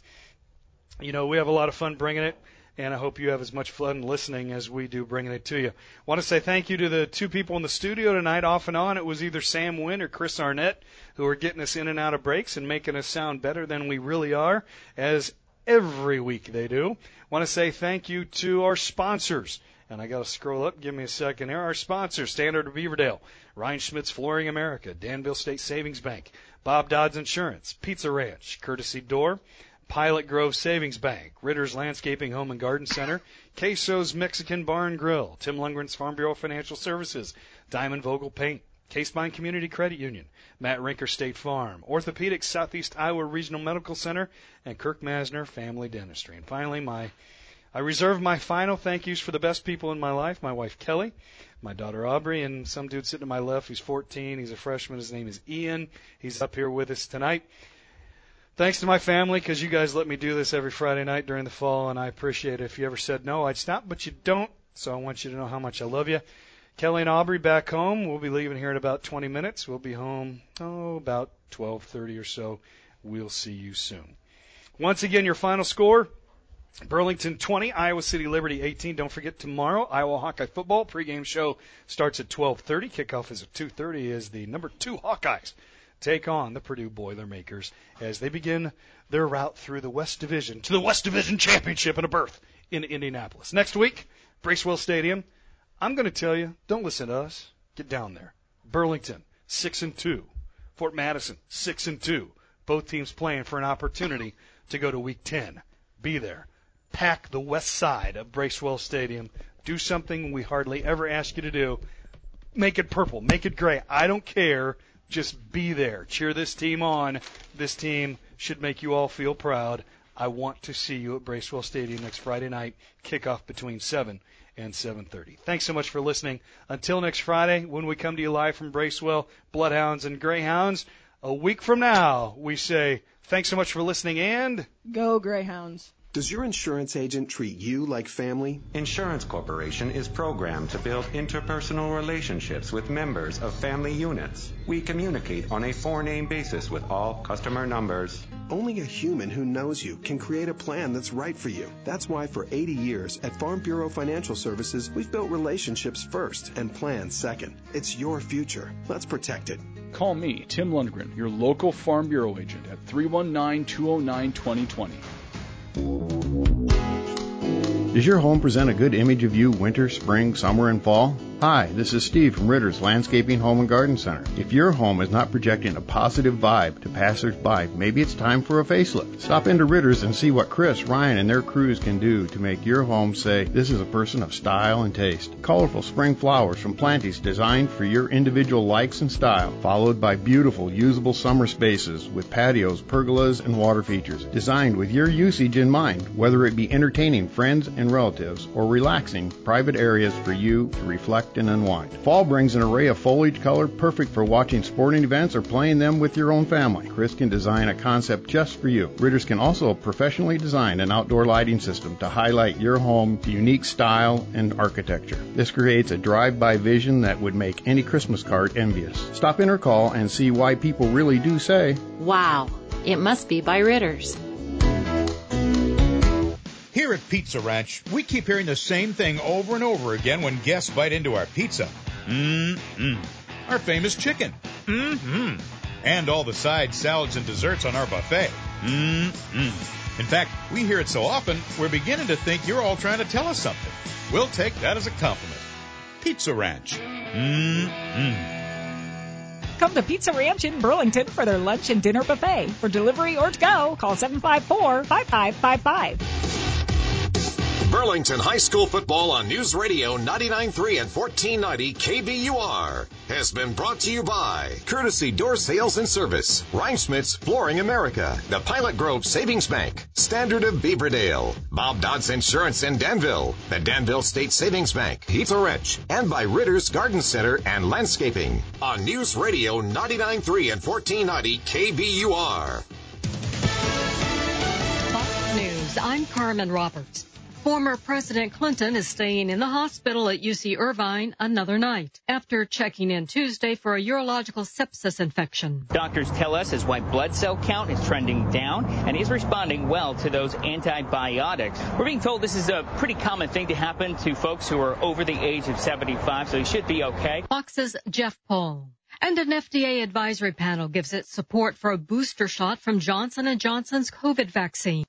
You know, we have a lot of fun bringing it, and I hope you have as much fun listening as we do bringing it to you. I want to say thank you to the two people in the studio tonight, off and on. It was either Sam Wynn or Chris Arnett who are getting us in and out of breaks and making us sound better than we really are, as every week they do. I want to say thank you to our sponsors. And I got to scroll up. Give me a second here. Our sponsors, Standard of Beaverdale, Ryan Schmitz Flooring America, Danville State Savings Bank, Bob Dodds Insurance, Pizza Ranch, Courtesy Door, Pilot Grove Savings Bank, Ritter's Landscaping Home and Garden Center, Queso's Mexican Bar and Grill, Tim Lundgren's Farm Bureau Financial Services, Diamond Vogel Paint, Case-Mine Community Credit Union, Matt Rinker State Farm, Orthopedics Southeast Iowa Regional Medical Center, and Kirk Masner Family Dentistry. And finally, my I reserve my final thank yous for the best people in my life, my wife Kelly, my daughter Aubrey, and some dude sitting to my left who's fourteen. He's a freshman. His name is Ian. He's up here with us tonight. Thanks to my family, because you guys let me do this every Friday night during the fall, and I appreciate it. If you ever said no, I'd stop, but you don't, so I want you to know how much I love you. Kelly and Aubrey back home. We'll be leaving here in about twenty minutes. We'll be home, oh, about twelve thirty or so. We'll see you soon. Once again, your final score, Burlington twenty, Iowa City Liberty eighteen. Don't forget, tomorrow, Iowa Hawkeye football. Pregame show starts at twelve thirty. Kickoff is at two thirty as the number two Hawkeyes take on the Purdue Boilermakers as they begin their route through the West Division to the West Division Championship and a berth in Indianapolis. Next week, Bracewell Stadium. I'm going to tell you, don't listen to us. Get down there. Burlington, six and two. Fort Madison, six and two. Both teams playing for an opportunity to go to Week ten. Be there. Pack the west side of Bracewell Stadium. Do something we hardly ever ask you to do. Make it purple. Make it gray. I don't care. Just be there. Cheer this team on. This team should make you all feel proud. I want to see you at Bracewell Stadium next Friday night. Kickoff between seven and seven thirty. Thanks so much for listening. Until next Friday, when we come to you live from Bracewell, Bloodhounds and Greyhounds, a week from now, we say thanks so much for listening and go Greyhounds. Does your insurance agent treat you like family? Insurance Corporation is programmed to build interpersonal relationships with members of family units. We communicate on a four-name basis with all customer numbers. Only a human who knows you can create a plan that's right for you. That's why for eighty years at Farm Bureau Financial Services, we've built relationships first and plans second. It's your future. Let's protect it. Call me, Tim Lundgren, your local Farm Bureau agent at three one nine, two oh nine, two oh two oh. Does your home present a good image of you winter, spring, summer, and fall? Hi, this is Steve from Ritter's Landscaping Home and Garden Center. If your home is not projecting a positive vibe to passers-by, maybe it's time for a facelift. Stop into Ritter's and see what Chris, Ryan, and their crews can do to make your home say, this is a person of style and taste. Colorful spring flowers from Planties designed for your individual likes and style, followed by beautiful, usable summer spaces with patios, pergolas, and water features, designed with your usage in mind, whether it be entertaining friends and relatives or relaxing private areas for you to reflect and unwind. Fall brings an array of foliage color perfect for watching sporting events or playing them with your own family. Chris can design a concept just for you. Ritter's can also professionally design an outdoor lighting system to highlight your home's unique style and architecture. This creates a drive-by vision that would make any Christmas card envious. Stop in or call and see why people really do say, wow, it must be by Ritter's. Here at Pizza Ranch, we keep hearing the same thing over and over again when guests bite into our pizza. Mmm-mmm. Our famous chicken. Mmm-mmm. And all the sides, salads, and desserts on our buffet. Mmm-mmm. In fact, we hear it so often, we're beginning to think you're all trying to tell us something. We'll take that as a compliment. Pizza Ranch. Mmm-mmm. come to Pizza Ranch in Burlington for their lunch and dinner buffet. For delivery or to go, call seven five four, five five five five. Burlington High School football on News Radio ninety-nine point three and fourteen ninety K B U R has been brought to you by Courtesy Door Sales and Service, Rhymesmith's Flooring America, the Pilot Grove Savings Bank, Standard of Beaverdale, Bob Dodds Insurance in Danville, the Danville State Savings Bank, Heath Wrench, and by Ritter's Garden Center and Landscaping on News Radio ninety-nine point three and fourteen ninety K B U R. Fox News, I'm Carmen Roberts. Former President Clinton is staying in the hospital at U C Irvine another night after checking in Tuesday for a urological sepsis infection. Doctors tell us his white blood cell count is trending down, and he's responding well to those antibiotics. We're being told this is a pretty common thing to happen to folks who are over the age of seventy-five, so he should be okay. Fox's Jeff Paul. And an F D A advisory panel gives its support for a booster shot from Johnson and Johnson's COVID vaccine.